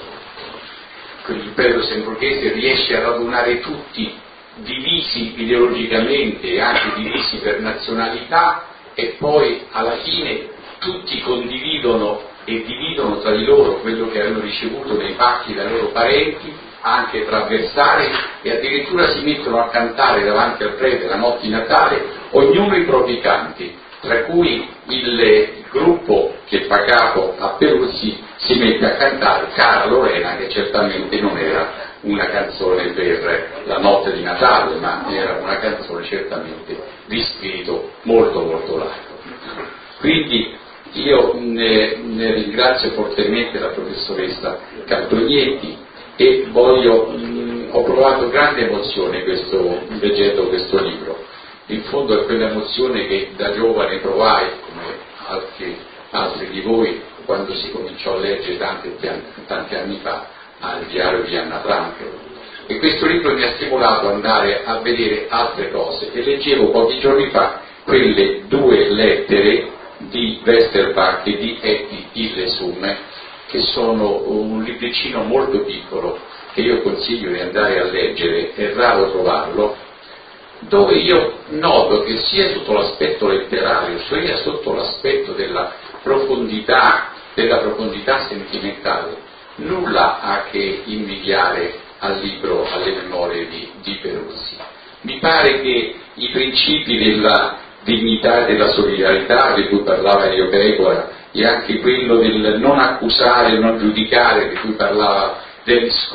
il prete lussemburghese riesce a radunare tutti divisi ideologicamente e anche divisi per nazionalità, e poi alla fine tutti condividono e dividono tra di loro quello che avevano ricevuto nei pacchi dai loro parenti, anche tra avversari, e addirittura si mettono a cantare davanti al prete la notte di Natale, ognuno i propri canti, tra cui il, il gruppo che fa capo a Peruzzi si mette a cantare Cara Lorena, che certamente non era una canzone per la notte di Natale, ma era una canzone certamente di spirito molto molto largo. Quindi io ne, ne ringrazio fortemente la professoressa Caldognetti e voglio, mh, ho provato grande emozione questo, leggendo questo libro. In fondo è quella emozione che da giovane provai, come altri, altri di voi, quando si cominciò a leggere tanti, tanti anni fa al diario di Anna Frank. E questo libro mi ha stimolato ad andare a vedere altre cose, e leggevo pochi giorni fa quelle due lettere di Westerbach e di Etty Hillesum, che sono un libricino molto piccolo che io consiglio di andare a leggere, è raro trovarlo, dove io noto che sia sotto l'aspetto letterario, sia sotto l'aspetto della profondità, della profondità sentimentale, nulla ha a che invidiare al libro, alle memorie di, di Peruzzi. Mi pare che i principi della dignità e della solidarietà di cui parlava Elio Pecora e anche quello del non accusare, non giudicare, di cui parlava Dennis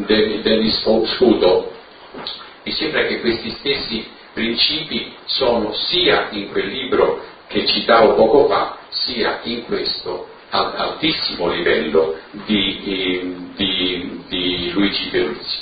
Scuto. Mi sembra che questi stessi principi sono sia in quel libro che citavo poco fa, sia in questo altissimo livello di, di, di Luigi Peruzzi.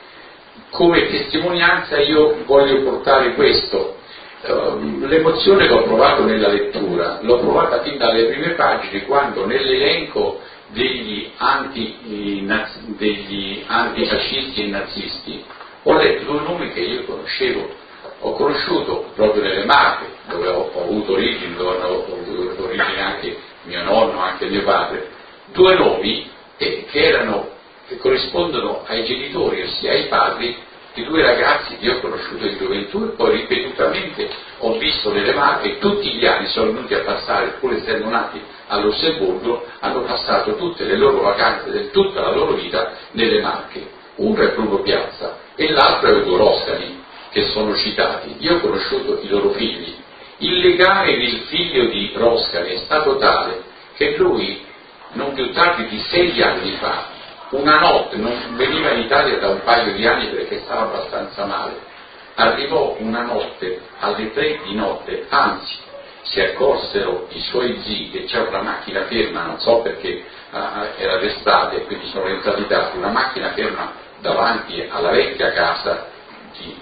Come testimonianza io voglio portare questo. L'emozione l'ho provato nella lettura, l'ho provata fin dalle prime pagine, quando nell'elenco degli, anti, degli antifascisti e nazisti ho letto due nomi che io conoscevo. Ho conosciuto proprio nelle Marche, dove ho, ho avuto origine, dove ho avuto origine anche mio nonno, anche mio padre, due nomi eh, che erano, che corrispondono ai genitori, ossia ai padri di due ragazzi che ho conosciuto in gioventù e poi ripetutamente ho visto nelle Marche. Tutti gli anni sono venuti a passare, pur essendo nati a Lussemburgo, hanno passato tutte le loro vacanze, del tutta la loro vita nelle Marche. Uno è Bruno Piazza e l'altro è Ugo Roscani, che sono citati. Io ho conosciuto i loro figli. Il legame del figlio di Roscani è stato tale che lui, non più tardi di sei anni fa, una notte, non veniva in Italia da un paio di anni perché stava abbastanza male, arrivò una notte alle tre di notte, anzi si accorsero i suoi zii che c'era una macchina ferma, non so perché uh, era d'estate, quindi sono entrati tardi, una macchina ferma davanti alla vecchia casa di,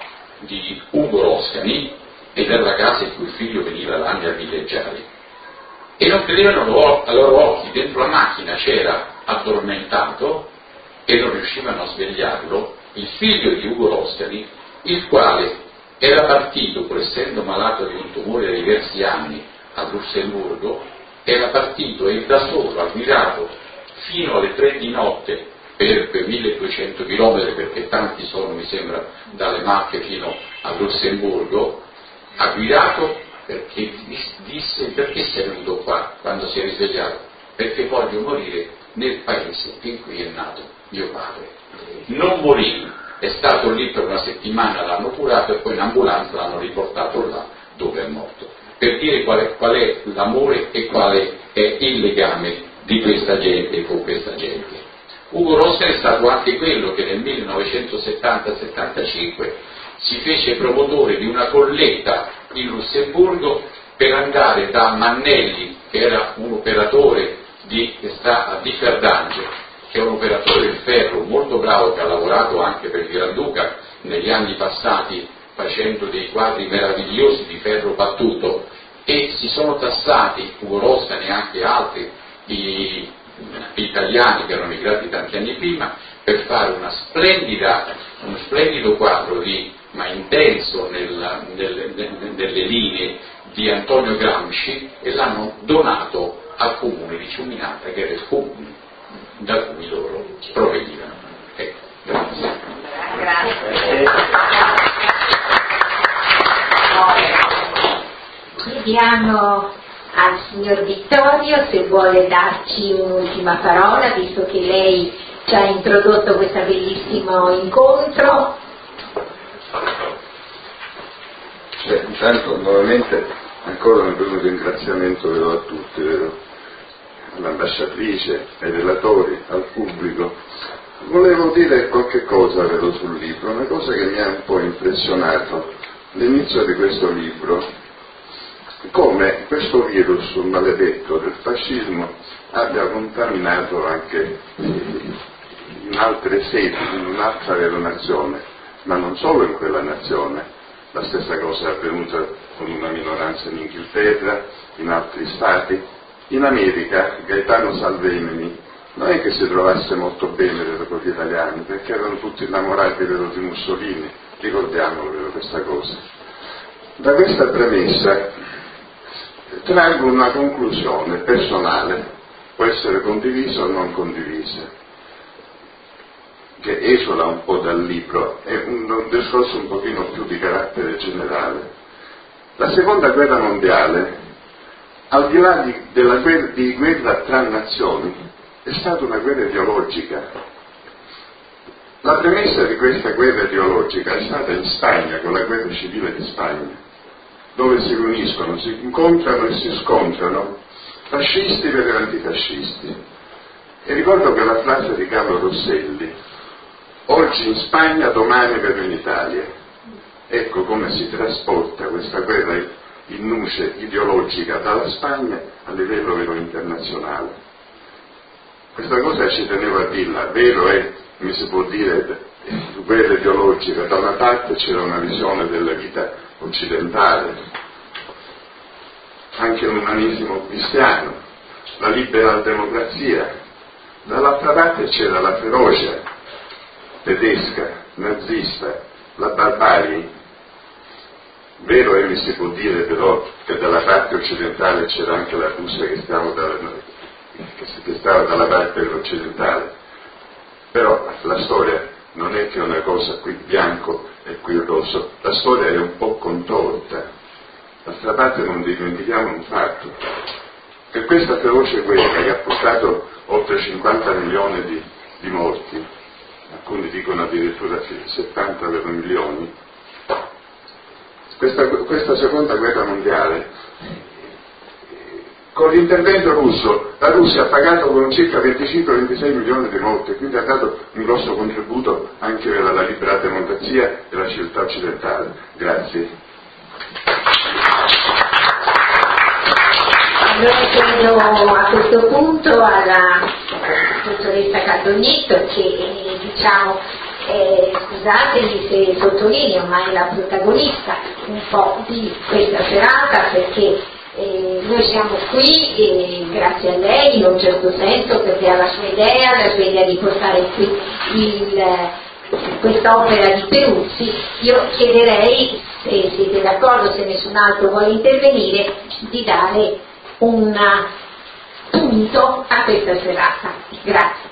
di Ugo Roscani, ed era la casa in cui il figlio veniva da anni a villeggiare, e non credevano a loro occhi. Dentro la macchina c'era, addormentato, e non riuscivano a svegliarlo, il figlio di Ugo Roscani, il quale era partito, pur essendo malato di un tumore da diversi anni a Lussemburgo, era partito e da solo ha guidato fino alle tre di notte per quei milleduecento chilometri, perché tanti sono, mi sembra, dalle Marche fino a Lussemburgo, ha guidato perché disse: perché sei venuto qua quando si è risvegliato? Perché voglio morire nel paese in cui è nato mio padre. Non morì, è stato lì per una settimana, l'hanno curato e poi in ambulanza l'hanno riportato là dove è morto, per dire qual è, qual è l'amore e quale è il legame di questa gente con questa gente. Ugo Roscani è stato anche quello che nel millenovecentosettanta settantacinque si fece promotore di una colletta in Lussemburgo per andare da Mannelli, che era un operatore di, che sta a Differdange, che è un operatore del ferro molto bravo, che ha lavorato anche per il Granduca negli anni passati facendo dei quadri meravigliosi di ferro battuto, e si sono tassati Ugo Roscani e anche altri i, gli italiani che erano migrati tanti anni prima per fare una splendida, uno splendido quadro di, ma intenso nella, nelle, nelle linee di Antonio Gramsci, e l'hanno donato al comune di Ciuminata, che era il comune da cui loro provenivano. Ecco, grazie. Grazie. Chiediamo al signor Vittorio se vuole darci un'ultima parola, visto che lei ci ha introdotto questo bellissimo incontro. Beh, intanto nuovamente ancora un primo ringraziamento vero a tutti, vero? All'ambasciatrice, ai relatori, al pubblico. Volevo dire qualche cosa vero sul libro, una cosa che mi ha un po' impressionato all'inizio di questo libro, come questo virus maledetto del fascismo abbia contaminato anche in altre sedi, in un'altra vera nazione, ma non solo in quella nazione. La stessa cosa è avvenuta con una minoranza in Inghilterra, in altri stati. In America Gaetano Salvemini non è che si trovasse molto bene con gli italiani, perché erano tutti innamorati vero, di Mussolini, ricordiamolo vero, questa cosa. Da questa premessa traggo una conclusione personale, può essere condivisa o non condivisa, che esula un po' dal libro, è un, un discorso un pochino più di carattere generale. La seconda guerra mondiale, al di là di, della guerra, di guerra tra nazioni, è stata una guerra ideologica. La premessa di questa guerra ideologica è stata in Spagna, con la guerra civile di Spagna, dove si riuniscono, si incontrano e si scontrano fascisti per gli antifascisti. E ricordo che la frase di Carlo Rosselli, oggi in Spagna, domani vedo in Italia. Ecco come si trasporta questa guerra in nuce ideologica dalla Spagna a livello vero internazionale. Questa cosa ci tenevo a dirla, vero è, mi si può dire, guerra ideologica, da una parte c'era una visione della vita occidentale, anche l'umanismo cristiano, la liberal democrazia, dall'altra parte c'era la ferocia tedesca, nazista, la barbarie. Vero è, mi si può dire però che dalla parte occidentale c'era anche la Russia che stava dalla, che stava dalla parte occidentale, però la storia non è che una cosa qui bianco e qui rosso, la storia è un po' contorta. D'altra parte non dimentichiamo un fatto, che questa feroce guerra che ha portato oltre cinquanta milioni di, di morti, alcuni dicono addirittura settanta milioni, questa, questa seconda guerra mondiale, con l'intervento russo, la Russia ha pagato con circa venticinque ventisei milioni di morti, quindi ha dato un grosso contributo anche per la libera democrazia e la civiltà occidentale. Grazie. Allora chiedo a questo punto alla dottoressa Caldognetto che eh, diciamo eh, scusatemi se sottolineo, ma è la protagonista un po' di questa serata, perché eh, noi siamo qui e grazie a lei in un certo senso, perché ha la sua idea, la sua idea di portare qui il, questa opera di Peruzzi. Io chiederei, se siete d'accordo, se nessun altro vuole intervenire, di dare un punto a questa serata. Grazie.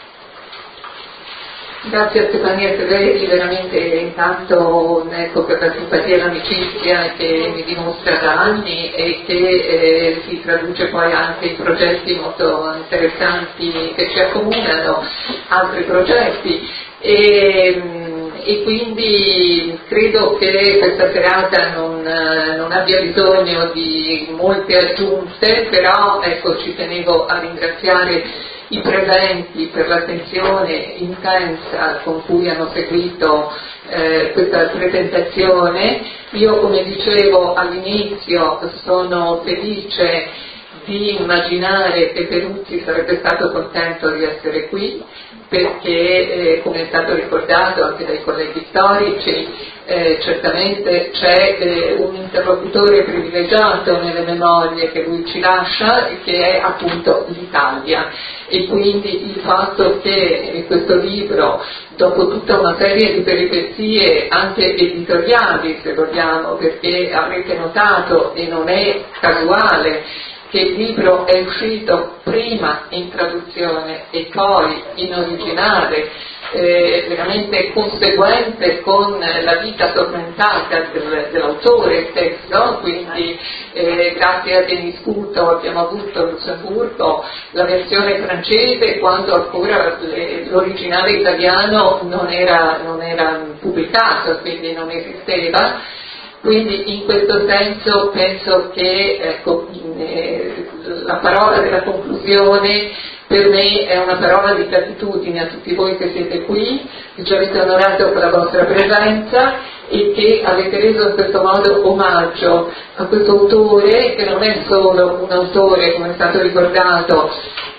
Grazie a Stefania Severi, veramente intanto ecco, per la simpatia e l'amicizia che mi dimostra da anni e che eh, si traduce poi anche in progetti molto interessanti che ci accomunano, altri progetti. E, e quindi credo che questa serata non, non abbia bisogno di molte aggiunte, però ecco, ci tenevo a ringraziare i presenti per l'attenzione intensa con cui hanno seguito eh, questa presentazione. Io, come dicevo all'inizio, sono felice di immaginare che Peruzzi sarebbe stato contento di essere qui, perché eh, come è stato ricordato anche dai colleghi storici, eh, certamente c'è eh, un interlocutore privilegiato nelle memorie che lui ci lascia, che è appunto l'Italia, e quindi il fatto che questo libro, dopo tutta una serie di peripezie anche editoriali, se vogliamo, perché avrete notato, e non è casuale, che il libro è uscito prima in traduzione e poi in originale, eh, veramente conseguente con la vita tormentata del, dell'autore stesso, quindi eh, grazie a Denis Couto abbiamo avuto a Lussemburgo la versione francese quando ancora le, l'originale italiano non era, non era pubblicato, quindi non esisteva. Quindi in questo senso penso che ecco, eh, la parola della conclusione per me è una parola di gratitudine a tutti voi che siete qui, che ci avete onorato con la vostra presenza e che avete reso in questo modo omaggio a questo autore, che non è solo un autore, come è stato ricordato,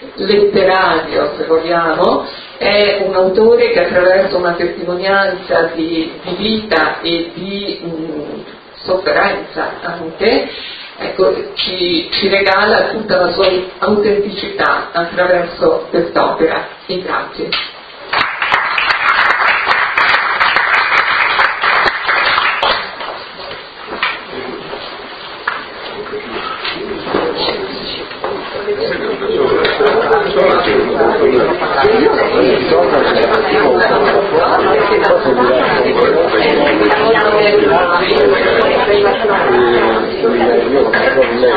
letterario se vogliamo, è un autore che attraverso una testimonianza di, di vita e di mh, sofferenza anche, ecco, ci, ci regala tutta la sua autenticità attraverso quest'opera. E grazie. Io